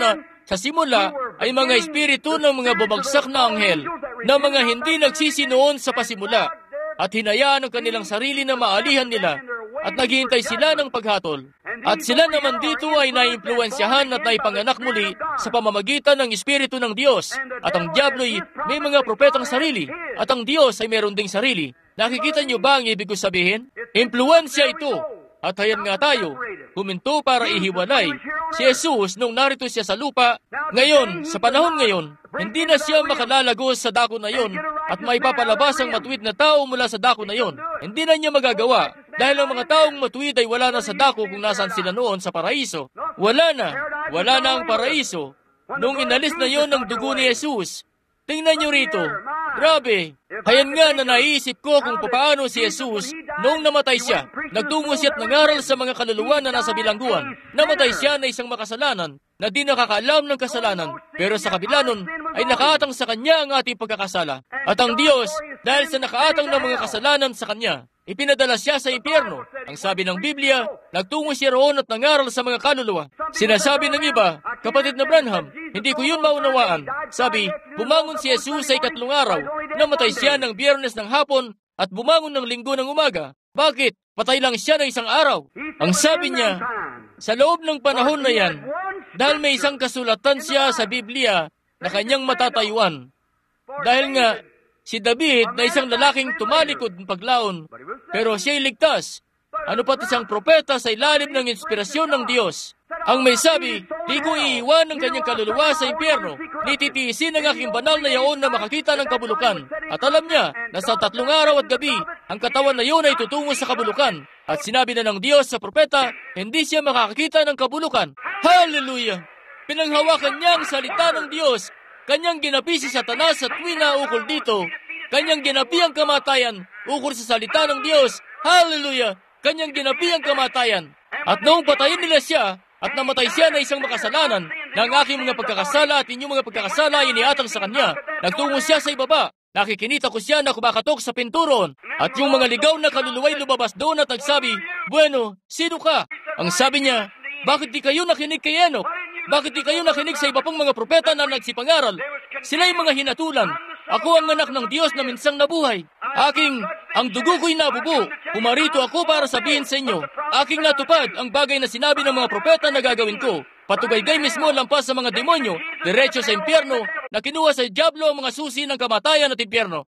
Sa simula ay mga espiritu ng mga bumagsak na anghel na mga hindi nagsisinoon sa pasimula at hinayaan ang kanilang sarili na maalihan nila at naghihintay sila ng paghatol. At sila naman dito ay naimpluwensyahan at naipanganak muli sa pamamagitan ng Espiritu ng Diyos. At ang Diablo'y may mga propetang sarili at ang Diyos ay meron ding sarili. Nakikita niyo ba ang ibig ko sabihin? Impluwensya ito. At hayan nga tayo, huminto para ihiwalay. Si Jesus, nung narito siya sa lupa, ngayon, sa panahon ngayon, hindi na siya makalalagos sa dako na yon at maipapalabas ang matuwid na tao mula sa dako na yon. Hindi na niya magagawa dahil ang mga taong matuwid ay wala na sa dako kung nasaan sila noon sa paraiso. Wala na, wala na ang paraiso. Nung inalis na yon ng dugo ni Jesus, tingnan niyo rito, grabe. Hayan nga na naisip ko kung paano si Jesus, noong namatay siya, nagtungo siya at nangaral sa mga kaluluwa na nasa bilangguan. Namatay siya na isang makasalanan, na di nakakaalam ng kasalanan. Pero sa kabila nun, ay nakaatang sa kanya ang ating pagkakasala. At ang Diyos, dahil sa nakaatang ng mga kasalanan sa kanya, ipinadala siya sa impyerno. Ang sabi ng Biblia, nagtungo siya roon at nangaral sa mga kaluluwa. Sinasabi ng iba, kapatid na Branham, hindi ko yun maunawaan. Sabi, bumangon si Jesus sa ikatlong araw, namatay siya ng Biyernes ng hapon at bumangon ng Linggo ng umaga. Bakit? Patay lang siya ng isang araw. Ang sabi niya, sa loob ng panahon na yan, dahil may isang kasulatan siya sa Biblia na kanyang matatayuan. Dahil nga, si David na isang lalaking tumalikod ng paglaon, pero siya'y ligtas. Ano pat isang propeta sa ilalim ng inspirasyon ng Diyos. Ang may sabi, di ko iiwan ng kanyang kaluluwa sa impyerno, ni titiisin ang aking banal na yaon na makakita ng kabulukan. At alam niya na sa tatlong araw at gabi, ang katawan na yun ay tutungo sa kabulukan. At sinabi na ng Diyos sa propeta, hindi siya makakita ng kabulukan. Hallelujah! Pinanghawakan niya ang salita ng Diyos. Kanyang ginapi si Satanas at tuwi na ukol dito. Kanyang ginapi ang kamatayan ukol sa salita ng Diyos. Hallelujah! Kanyang ginapi ang kamatayan. At noong patayin nila siya, at namatay siya na isang makasalanan, na ang aking mga pagkakasala at inyong mga pagkakasala ay iniatang sa kanya. Nagtungo siya sa ibaba. Nakikinita ko siya na kumakatok sa pinturon. At yung mga ligaw na kaluluway lumabas doon at nagsabi, bueno, sino ka? Ang sabi niya, bakit di kayo nakinig kay Enoch? Bakit di kayo nakinig sa iba pang mga propeta na nagsipangaral? Sila'y mga hinatulan. Ako ang anak ng Diyos na minsang nabuhay. Aking, ang dugo ko'y nabubo. Pumarito ako para sabihin sa inyo. Aking natupad ang bagay na sinabi ng mga propeta na gagawin ko. Patugaygay mismo lampas sa mga demonyo, diretso sa impyerno, na kinuha sa Diablo ang mga susi ng kamatayan at impyerno.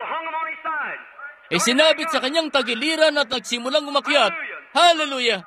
E sinabit sa kanyang tagiliran at nagsimulang umakyat. Hallelujah!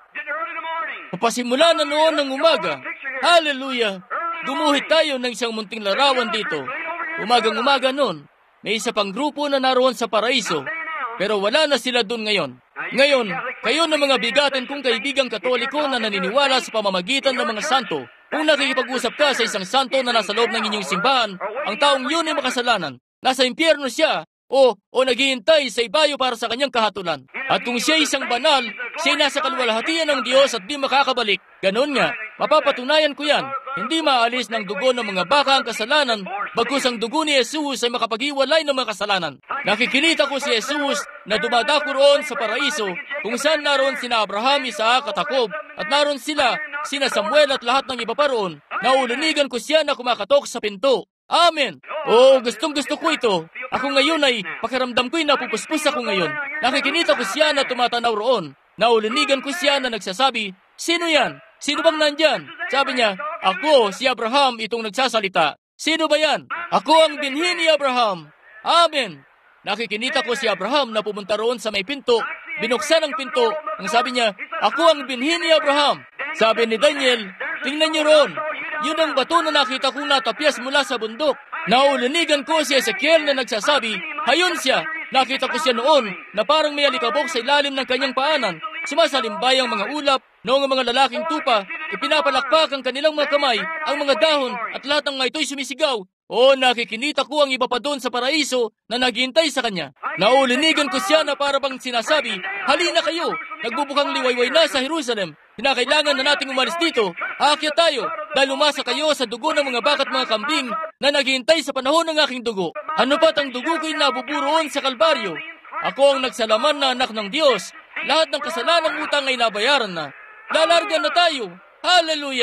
Papasimula na noon ng umaga. Hallelujah! Gumuhit tayo ng isang munting larawan dito. Umagang-umaga noon, may isa pang grupo na naroon sa paraiso, pero wala na sila doon ngayon. Ngayon, kayo na mga bigatin kong kaibigang Katoliko na naniniwala sa pamamagitan ng mga santo, kung nakikipag-usap ka sa isang santo na nasa loob ng inyong simbahan, ang taong yun ay makasalanan. Nasa impyerno siya, o, o naghihintay sa ibayo para sa kanyang kahatulan. At kung siya isang banal, siya nasa kaluwalhatian ng Diyos at di makakabalik. Ganon nga, mapapatunayan ko yan. Hindi maalis ng dugo ng mga baka ang kasalanan, bagkus ang dugo ni Jesus ay makapaghiwalay ng mga kasalanan. Nakikilita ko si Jesus na dumadako roon sa paraiso, kung saan naroon sina Abraham, Isaac at Jacob, at naroon sila, sina Samuel at lahat ng iba pa roon. Naulunigan ko siya na kumakatok sa pinto. Amen! Oh, gustong gusto ko ito. Ako ngayon ay, pakiramdam ko'y napupuspos ako ngayon. Nakikinita ko siya na tumatanaw roon. Naulunigan ko siya na nagsasabi, sino yan? Sino bang nandyan? Sabi niya, ako, si Abraham, itong nagsasalita. Sino ba yan? Ako ang binhi ni Abraham. Amen! Nakikinita ko si Abraham na pumunta roon sa may pinto. Binuksan ang pinto. Ang sabi niya, ako ang binhi ni Abraham. Sabi ni Daniel, tingnan niyo roon. Yun ang bato na nakita kong natapyas mula sa bundok. Naulunigan ko si Ezekiel na nagsasabi, hayon siya. Nakita ko siya noon na parang may alikabok sa ilalim ng kanyang paanan. Sumasalimbay ang mga ulap, noong ang mga lalaking tupa, ipinapalakpak ang kanilang mga kamay, ang mga dahon at lahat ng mga ito'y sumisigaw. O nakikinita ko ang iba pa doon sa paraiso na naghihintay sa kanya. Naulinigan ko siya na para bang sinasabi, halina kayo, nagbubukang liwayway na sa Jerusalem. Kinakailangan na nating umalis dito. Aakyat tayo dahil umasa kayo sa dugo ng mga baka at mga kambing na naghihintay sa panahon ng aking dugo. Ano pat ang dugo ko'y nabuburoon sa Kalbaryo? Ako ang nagsalaman na anak ng Diyos. Lahat ng kasalanang utang ay nabayaran na. Lalargan na tayo. Hallelujah!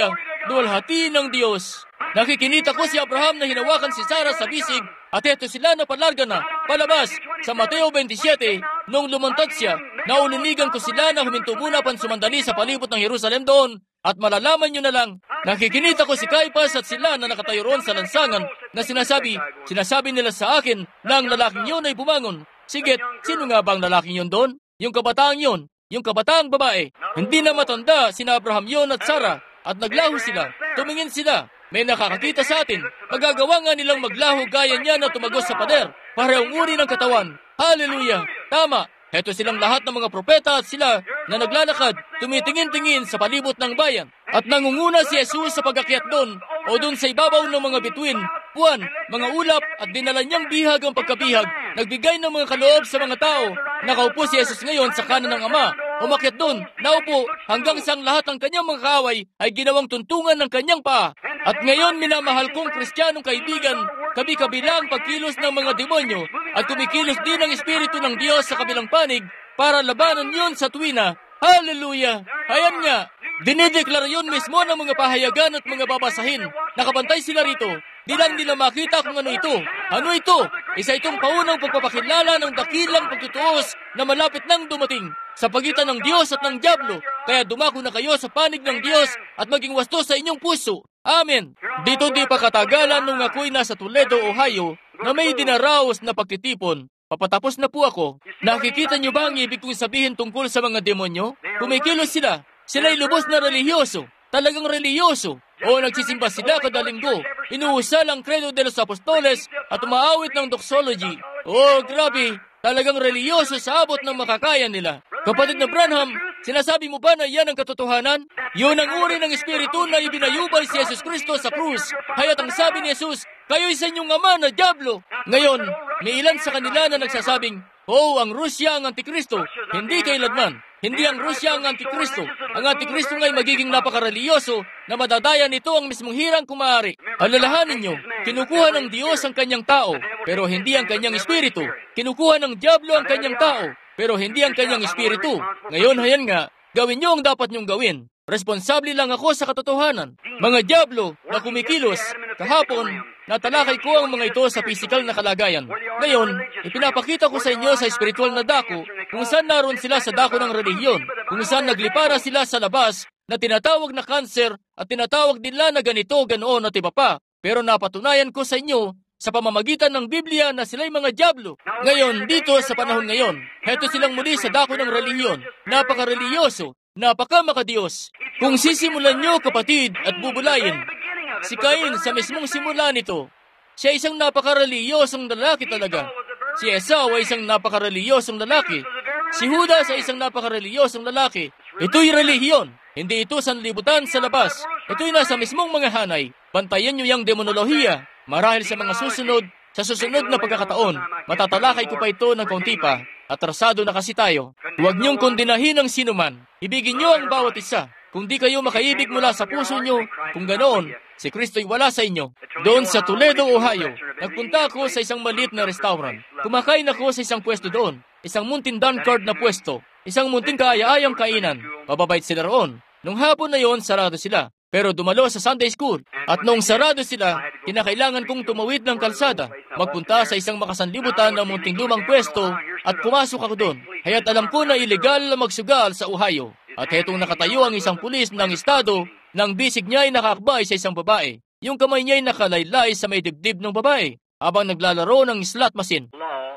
Duwalhati ng Diyos. Nakikinita ko si Abraham na hinawakan si Sarah sa bisig at eto sila na palarga na, palabas. Sa Mateo twenty-seven, nung lumuntat siya, naulinigan ko sila na huminto muna pansumandali sa palibot ng Jerusalem doon. At malalaman nyo na lang, nakikinita ko si Caiaphas at sila na nakatayo roon sa lansangan na sinasabi, sinasabi nila sa akin na ang lalaking yun ay bumangon. Sigit, sino nga ba ang lalaking yun doon? Yung kabataang yun, yung kabataang babae. Hindi na matanda, sina Abraham yun at Sarah, at naglaho sila. Tumingin sila. May nakakakita sa atin. Magagawa nga nilang maglaho gaya niya na tumagos sa pader. Parehong uri ng katawan. Hallelujah! Tama! Heto silang lahat ng mga propeta at sila na naglalakad, tumitingin-tingin sa palibot ng bayan. At nangunguna si Jesus sa pag-akyat doon o doon sa ibabaw ng mga bituin, buwan, mga ulap at dinala niyang bihag ang pagkabihag, nagbigay ng mga kaloob sa mga tao. Nakaupo si Jesus ngayon sa kanan ng Ama. Umakyat doon, naupo, hanggang sa ang lahat ng kanyang mga kaaway ay ginawang tuntungan ng kanyang paa. At ngayon, minamahal kong Kristiyanong kaibigan, kabi-kabila ang pagkilos ng mga demonyo at kumikilos din ang Espiritu ng Diyos sa kabilang panig para labanan yon sa tuwina. Hallelujah! Ayan nga, dinideklara yun mismo ng mga pahayagan at mga babasahin. Nakabantay sila rito. Di lang nila makita kung ano ito. Ano ito? Isa itong paunang pagpapakilala ng dakilang pagtutuos na malapit nang dumating sa pagitan ng Diyos at ng Diablo. Kaya dumako na kayo sa panig ng Diyos at maging wasto sa inyong puso. Amen. Dito di pa katagalan nung ako'y nasa Toledo, Ohio, na may dinaraos na pagtitipon. Papatapos na po ako. Nakikita niyo ba ang ibig kong sabihin tungkol sa mga demonyo? Kumikilos sila. Sila'y lubos na relihiyoso. Talagang relihiyoso. O nagsisimba sila kada linggo. Inuusal ang Credo de los Apostoles at umaawit ng doxology. Oh, grabe. Talagang relihiyoso sa abot ng makakaya nila. Kapatid na Branham, sinasabi mo ba na yan ang katotohanan? Yun ang uri ng Espiritu na ibinayubay si Jesus Kristo sa krus. Haya't ang sabi ni Jesus, kayo'y sa inyong ama na Diablo. Ngayon, may ilan sa kanila na nagsasabing, oh, ang Rusya ang Antikristo. Hindi kailanman. Hindi ang Rusya ang Antikristo. Ang Antikristo nga'y magiging napakareliyoso na madadaya nito ang mismong hirang kumari. Alalahanin nyo, kinukuha ng Diyos ang kanyang tao, pero hindi ang kanyang espiritu. Kinukuha ng Diablo ang kanyang tao, pero hindi ang kanyang espiritu. Ngayon, hayan nga, gawin nyo ang dapat nyong gawin. Responsable lang ako sa katotohanan. Mga Diablo na kumikilos, kahapon, natalakay ko ang mga ito sa pisikal na kalagayan. Ngayon, ipinapakita ko sa inyo sa espiritual na dako kung saan naroon sila sa dako ng relihiyon, kung saan naglipara sila sa labas na tinatawag na kanser at tinatawag nila na ganito, ganoon at iba pa. Pero napatunayan ko sa inyo sa pamamagitan ng Biblia na sila'y mga Diablo. Ngayon, dito sa panahon ngayon, heto silang muli sa dako ng relihiyon. Napaka-reliyoso, napaka-makadiyos. Kung sisimulan nyo, kapatid, at bubulayin, si Cain sa mismong simula nito, siya isang napakareliyosong lalaki talaga. Si Esau ay isang napakareliyosong lalaki. Si Judas ay isang napakareliyosong lalaki. Ito'y relihiyon. Hindi ito sanlibutan sa labas. Ito'y nasa mismong mga hanay. Bantayan nyo yung demonolohiya. Marahil sa mga susunod, sa susunod na pagkakataon, matatalakay ko pa ito ng kaunti pa. Atrasado na kasi tayo. Huwag niyong kondinahin ang sinuman. Ibigin niyo ang bawat isa. Kung di kayo makaibig mula sa puso niyo, kung ganoon, si Kristo'y wala sa inyo. Doon sa Toledo, Ohio, nagpunta ako sa isang maliit na restaurant. Kumakain ako sa isang pwesto doon. Isang munting Dunkard na pwesto. Isang munting kaaya-ayang kainan. Mababait sila roon. Nung hapon na yon, sarado sila. Pero dumalo sa Sunday School. At noong sarado sila, kinakailangan kong tumawid ng kalsada, magpunta sa isang makasanlibutan na munting lumang pwesto at pumasok ako doon. Haya't alam ko na ilegal na magsugal sa Ohio. At hetong nakatayo ang isang pulis ng estado, nang bisig niya ay nakakbay sa isang babae. Yung kamay niya ay nakalaylay sa may dibdib ng babae, habang naglalaro ng slot machine.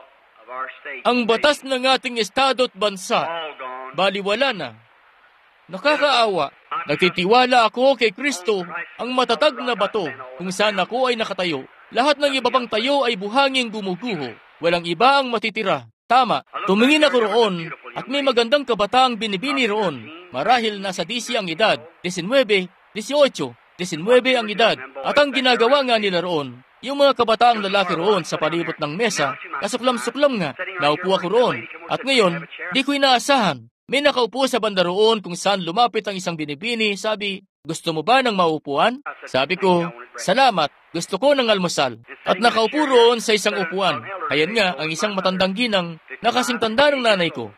Ang batas ng ating estado at bansa, baliwala na. Nakakaawa. Nagtitiwala ako kay Kristo, ang matatag na bato, kung saan ako ay nakatayo. Lahat ng iba pang tayo ay buhanging gumuguho. Walang iba ang matitira. Tama, tumingin ako roon at may magandang kabataang binibini roon. Marahil nasa disi ang edad, nineteen, eighteen, nineteen ang edad. At ang ginagawa nga nila roon, yung mga kabataang lalaki roon sa palibot ng mesa, kasuklam-suklam nga, naupo ako roon. At ngayon, di ko inaasahan. May nakaupo sa banda roon kung saan lumapit ang isang binibini, sabi, gusto mo ba ng maupuan? Sabi ko, salamat, gusto ko ng almusal. At nakaupo roon sa isang upuan. Ayan nga, ang isang matandang ginang, nakasing tanda ng nanay ko.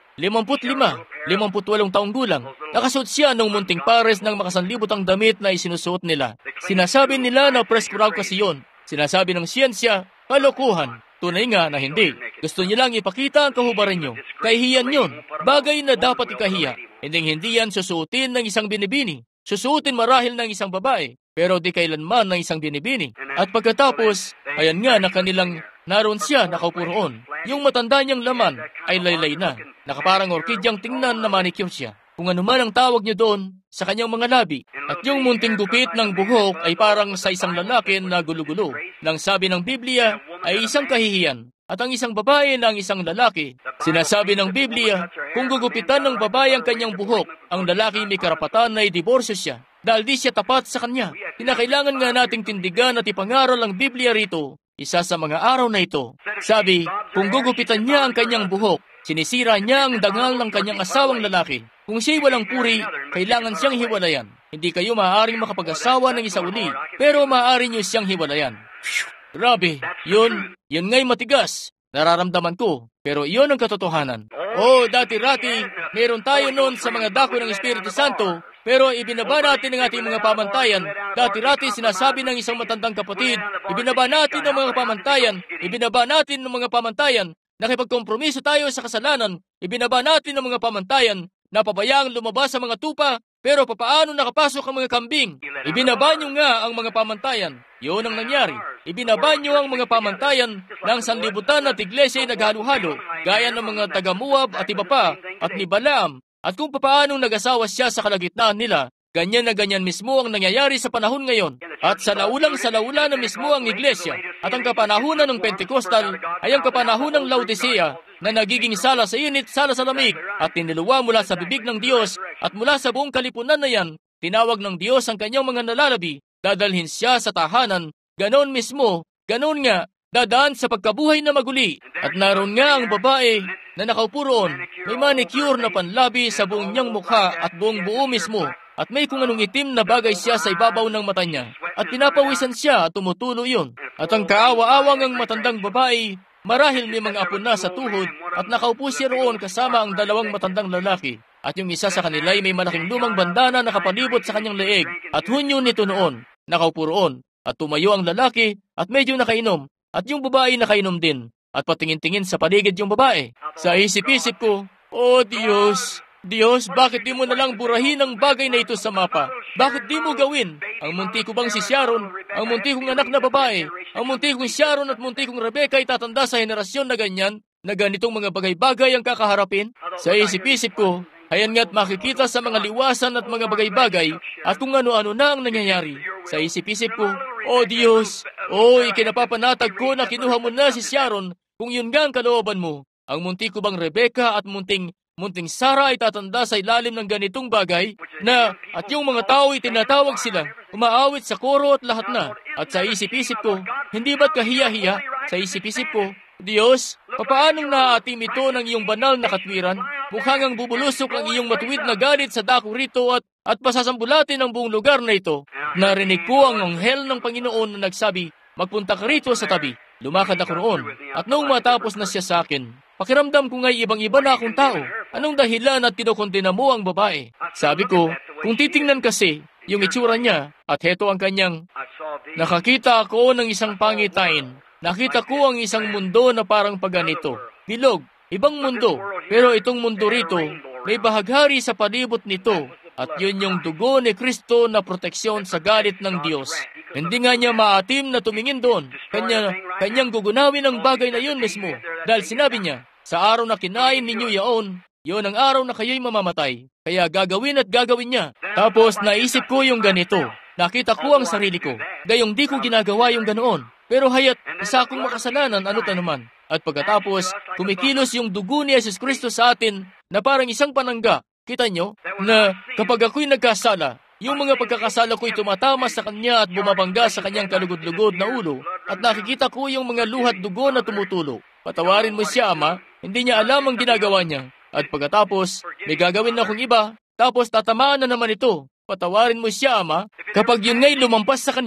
limamput lima, limamput walong taong gulang. Nakasuot siya ng munting pares ng makasanlibotang damit na isinusuot nila. Sinasabi nila na presko raw kasi yun. Sinasabi ng siyensya, kalokohan. Tunay nga na hindi. Gusto nilang ipakita ang kahubaran nyo. Kahihiyan yun. Bagay na dapat ikahiya. Hindi hindi yan susuotin ng isang binibini. Susuotin marahil ng isang babae, pero di kailanman ng isang binibini. At pagkatapos, ayan nga na kanilang naroon siya nakaupo roon. Yung matanda niyang laman ay laylay na. Nakaparang orkidyang tingnan na manicure siya. Kung ano man ang tawag niyo doon sa kanyang mga labi. At yung munting gupit ng buhok ay parang sa isang lalaki na gulo-gulo. Nang sabi ng Biblia ay isang kahihiyan. At ang isang babae ng isang lalaki. Sinasabi ng Biblia, kung gugupitan ng babae ang kanyang buhok, ang lalaki may karapatan na i-diborsyo siya. Dahil di siya tapat sa kanya. Kinakailangan nga nating tindigan at ipangaral ang Biblia rito, isa sa mga araw na ito. Sabi, kung gugupitan niya ang kanyang buhok, sinisira niya ang dangal ng kanyang asawang lalaki. Kung siya'y walang puri, kailangan siyang hiwalayan. Hindi kayo maaaring makapag-asawa ng isa uli, pero maaari niyo siyang hiwalayan. Grabe, yun, yun nga'y matigas. Nararamdaman ko, pero iyon ang katotohanan. Oh, dati-rati, meron tayo noon sa mga dako ng Espiritu Santo, pero ibinaba natin ang ating mga pamantayan. Dati-rati sinasabi ng isang matandang kapatid, ibinaba natin ang mga pamantayan, ibinaba natin ang mga pamantayan, nakipagkompromiso tayo sa kasalanan, ibinaba natin ang mga pamantayan, napabayaang lumabas sa mga tupa, pero papaano nakapasok ang mga kambing? Ibinaba nyo nga ang mga pamantayan. Yun ang nangyari. Ibinaba nyo ang mga pamantayan ng sanlibutan at iglesia ay naghalo-halo, gaya ng mga taga-Moab at iba pa, at ni Balaam. At kung papaano nag-asawa siya sa kalagitnaan nila, ganyan na ganyan mismo ang nangyayari sa panahon ngayon. At sa laulang sa laula na mismo ang iglesia. At ang kapanahunan ng Pentecostal ay ang kapanahunan ng Laodicea na nagiging sala sa init, sala sa lamig, at tiniluwa mula sa bibig ng Diyos at mula sa buong kalipunan na yan, tinawag ng Diyos ang kanyang mga nalalabi, dadalhin siya sa tahanan, ganon mismo, ganon nga, dadaan sa pagkabuhay na maguli. At naroon nga ang babae na nakaupo roon, may manicure na panlabi sa buong niyang mukha at buong buo mismo, at may kung anong itim na bagay siya sa ibabaw ng mata niya, at pinapawisan siya at tumutulo yun. At ang kaawa-awang ang matandang babae, marahil may mga apo na sa tuhod, at nakaupo siya roon kasama ang dalawang matandang lalaki. At yung isa sa kanila ay may malaking lumang bandana na kapalibot sa kanyang leeg, at hunyo nito noon, nakaupo roon, at tumayo ang lalaki, at medyo nakainom, at yung babae nakainom din, at patingin-tingin sa paligid yung babae. Sa isip-isip ko, oh Diyos, Diyos, bakit di mo nalang burahin ang bagay na ito sa mapa? Bakit di mo gawin? Ang munti ko bang si Sharon, ang munti kong anak na babae, ang munti kong Sharon at munti kong Rebecca ay tatanda sa henerasyon na ganyan, na ganitong mga bagay-bagay ang kakaharapin? Sa isip-isip ko, ayan nga't makikita sa mga liwasan at mga bagay-bagay at kung ano-ano na ang nangyayari. Sa isip-isip ko, oh Diyos, oh ikinapapanatag ko na kinuha mo na si Sharon kung yun nga ang kalooban mo. Ang munti ko bang Rebecca at munting munting Sarah ay tatanda sa ilalim ng ganitong bagay na at yung mga tao ay tinatawag sila, umaawit sa koro at lahat na. At sa isip-isip ko, hindi ba't kahiya-hiya? Sa isip-isip ko, Diyos, papaanong naaatim ito ng iyong banal na katwiran? Mukhang ang bubulusok ang iyong matuwid na galit sa dako rito at, at pasasambulatin ang buong lugar na ito. Narinig ko ang anghel ng Panginoon na nagsabi, magpunta ka rito sa tabi. Lumakad ako roon. At noong matapos na siya sa akin, pakiramdam ko nga'y ibang-iba na akong tao. Anong dahilan at kinukondena mo ang babae? Sabi ko, kung titingnan kasi, yung itsura niya, at heto ang kanyang, nakakita ako ng isang pangitain. Nakita ko ang isang mundo na parang paganito. Bilog, ibang mundo. Pero itong mundo rito, may bahaghari sa palibot nito. At yun yung dugo ni Kristo na proteksyon sa galit ng Diyos. Hindi nga niya maatim na tumingin doon. Kanya, kanyang gugunawin ang bagay na yun mismo. Dahil sinabi niya, sa araw na kinain ninyo yaon, yun ang araw na kayo'y mamamatay. Kaya gagawin at gagawin niya. Tapos naisip ko yung ganito. Nakita ko ang sarili ko. Gayong di ko ginagawa yung ganoon. Pero hayat, isa akong makasalanan ano't anuman. At pagkatapos, kumikilos yung dugo ni Jesus Kristo sa atin na parang isang panangga. Kita nyo? Na kapag ako'y nagkasala, yung mga pagkakasala ko'y tumatama sa kanya at bumabangga sa kanyang kalugod-lugod na ulo at nakikita ko yung mga luhat dugo na tumutulo. Patawarin mo siya, Ama. Hindi niya alam ang ginagawa niya. At pagkatapos, may gagawin na akong iba, tapos tatamaan na naman ito. Patawarin mo siya, Ama. Kapag yun nga'y lumampas sa kanya,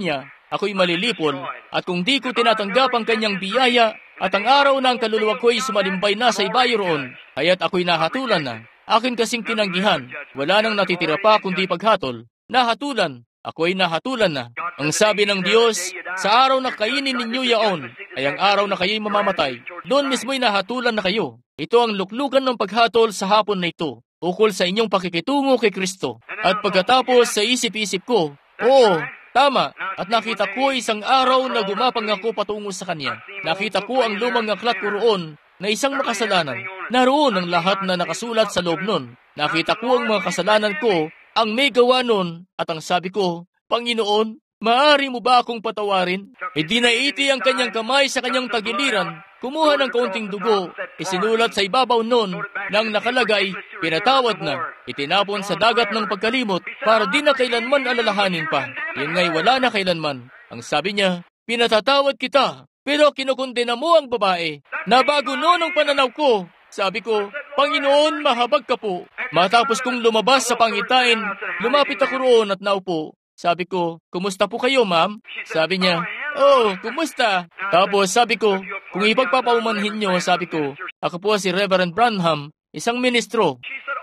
ako'y malilipol, at kung di ko tinatanggap ang kanyang biyaya, at ang araw na ang kaluluwa ko'y sumalimbay na sa ibayo roon, kaya't ako'y nahatulan na. Akin kasing tinanggihan, wala nang natitira pa kundi paghatol. Nahatulan, ako'y nahatulan na. Ang sabi ng Diyos, sa araw na kainin ninyo yaon, ay ang araw na kayo'y mamamatay. Doon mismo'y nahatulan na kayo. Ito ang luklukan ng paghatol sa hapon na ito, ukol sa inyong pakikitungo kay Kristo. At pagkatapos sa isip-isip ko, oo, tama, at nakita ko isang araw na gumapang ako patungo sa Kanya. Nakita ko ang lumang aklat ko roon na isang makasalanan. Naroon ang lahat na nakasulat sa loob nun. Nakita ko ang mga kasalanan ko, ang may gawa nun, at ang sabi ko, Panginoon, maaari mo ba akong patawarin? Idinaiti ang kanyang kamay sa kanyang tagiliran, kumuha ng kaunting dugo, isinulat sa ibabaw nun, nang nakalagay, pinatawad na, itinapon sa dagat ng pagkalimot, para di na kailanman alalahanin pa. Yun nga'y wala na kailanman. Ang sabi niya, pinatatawad kita, pero kinukundena mo ang babae. Nabago noon ang pananaw ko. Sabi ko, Panginoon, mahabag ka po. Matapos kong lumabas sa pangitain, lumapit ako roon at naupo. Sabi ko, kumusta po kayo, ma'am? Sabi niya, oh, kumusta? Tapos sabi ko, kung ipagpapaumanhin niyo, sabi ko, ako po si Reverend Branham, isang ministro.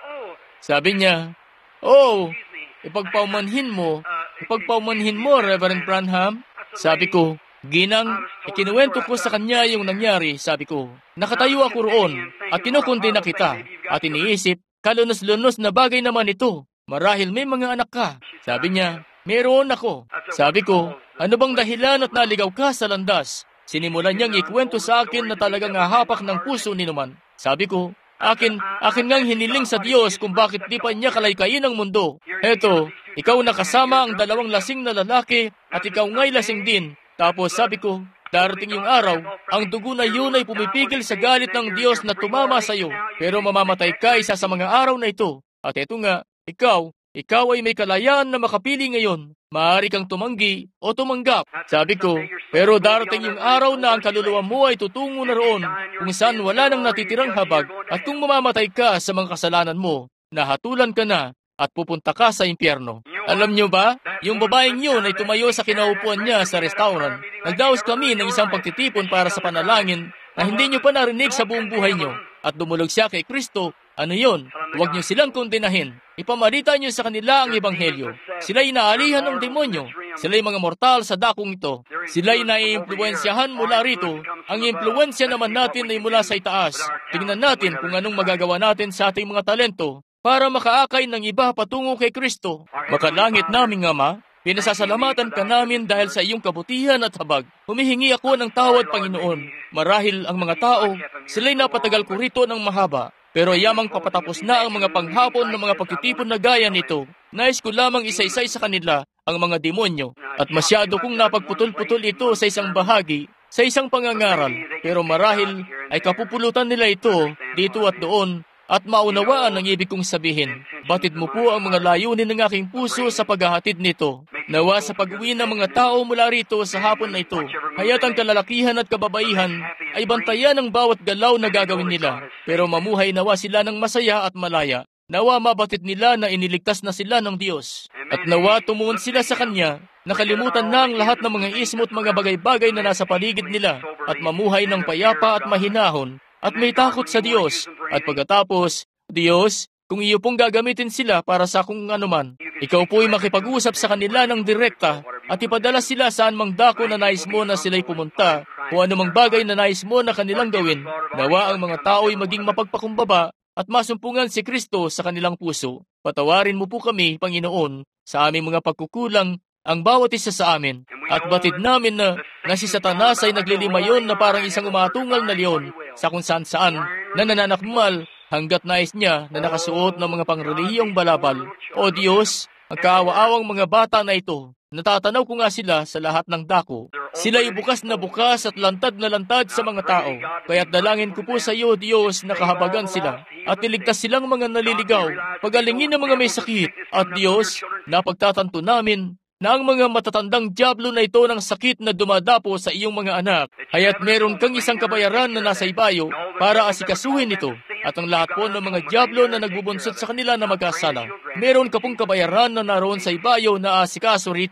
Sabi niya, oh, ipagpaumanhin mo, ipagpaumanhin mo, Reverend Branham. Sabi ko, Ginang, ikinuwento ko sa kanya yung nangyari, sabi ko. Nakatayo ako roon, at kinukundi na kita, at iniisip, kalunos-lunos na bagay naman ito. Marahil may mga anak ka. Sabi niya, meron ako. Sabi ko, ano bang dahilan at naligaw ka sa landas? Sinimulan niyang ikwento sa akin na talagang hahapak ng puso ni Numan. Sabi ko, akin, akin ngang hiniling sa Diyos kung bakit di pa niya kalaykayin ang mundo. Eto, ikaw nakasama ang dalawang lasing na lalaki, at ikaw nga'y lasing din. Tapos sabi ko, darating yung araw, ang dugo na yun ay pumipigil sa galit ng Diyos na tumama sa iyo, pero mamamatay ka isa sa mga araw na ito. At eto nga, ikaw, ikaw ay may kalayaan na makapili ngayon. Maaari kang tumanggi o tumanggap. Sabi ko, pero darating yung araw na ang kaluluwa mo ay tutungo na roon, kung saan wala nang natitirang habag, at kung mamamatay ka sa mga kasalanan mo, nahatulan ka na, at pupunta ka sa impyerno. Alam nyo ba, yung babaeng yun ay tumayo sa kinaupuan niya sa restaurant. Nagdaos kami ng isang pagtitipon para sa panalangin na hindi nyo pa narinig sa buong buhay nyo. At dumulog siya kay Kristo. Ano yun? Huwag nyo silang kondenahin. Ipamalita nyo sa kanila ang ebanghelyo. Sila'y naalihan ng demonyo. Sila'y mga mortal sa dakong ito. Sila'y naiimpluwensyahan mula rito. Ang impluwensya naman natin ay mula sa itaas. Tingnan natin kung anong magagawa natin sa ating mga talento para makaakay ng iba patungo kay Kristo. Makalangit naming Ama, pinasasalamatan ka namin dahil sa iyong kabutihan at habag. Humihingi ako ng tawad, Panginoon. Marahil ang mga tao, sila'y napatagal ko rito ng mahaba. Pero yamang papatapos na ang mga panghapon ng mga pagtitipon na gaya nito. Nais ko lamang isa-isay sa kanila ang mga demonyo. At masyado kong napagputol-putol ito sa isang bahagi, sa isang pangangaral. Pero marahil ay kapupulutan nila ito dito at doon, at maunawaan ang ibig kong sabihin. Batid mo po ang mga layunin ng aking puso sa paghahatid nito. Nawa sa pag-uwi ng mga tao mula rito sa hapon na ito, kaya't ang kalalakihan at kababaihan ay bantayan ang bawat galaw na gagawin nila. Pero mamuhay nawa sila ng masaya at malaya. Nawa mabatid nila na iniligtas na sila ng Diyos. At nawa tumuon sila sa Kanya, nakalimutan na ang lahat ng mga ismo at mga bagay-bagay na nasa paligid nila, at mamuhay ng payapa at mahinahon, at may takot sa Diyos. At pagkatapos, Diyos, kung iyo pong gagamitin sila para sa kung anuman, ikaw po'y makipag-usap sa kanila ng direkta at ipadala sila saan mang dako na nais mo na sila'y pumunta o anumang bagay na nais mo na kanilang gawin. Nawa ang mga tao'y maging mapagpakumbaba at masumpungan si Kristo sa kanilang puso. Patawarin mo po kami, Panginoon, sa aming mga pagkukulang, ang bawat isa sa amin. At batid namin na, na si Satanas ay naglilimayon na parang isang umatungal na leon sa kung saan-saan na nananakmal hanggat nais niya na nakasuot ng mga pangrelihiyong balabal. O Diyos, ang kaawa-awang mga bata na ito, natatanaw ko nga sila sa lahat ng dako. Sila'y bukas na bukas at lantad na lantad sa mga tao. Kaya't dalangin ko po sa iyo, Diyos, na kahabagan sila at iligtas silang mga naliligaw, pagalingin ng mga may sakit. At Diyos, napagtatanto namin na ang mga matatandang dyablo na ito ng sakit na dumadapo sa iyong mga anak, kaya't meron kang isang kabayaran na nasa ibayo para asikasuhin ito. At ang lahat po ng mga dyablo na nagbubunsot sa kanila na magkasala, meron ka pong kabayaran na naroon sa ibayo na asikaso rito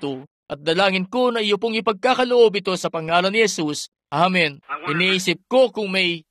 At dalangin ko na iyo pong ipagkakaloob ito sa pangalan ni Jesus. Amen. Iniisip ko kung may